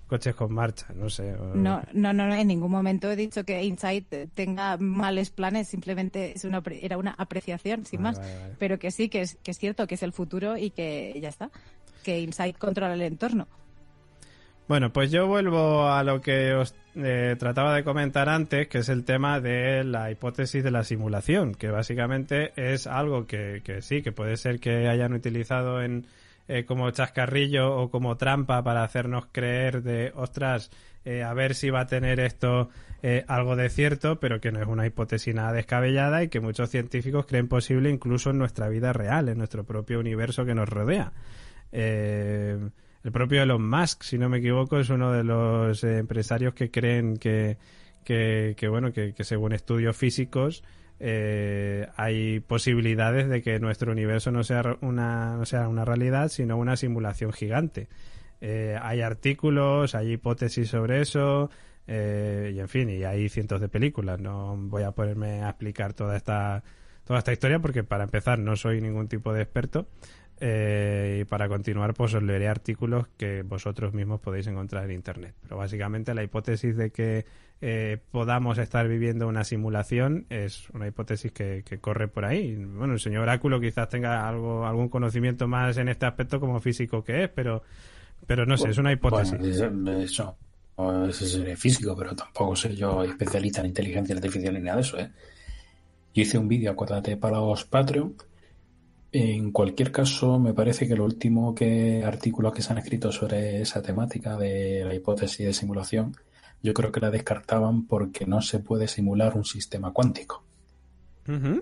coches con marcha, no sé. O... No, no, no, en ningún momento he dicho que Insight tenga males planes, simplemente es una, era una apreciación, sin vale, más. Vale, vale. Pero que sí, que es, que es cierto, que es el futuro y que ya está, que Insight controla el entorno. Bueno, pues yo vuelvo a lo que os eh, trataba de comentar antes, que es el tema de la hipótesis de la simulación, que básicamente es algo que, que sí, que puede ser que hayan utilizado en eh, como chascarrillo o como trampa para hacernos creer de, ostras, eh, a ver si va a tener esto eh, algo de cierto, pero que no es una hipótesis nada descabellada y que muchos científicos creen posible incluso en nuestra vida real, en nuestro propio universo que nos rodea. Eh... El propio Elon Musk, si no me equivoco, es uno de los eh, empresarios que creen que, que, que bueno, que, que según estudios físicos eh, hay posibilidades de que nuestro universo no sea una, no sea una realidad, sino una simulación gigante. Eh, hay artículos, hay hipótesis sobre eso, eh, y en fin, y hay cientos de películas. No voy a ponerme a explicar toda esta, toda esta historia porque, para empezar, no soy ningún tipo de experto. Eh, y para continuar, pues os leeré artículos que vosotros mismos podéis encontrar en internet. Pero básicamente la hipótesis de que eh, podamos estar viviendo una simulación es una hipótesis que, que corre por ahí. Bueno, el señor Oráculo quizás tenga algo, algún conocimiento más en este aspecto como físico que es, pero, pero no sé, es una hipótesis. Bueno, eso, eso sería físico, pero tampoco soy yo especialista en inteligencia artificial ni nada de eso, ¿eh? Yo hice un vídeo, acuérdate, para los Patreon. En cualquier caso, me parece que los últimos que, artículos que se han escrito sobre esa temática de la hipótesis de simulación, yo creo que la descartaban porque no se puede simular un sistema cuántico. Uh-huh.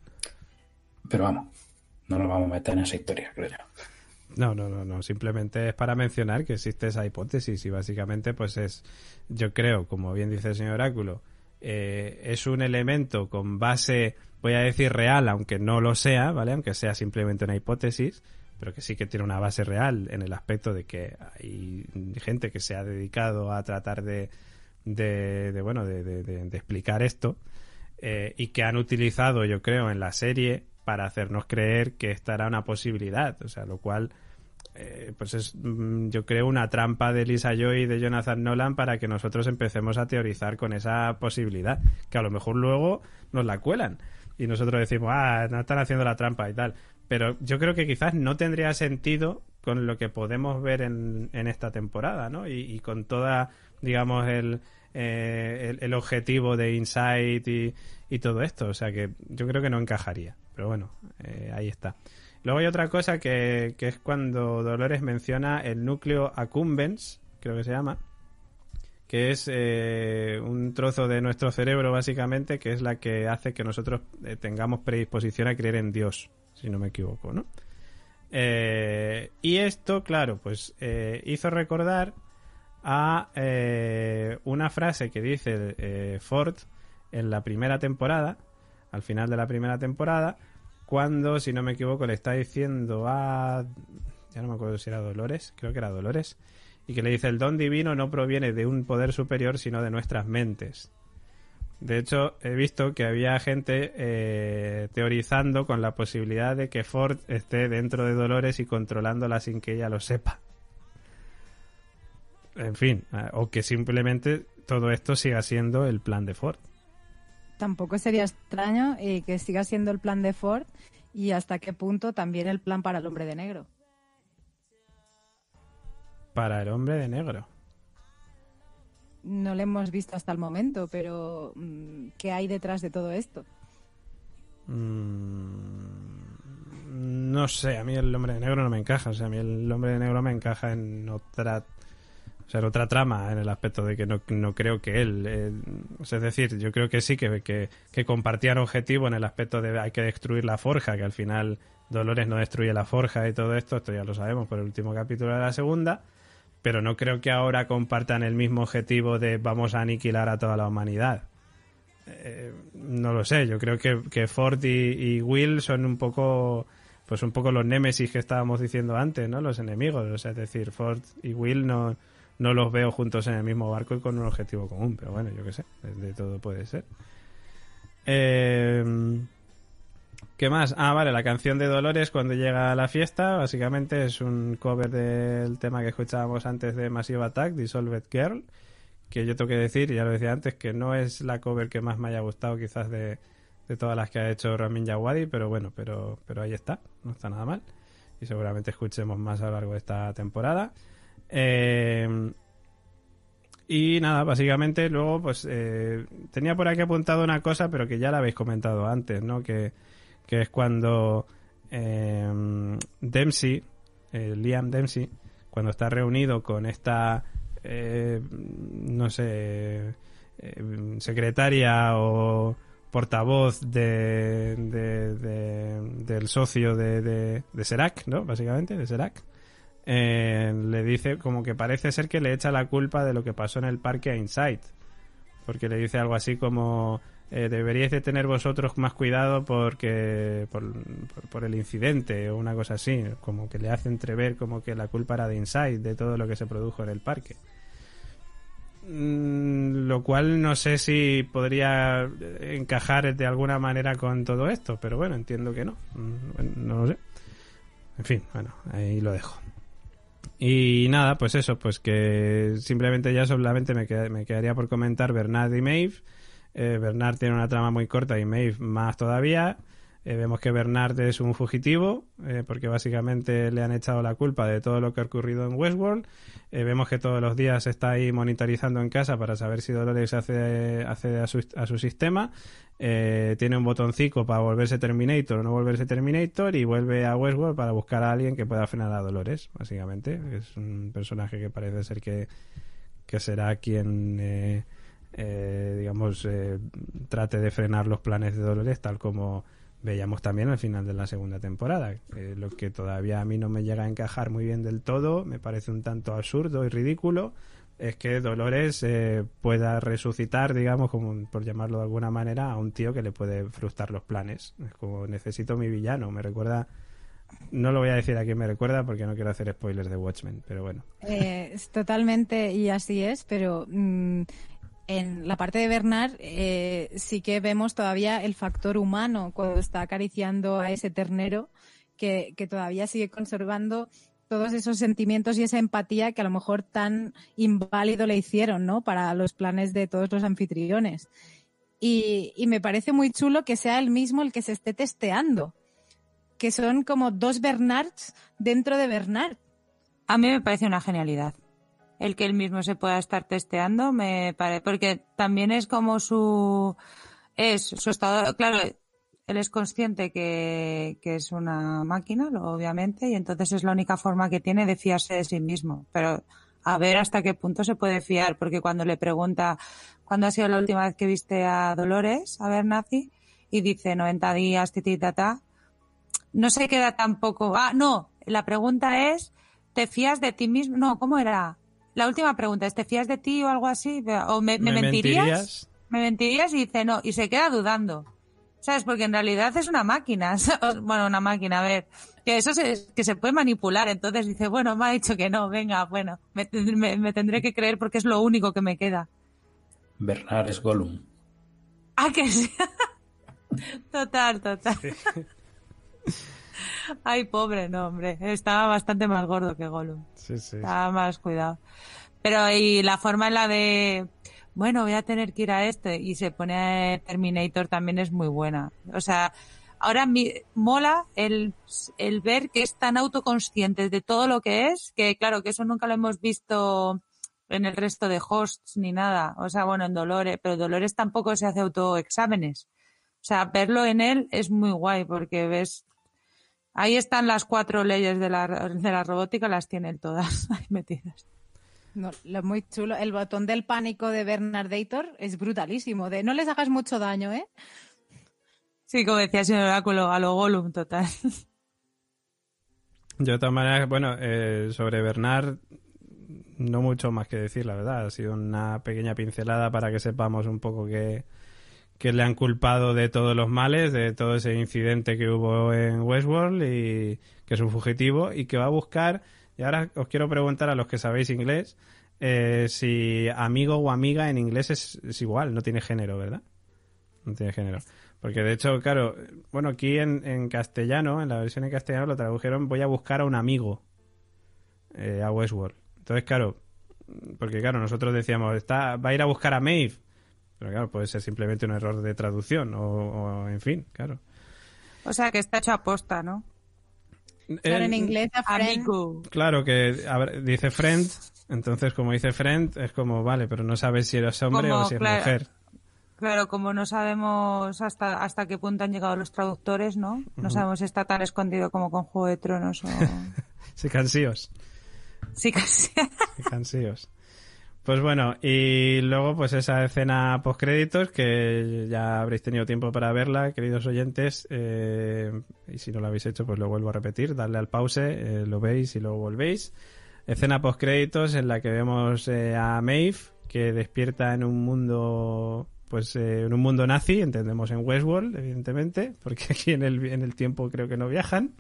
Pero vamos, no nos vamos a meter en esa historia, creo yo. No, no, no, no. Simplemente es para mencionar que existe esa hipótesis y básicamente, pues es, yo creo, como bien dice el señor Oráculo, eh, es un elemento con base, voy a decir real, aunque no lo sea, ¿vale? Aunque sea simplemente una hipótesis, pero que sí que tiene una base real en el aspecto de que hay gente que se ha dedicado a tratar de, de, de bueno, de, de, de, de explicar esto eh, y que han utilizado, yo creo, en la serie para hacernos creer que esta era una posibilidad, o sea, lo cual eh, pues es, yo creo, una trampa de Lisa Joy y de Jonathan Nolan para que nosotros empecemos a teorizar con esa posibilidad, que a lo mejor luego nos la cuelan y nosotros decimos, ah, no están haciendo la trampa y tal, pero yo creo que quizás no tendría sentido con lo que podemos ver en, en esta temporada, ¿no? Y, y con toda, digamos, el, eh, el, el objetivo de Insight y, y todo esto, o sea que yo creo que no encajaría, pero bueno, eh, ahí está. Luego hay otra cosa que, que es cuando Dolores menciona el núcleo accumbens, creo que se llama, que es eh, un trozo de nuestro cerebro básicamente, que es la que hace que nosotros eh, tengamos predisposición a creer en Dios, si no me equivoco, ¿no? Eh, y esto, claro, pues eh, hizo recordar a eh, una frase que dice eh, Ford en la primera temporada, al final de la primera temporada, cuando, si no me equivoco, le está diciendo a... ya no me acuerdo si era Dolores, creo que era Dolores, y que le dice, el don divino no proviene de un poder superior, sino de nuestras mentes. De hecho, he visto que había gente eh, teorizando con la posibilidad de que Ford esté dentro de Dolores y controlándola sin que ella lo sepa. En fin, o que simplemente todo esto siga siendo el plan de Ford. Tampoco sería extraño eh, que siga siendo el plan de Ford y hasta qué punto también el plan para el hombre de negro. Para el hombre de negro. No lo hemos visto hasta el momento, pero ¿qué hay detrás de todo esto? Mm, no sé, a mí el hombre de negro no me encaja. O sea, a mí el hombre de negro me encaja en otra... O sea, en otra trama, en el aspecto de que no, no creo que él... Eh, o sea, es decir, yo creo que sí, que, que, que compartían objetivo en el aspecto de hay que destruir la forja, que al final Dolores no destruye la forja y todo esto, esto ya lo sabemos por el último capítulo de la segunda, pero no creo que ahora compartan el mismo objetivo de vamos a aniquilar a toda la humanidad. Eh, no lo sé, yo creo que, que Ford y, y Will son un poco... pues un poco los némesis que estábamos diciendo antes, ¿no? Los enemigos, o sea, es decir, Ford y Will no... no los veo juntos en el mismo barco y con un objetivo común, pero bueno, yo qué sé, de, de todo puede ser. Eh, ¿Qué más? Ah, vale, la canción de Dolores cuando llega a la fiesta, básicamente es un cover del tema que escuchábamos antes de Massive Attack, Dissolved Girl, que yo tengo que decir, ya lo decía antes, que no es la cover que más me haya gustado quizás de, de todas las que ha hecho Ramin Djawadi, pero bueno, pero, pero ahí está, no está nada mal. Y seguramente escuchemos más a lo largo de esta temporada. Eh... Y nada, básicamente luego pues eh, tenía por aquí apuntado una cosa, pero que ya la habéis comentado antes, ¿no? Que, que es cuando eh, Dempsey, eh, Liam Dempsey, cuando está reunido con esta, eh, no sé, eh, secretaria o portavoz de, de, de del socio de, de, de Serac, ¿no? Básicamente, de Serac. Eh, le dice como que parece ser que le echa la culpa de lo que pasó en el parque a Insight, porque le dice algo así como eh, deberíais de tener vosotros más cuidado porque por, por, por el incidente o una cosa así, como que le hace entrever como que la culpa era de Insight, de todo lo que se produjo en el parque. Mm, lo cual no sé si podría encajar de alguna manera con todo esto, pero bueno, entiendo que no, mm, no lo sé. En fin, bueno, ahí lo dejo. Y nada, pues eso, pues que simplemente ya solamente me, qued- me quedaría por comentar Bernard y Maeve. Eh, Bernard tiene una trama muy corta y Maeve más todavía. Eh, vemos que Bernard es un fugitivo, eh, porque básicamente le han echado la culpa de todo lo que ha ocurrido en Westworld. Eh, vemos que todos los días está ahí monitorizando en casa para saber si Dolores accede, accede a, su, a su sistema. Eh, tiene un botoncito para volverse Terminator o no volverse Terminator y vuelve a Westworld para buscar a alguien que pueda frenar a Dolores, básicamente. Es un personaje que parece ser que, que será quien... Eh, eh, digamos, eh, trate de frenar los planes de Dolores, tal como veíamos también al final de la segunda temporada. Eh, lo que todavía a mí no me llega a encajar muy bien del todo, me parece un tanto absurdo y ridículo, es que Dolores eh, pueda resucitar, digamos, como por llamarlo de alguna manera, a un tío que le puede frustrar los planes. Es como, necesito mi villano, me recuerda... No lo voy a decir a quién me recuerda porque no quiero hacer spoilers de Watchmen, pero bueno. Eh, es totalmente, y así es, pero... Mmm... En la parte de Bernard eh, sí que vemos todavía el factor humano cuando está acariciando a ese ternero que, que todavía sigue conservando todos esos sentimientos y esa empatía que a lo mejor tan inválido le hicieron, ¿no? Para los planes de todos los anfitriones. Y, y me parece muy chulo que sea él mismo el que se esté testeando, que son como dos Bernards dentro de Bernard. A mí me parece una genialidad. El que él mismo se pueda estar testeando, me parece, porque también es como su, es su estado, claro, él es consciente que, que es una máquina, obviamente, y entonces es la única forma que tiene de fiarse de sí mismo, pero a ver hasta qué punto se puede fiar, porque cuando le pregunta, ¿cuándo ha sido la última vez que viste a Dolores, a ver, Nazi? Y dice noventa días, titi, tata, no se queda tampoco, ah, no, la pregunta es, ¿te fías de ti mismo? No, ¿cómo era? La última pregunta es, ¿te fías de ti o algo así? ¿O me, me, ¿Me mentirías? mentirías? ¿Me mentirías? Y dice, no, y se queda dudando. ¿Sabes? Porque en realidad es una máquina. Bueno, una máquina, a ver, que eso se, que se puede manipular. Entonces dice, bueno, me ha dicho que no, venga, bueno, me, me, me tendré que creer porque es lo único que me queda. Bernard es Gollum. Ah, que sí. Total, total. Sí. Ay, pobre, no, hombre. Estaba bastante más gordo que Gollum. Sí, sí. Estaba más cuidado. Pero y la forma en la de, bueno, voy a tener que ir a este y se pone a Terminator también es muy buena. O sea, ahora mi, mola el, el ver que es tan autoconsciente de todo lo que es, que claro, que eso nunca lo hemos visto en el resto de hosts ni nada. O sea, bueno, en Dolores, pero Dolores tampoco se hace autoexámenes. O sea, verlo en él es muy guay porque ves... Ahí están las cuatro leyes de la, de la robótica, las tienen todas ahí metidas. No, lo muy chulo. El botón del pánico de Bernardator es brutalísimo. De no les hagas mucho daño, ¿eh? Sí, como decía el señor Oráculo, a lo Gollum, total. Yo de todas maneras, bueno, eh, sobre Bernard, no mucho más que decir, la verdad. Ha sido una pequeña pincelada para que sepamos un poco que... que le han culpado de todos los males, de todo ese incidente que hubo en Westworld y que es un fugitivo y que va a buscar, y ahora os quiero preguntar a los que sabéis inglés, eh, si amigo o amiga en inglés es, es igual, no tiene género, ¿verdad? No tiene género. Porque de hecho, claro, bueno, aquí en, en castellano, en la versión en castellano lo tradujeron voy a buscar a un amigo eh, a Westworld. Entonces, claro, porque claro, nosotros decíamos, está va a ir a buscar a Maeve. Pero claro, puede ser simplemente un error de traducción o, o en fin, claro. O sea, que está hecho a posta, ¿no? Claro, en inglés a friend. Amigo. Claro, que a ver, dice friend, entonces como dice friend es como, vale, pero no sabes si eres hombre Como, o si es claro, mujer. Claro, como no sabemos hasta hasta qué punto han llegado los traductores, ¿no? No Ujú. sabemos si está tan escondido como con Juego de Tronos o... Sí, cansíos. Sí, casi. Sí, cansíos. Pues bueno, y luego pues esa escena postcréditos que ya habréis tenido tiempo para verla, queridos oyentes, eh, y si no lo habéis hecho pues lo vuelvo a repetir, darle al pause, eh, lo veis y luego volvéis. Escena postcréditos en la que vemos eh, a Maeve que despierta en un mundo pues eh, en un mundo nazi, entendemos en Westworld evidentemente, porque aquí en el, en el tiempo creo que no viajan.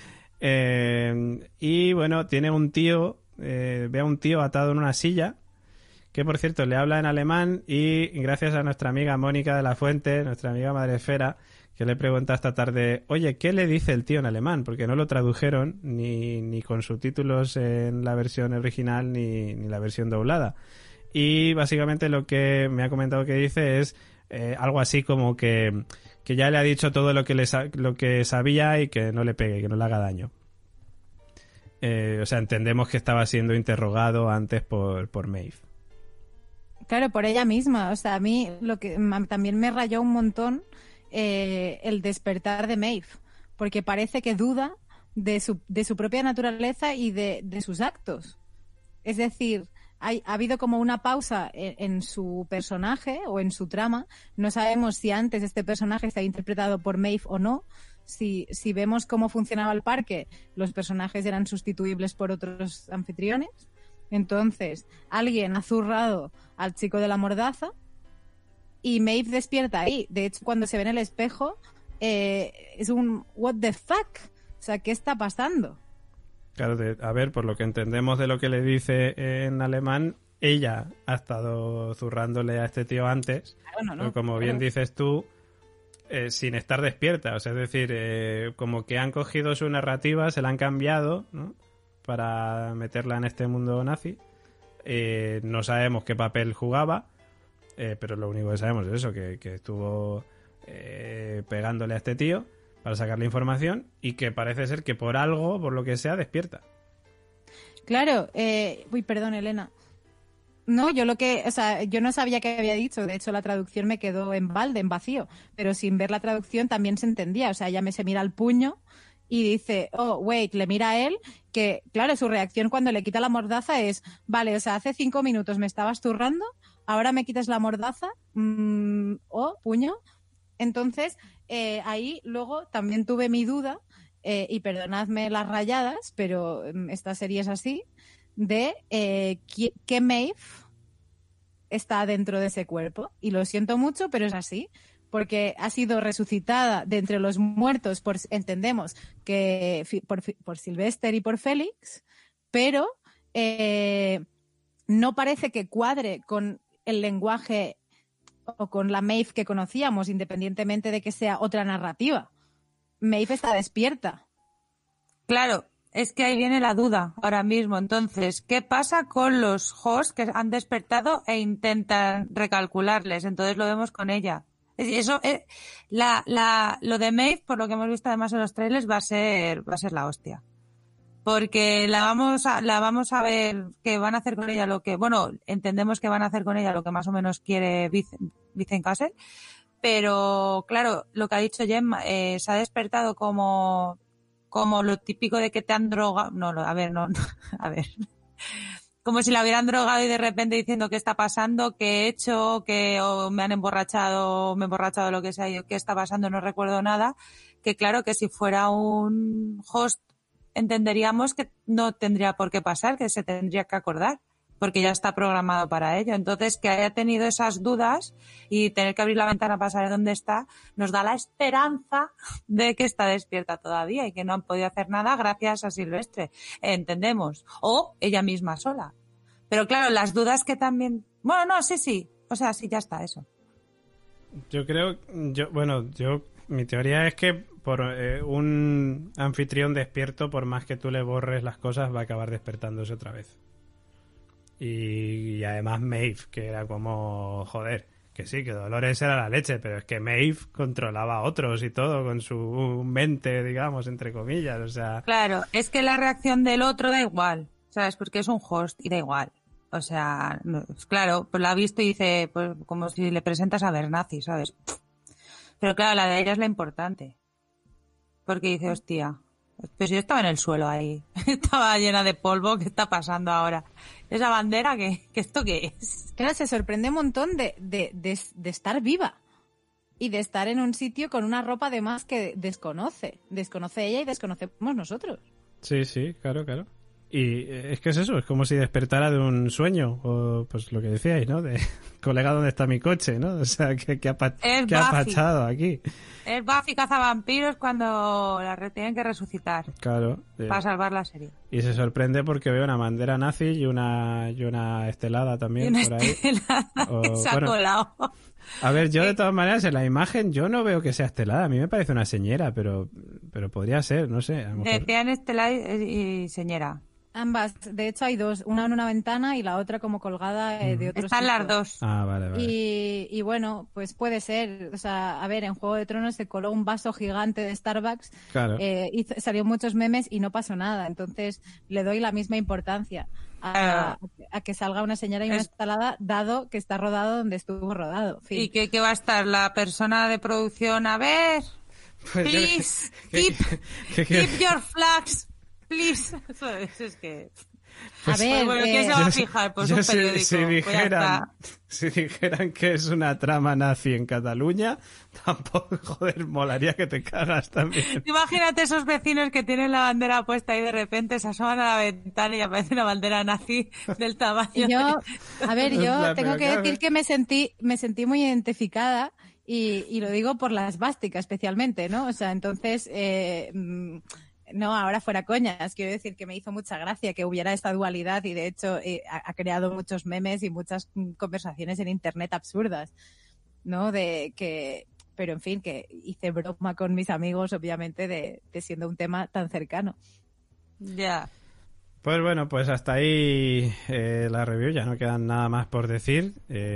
Eh, y bueno, tiene un tío, eh, ve a un tío atado en una silla, que por cierto le habla en alemán y gracias a nuestra amiga Mónica de la Fuente, nuestra amiga Madrefera, que le pregunta esta tarde, oye, ¿qué le dice el tío en alemán? Porque no lo tradujeron ni, ni con subtítulos en la versión original ni, ni la versión doblada. Y básicamente lo que me ha comentado que dice es eh, algo así como que, que ya le ha dicho todo lo que, le sa- lo que sabía y que no le pegue, que no le haga daño. Eh, o sea, entendemos que estaba siendo interrogado antes por, por Maeve. Claro, por ella misma. O sea, a mí lo que ma- también me rayó un montón eh, el despertar de Maeve, porque parece que duda de su, de su propia naturaleza y de, de sus actos. Es decir, hay, ha habido como una pausa en, en su personaje o en su trama. No sabemos si antes este personaje está interpretado por Maeve o no. Si, si vemos cómo funcionaba el parque, los personajes eran sustituibles por otros anfitriones. Entonces, alguien ha zurrado al chico de la mordaza y Maeve despierta ahí. De hecho, cuando se ve en el espejo, eh, es un what the fuck. O sea, ¿qué está pasando? Claro, de, a ver, por lo que entendemos de lo que le dice en alemán, ella ha estado zurrándole a este tío antes, Claro, no, no, pero como claro. bien dices tú, eh, sin estar despierta. O sea, es decir, eh, como que han cogido su narrativa, se la han cambiado, ¿no?, para meterla en este mundo nazi. Eh, no sabemos qué papel jugaba, eh, pero lo único que sabemos es eso, que, que estuvo eh, pegándole a este tío para sacarle información y que parece ser que por algo, por lo que sea, despierta. Claro, eh, uy, perdón, Elena. No, yo lo que, o sea, yo no sabía qué había dicho. De hecho, la traducción me quedó en balde, en vacío. Pero sin ver la traducción también se entendía. O sea, ella me se mira al puño y dice, oh, wait, le mira a él, que, claro, su reacción cuando le quita la mordaza es, vale, o sea, hace cinco minutos me estabas zurrando, ahora me quitas la mordaza, mmm, oh, puño. Entonces, eh, ahí luego también tuve mi duda, eh, y perdonadme las rayadas, pero mm, esta serie es así, de eh, ¿qué, qué Maeve está dentro de ese cuerpo? Y lo siento mucho, pero es así. Porque ha sido resucitada de entre los muertos, por, entendemos que por, por Sylvester y por Félix, pero eh, no parece que cuadre con el lenguaje o con la Maeve que conocíamos, independientemente de que sea otra narrativa. Maeve está despierta. Claro, es que ahí viene la duda ahora mismo. Entonces, ¿qué pasa con los hosts que han despertado e intentan recalcularles? Entonces lo vemos con ella. Eso, eh, la, la, lo de Maeve, por lo que hemos visto además en los trailers, va a ser, va a ser la hostia. Porque la vamos a, la vamos a ver que van a hacer con ella lo que, bueno, entendemos que van a hacer con ella lo que más o menos quiere Vincent Cassel, pero claro, lo que ha dicho Gemma, eh, se ha despertado como, como lo típico de que te han drogado, no, a ver, no, no a ver. Como si la hubieran drogado y de repente diciendo qué está pasando, qué he hecho, que o me han emborrachado, o me he emborrachado, lo que sea, yo, qué está pasando, no recuerdo nada. Que claro que si fuera un host entenderíamos que no tendría por qué pasar, que se tendría que acordar, porque ya está programado para ello. Entonces, que haya tenido esas dudas y tener que abrir la ventana para saber dónde está, nos da la esperanza de que está despierta todavía y que no han podido hacer nada gracias a Silvestre. Entendemos. O ella misma sola. Pero claro, las dudas que también... Bueno, no, sí, sí. O sea, sí, ya está, eso. Yo creo, yo bueno, yo mi teoría es que por eh, un anfitrión despierto, por más que tú le borres las cosas, va a acabar despertándose otra vez. Y, y además Maeve, que era como, joder, que sí, que Dolores era la leche, pero es que Maeve controlaba a otros y todo con su mente, digamos, entre comillas, o sea... Claro, es que la reacción del otro da igual, ¿sabes? Porque es un host y da igual. O sea, claro, pues la ha visto y dice, pues como si le presentas a Bernazi, ¿sabes? Pero claro, la de ella es la importante. Porque dice, hostia, pues yo estaba en el suelo ahí, estaba llena de polvo, ¿qué está pasando ahora? Esa bandera, ¿qué, qué esto qué es? Claro, se sorprende un montón de, de, de, de estar viva y de estar en un sitio con una ropa además que desconoce. Desconoce ella y desconocemos nosotros. Sí, sí, claro, claro. Y es que es eso, es como si despertara de un sueño, o pues lo que decíais, ¿no? De, colega, ¿dónde está mi coche, no? O sea, ¿qué, qué ha, pa- ¿qué ha pasado aquí? Es Buffy cazavampiros cuando la re- tienen que resucitar. Claro. Eh, para salvar la serie. Y se sorprende porque ve una bandera nazi y una y una estelada también y una por ahí. Estelada o, se ha bueno, colado. A ver, yo de todas maneras en la imagen yo no veo que sea estelada. A mí me parece una señera, pero pero podría ser, no sé. A lo mejor... Decían estelada y, y señera. Ambas, de hecho hay dos, una en una ventana y la otra como colgada eh, de otro Están sitio. las dos. Ah, vale, vale. Y, y bueno, pues puede ser, o sea, a ver, en Juego de Tronos se coló un vaso gigante de Starbucks, Claro. eh, y salió muchos memes y no pasó nada, entonces le doy la misma importancia a, Ah. a que salga una señora y una Es- estelada, dado que está rodado donde estuvo rodado. Fin. ¿Y qué, qué va a estar la persona de producción? A ver, Pues yo- please, ¿qué- keep, qué- qué- keep your flags, please. Eso es, es que... a ver, bueno, eh, ¿quién se va a fijar? Pues yo un si- periódico. Si, Pues ya dijeran, está. si dijeran que es una trama nazi en Cataluña, tampoco, joder, molaría que te cagas también. Imagínate esos vecinos que tienen la bandera puesta y de repente se asoman a la ventana y aparece una bandera nazi del tamaño Y yo, de... a ver, En yo plan, tengo pero que claro. decir que me sentí, me sentí muy identificada y, y lo digo por la esvástica especialmente, ¿no? O sea, entonces, eh, mm, no, ahora fuera coñas, quiero decir que me hizo mucha gracia que hubiera esta dualidad y de hecho eh, ha, ha creado muchos memes y muchas mm, conversaciones en internet absurdas, ¿no? De que, pero en fin, que hice broma con mis amigos, obviamente, de, de siendo un tema tan cercano. Ya. Pues bueno, pues hasta ahí eh, la review, ya no quedan nada más por decir.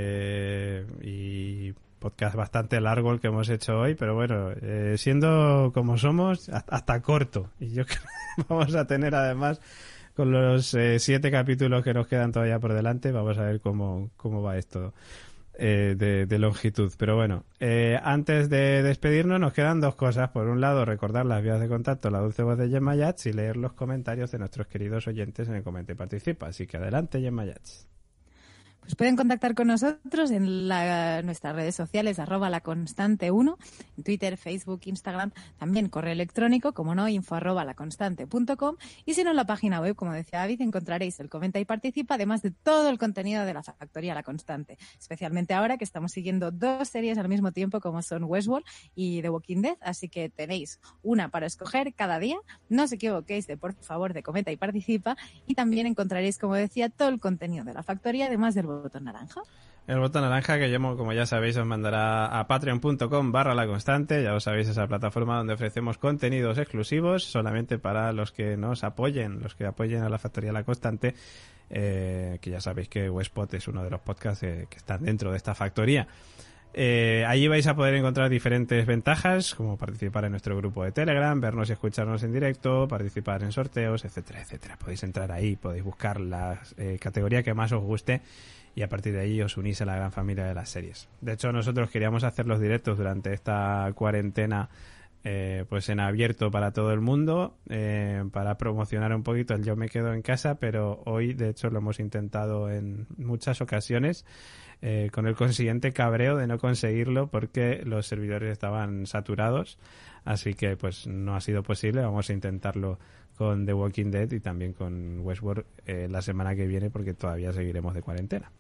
Eh, y podcast bastante largo el que hemos hecho hoy, pero bueno, eh, siendo como somos, hasta, hasta corto. Y yo creo que vamos a tener además, con los eh, siete capítulos que nos quedan todavía por delante, vamos a ver cómo, cómo va esto eh, de, de longitud. Pero bueno, eh, antes de despedirnos nos quedan dos cosas. Por un lado, recordar las vías de contacto, la dulce voz de Gemma Yats, y leer los comentarios de nuestros queridos oyentes en el Comenta y Participa. Así que adelante, Gemma Yats. Pues pueden contactar con nosotros en la, nuestras redes sociales, arroba la constante uno, en Twitter, Facebook, Instagram, también correo electrónico, como no, info arroba laconstante punto com, y si no, en la página web, como decía David, encontraréis el Comenta y Participa, además de todo el contenido de la Factoría La Constante, especialmente ahora que estamos siguiendo dos series al mismo tiempo, como son Westworld y The Walking Dead, así que tenéis una para escoger cada día. No os equivoquéis de, por favor, de Comenta y Participa, y también encontraréis, como decía, todo el contenido de la Factoría, además del botón naranja. El botón naranja que yo, como ya sabéis, os mandará a patreon.com barra la constante. Ya lo sabéis, esa plataforma donde ofrecemos contenidos exclusivos solamente para los que nos apoyen, los que apoyen a la Factoría La Constante, eh, que ya sabéis que Westpod es uno de los podcasts eh, que están dentro de esta factoría. Eh, allí vais a poder encontrar diferentes ventajas, como participar en nuestro grupo de Telegram, vernos y escucharnos en directo, participar en sorteos, etcétera, etcétera. Podéis entrar ahí, podéis buscar la eh, categoría que más os guste y a partir de ahí os unís a la gran familia de las series. De hecho, nosotros queríamos hacer los directos durante esta cuarentena eh, pues en abierto para todo el mundo, eh, para promocionar un poquito el Yo me quedo en casa, pero hoy de hecho lo hemos intentado en muchas ocasiones, eh, con el consiguiente cabreo de no conseguirlo porque los servidores estaban saturados, así que pues no ha sido posible. Vamos a intentarlo con The Walking Dead y también con Westworld eh, la semana que viene, porque todavía seguiremos de cuarentena.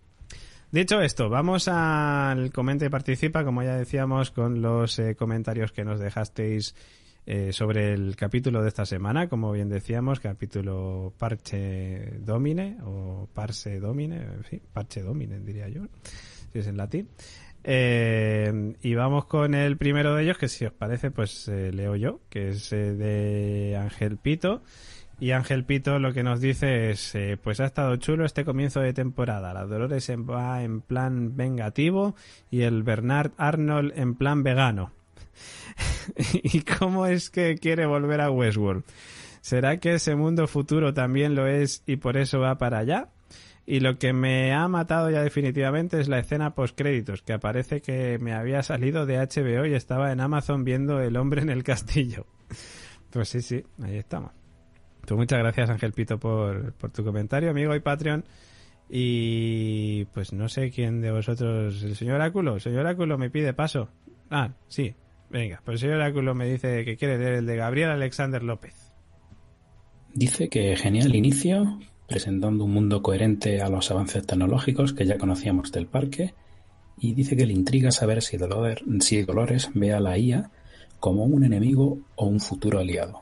Dicho esto, vamos al Comenta y Participa, como ya decíamos, con los eh, comentarios que nos dejasteis eh, sobre el capítulo de esta semana. Como bien decíamos, capítulo Parche Domine, o Parse Domine, sí, Parche Domine diría yo, si es en latín. Eh, y vamos con el primero de ellos, que si os parece, pues eh, leo yo, que es eh, de Ángel Pito. Y Ángel Pito lo que nos dice es, eh, pues ha estado chulo este comienzo de temporada. La Dolores en, va en plan vengativo y el Bernard Arnold en plan vegano. ¿Y cómo es que quiere volver a Westworld? ¿Será que ese mundo futuro también lo es y por eso va para allá? Y lo que me ha matado ya definitivamente es la escena postcréditos, que aparece que me había salido de H B O y estaba en Amazon viendo El hombre en el castillo. Pues sí, sí, ahí estamos. Pues muchas gracias, Ángel Pito, por, por tu comentario, amigo y Patreon. Y pues no sé quién de vosotros... ¿El señor Oráculo? El señor Oráculo me pide paso. Ah, sí. Venga, pues el señor Oráculo me dice que quiere leer el de Gabriel Alexander López. Dice que genial inicio, presentando un mundo coherente a los avances tecnológicos que ya conocíamos del parque, y dice que le intriga saber si Dolores, si Dolores ve a la I A como un enemigo o un futuro aliado.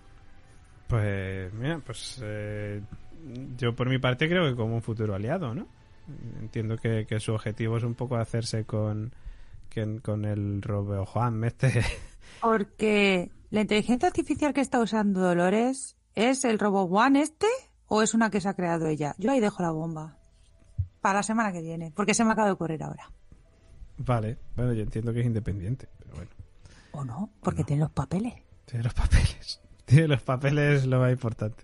Pues mira, pues eh, yo por mi parte creo que como un futuro aliado, ¿no? Entiendo que, que su objetivo es un poco hacerse con, que, con el Robeo Juan este. Porque la inteligencia artificial que está usando Dolores, ¿es el Robo One este o es una que se ha creado ella? Yo ahí dejo la bomba para la semana que viene, porque se me acaba de ocurrir ahora. Vale, bueno, yo entiendo que es independiente, pero bueno. ¿O no? Porque no. tiene los papeles. Tiene los papeles. Tiene los papeles, lo más importante.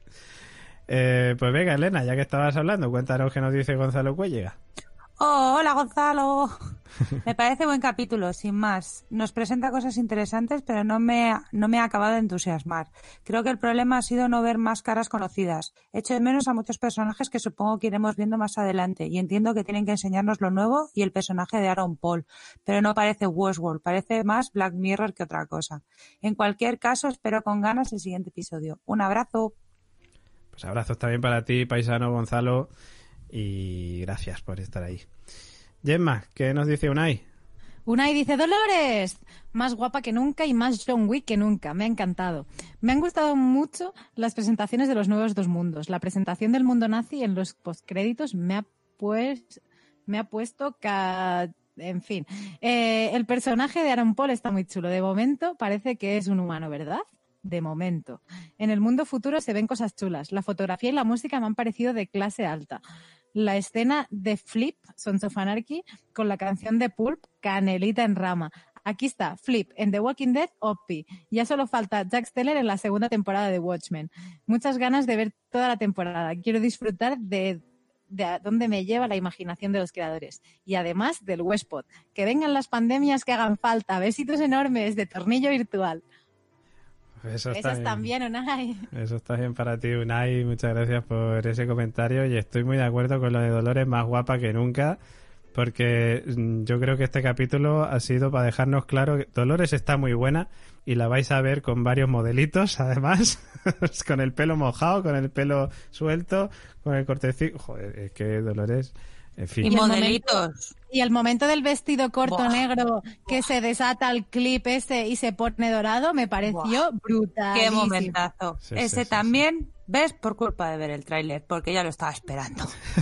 Eh, pues venga, Elena, ya que estabas hablando, cuéntanos qué nos dice Gonzalo Cuéllega. Oh, hola Gonzalo. Me parece buen capítulo, sin más. Nos presenta cosas interesantes, pero no me, no me ha acabado de entusiasmar. Creo que el problema ha sido no ver más caras conocidas. Echo de menos a muchos personajes que supongo que iremos viendo más adelante, y entiendo que tienen que enseñarnos lo nuevo y el personaje de Aaron Paul, pero no parece Westworld, parece más Black Mirror que otra cosa. En cualquier caso, espero con ganas el siguiente episodio. Un abrazo. Pues abrazos también para ti, paisano Gonzalo. Y gracias por estar ahí. Gemma, ¿qué nos dice Unai? Unai dice, Dolores, más guapa que nunca y más John Wick que nunca. Me ha encantado. Me han gustado mucho las presentaciones de los nuevos dos mundos. La presentación del mundo nazi en los postcréditos me ha, pues, me ha puesto... Ca... En fin. Eh, el personaje de Aaron Paul está muy chulo. De momento parece que es un humano, ¿verdad? De momento. En el mundo futuro se ven cosas chulas. La fotografía y la música me han parecido de clase alta. La escena de Flip, Sons of Anarchy, con la canción de Pulp, canelita en rama. Aquí está, Flip, en The Walking Dead, Oppi. Ya solo falta Jack Steller en la segunda temporada de Watchmen. Muchas ganas de ver toda la temporada. Quiero disfrutar de, de a dónde me lleva la imaginación de los creadores. Y además del Westpod. Que vengan las pandemias que hagan falta. Besitos enormes de tornillo virtual. Eso está Eso también, Unai. Eso está bien para ti, Unai. Muchas gracias por ese comentario y estoy muy de acuerdo con lo de Dolores, más guapa que nunca, porque yo creo que este capítulo ha sido para dejarnos claro que Dolores está muy buena y la vais a ver con varios modelitos, además, con el pelo mojado, con el pelo suelto, con el cortecito. Joder, es que Dolores... En fin. Y modelitos. Y el momento del vestido corto Buah. negro que se desata el clip ese y se pone dorado me pareció Buah. brutal. Qué momentazo. Sí, ese sí, sí, también, sí. ¿Ves? Por culpa de ver el tráiler, porque ya lo estaba esperando.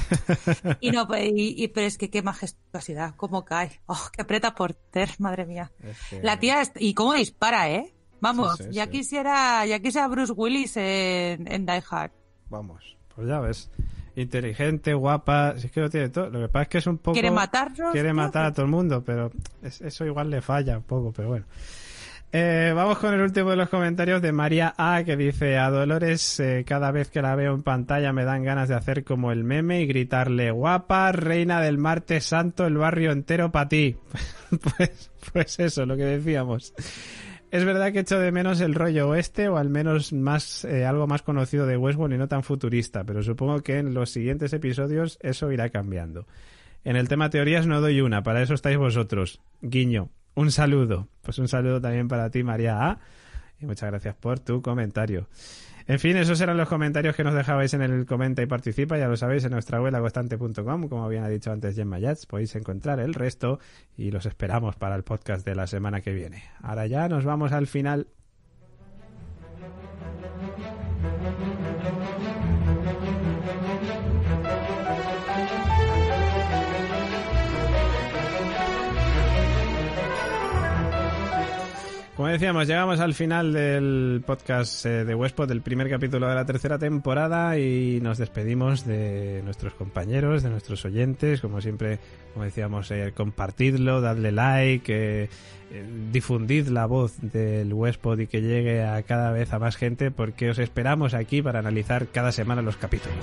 y no, y, y, pero es que qué majestuosidad, cómo cae. Oh, qué aprieta por ter, madre mía. Es que... La tía, es, y cómo dispara, ¿eh? Vamos, sí, sí, ya sí. quisiera, ya quisiera Bruce Willis en, en Die Hard. Vamos, pues ya ves. Inteligente, guapa, si es que lo tiene todo. Lo que pasa es que es un poco... Quiere matarnos. Quiere matar a todo el mundo, pero es, eso igual le falla un poco, pero bueno. Eh, vamos con el último de los comentarios de María A, que dice: a Dolores eh, cada vez que la veo en pantalla me dan ganas de hacer como el meme y gritarle: guapa, reina del martes santo, el barrio entero para ti. pues, pues eso, lo que decíamos. Es verdad que echo de menos el rollo oeste, o al menos más eh, algo más conocido de Westworld y no tan futurista, pero supongo que en los siguientes episodios eso irá cambiando. En el tema teorías no doy una, para eso estáis vosotros. Guiño, un saludo. Pues un saludo también para ti, María A, y muchas gracias por tu comentario. En fin, esos eran los comentarios que nos dejabais en el Comenta y Participa, ya lo sabéis, en nuestra web lagostante punto com, como bien ha dicho antes Gemma Yats, podéis encontrar el resto y los esperamos para el podcast de la semana que viene. Ahora ya nos vamos al final. Como decíamos, llegamos al final del podcast eh, de Westpod, del primer capítulo de la tercera temporada, y nos despedimos de nuestros compañeros, de nuestros oyentes. Como siempre, como decíamos, eh, compartidlo, dadle like, eh, eh, difundid la voz del Westpod y que llegue a cada vez a más gente, porque os esperamos aquí para analizar cada semana los capítulos.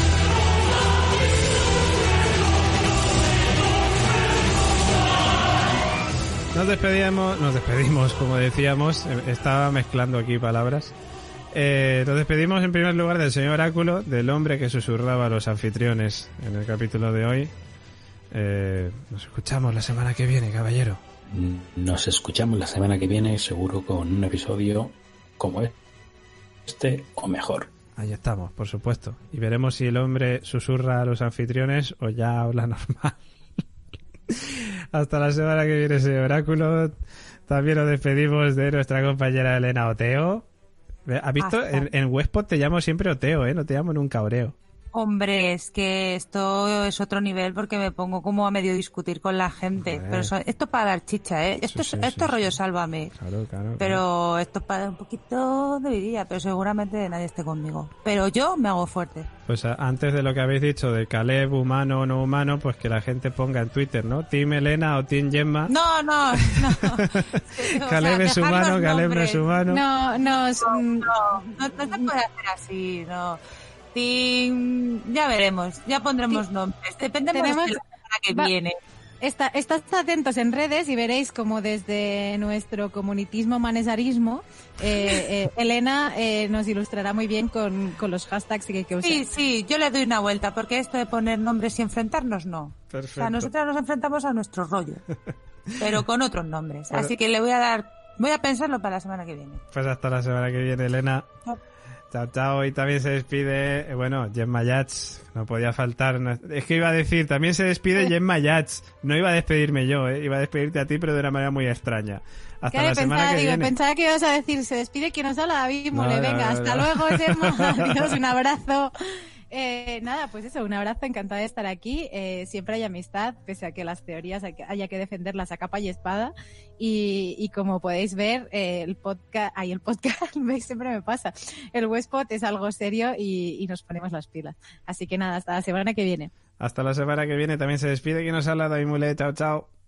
Nos despedíamos, nos despedimos, como decíamos, estaba mezclando aquí palabras. Eh, nos despedimos en primer lugar del señor Oráculo, del hombre que susurraba a los anfitriones en el capítulo de hoy. Eh, nos escuchamos la semana que viene, caballero. Nos escuchamos la semana que viene, seguro con un episodio como este o mejor. Ahí estamos, por supuesto. Y veremos si el hombre susurra a los anfitriones o ya habla normal. Hasta la semana que viene, señor Oráculo. También nos despedimos de nuestra compañera Elena Oteo. ¿Has visto? En, en Westpod te llamo siempre Oteo, ¿eh? No te llamo nunca Oreo. Hombre, es que esto es otro nivel porque me pongo como a medio discutir con la gente. Hombre. Pero eso, esto es para dar chicha, ¿eh? Esto, sí, sí, es, esto sí, es rollo sí. Sálvame. Claro, claro. Pero claro. Esto es para dar un poquito de vidilla, pero seguramente nadie esté conmigo. Pero yo me hago fuerte. Pues a, antes de lo que habéis dicho de Caleb, humano o no humano, pues que la gente ponga en Twitter, ¿no? Team Elena o Team Gemma. No, no, no. Caleb sea, es humano, Caleb no es humano. No, no, no, no, no, no se puede hacer así, no. Sí, ya veremos, ya pondremos sí. nombres. Dependemos Tenemos, de la semana que va, viene. Está, estad atentos en redes y veréis como desde nuestro comunitismo manesarismo, eh, eh, Elena eh, nos ilustrará muy bien con, con los hashtags que hay que usar. Sí, sí, yo le doy una vuelta, porque esto de poner nombres y enfrentarnos, no. Perfecto. O sea, nosotros nos enfrentamos a nuestro rollo, pero con otros nombres. Pero, así que le voy a dar, voy a pensarlo para la semana que viene. Pues hasta la semana que viene, Elena. No. Chao, chao. Y también se despide, bueno, Gemma Yats, no podía faltar. Es que iba a decir, también se despide Gemma Yats. No iba a despedirme yo, ¿eh? Iba a despedirte a ti, pero de una manera muy extraña. Hasta claro, la semana pensaba, que digo, viene. Pensaba que ibas a decir, se despide quien nos habla, David Mole. No, venga, no, no, hasta no. luego, Gemma. Adiós, un abrazo. Eh, nada, pues eso, un abrazo, encantada de estar aquí. Eh, siempre hay amistad, pese a que las teorías haya que defenderlas a capa y espada. Y, y como podéis ver, eh, el podcast, ay, el podcast, ¿veis? Siempre me pasa. El Westpod es algo serio y, y nos ponemos las pilas. Así que nada, hasta la semana que viene. Hasta la semana que viene. También se despide quien nos habla, David Mule. Chao, chao.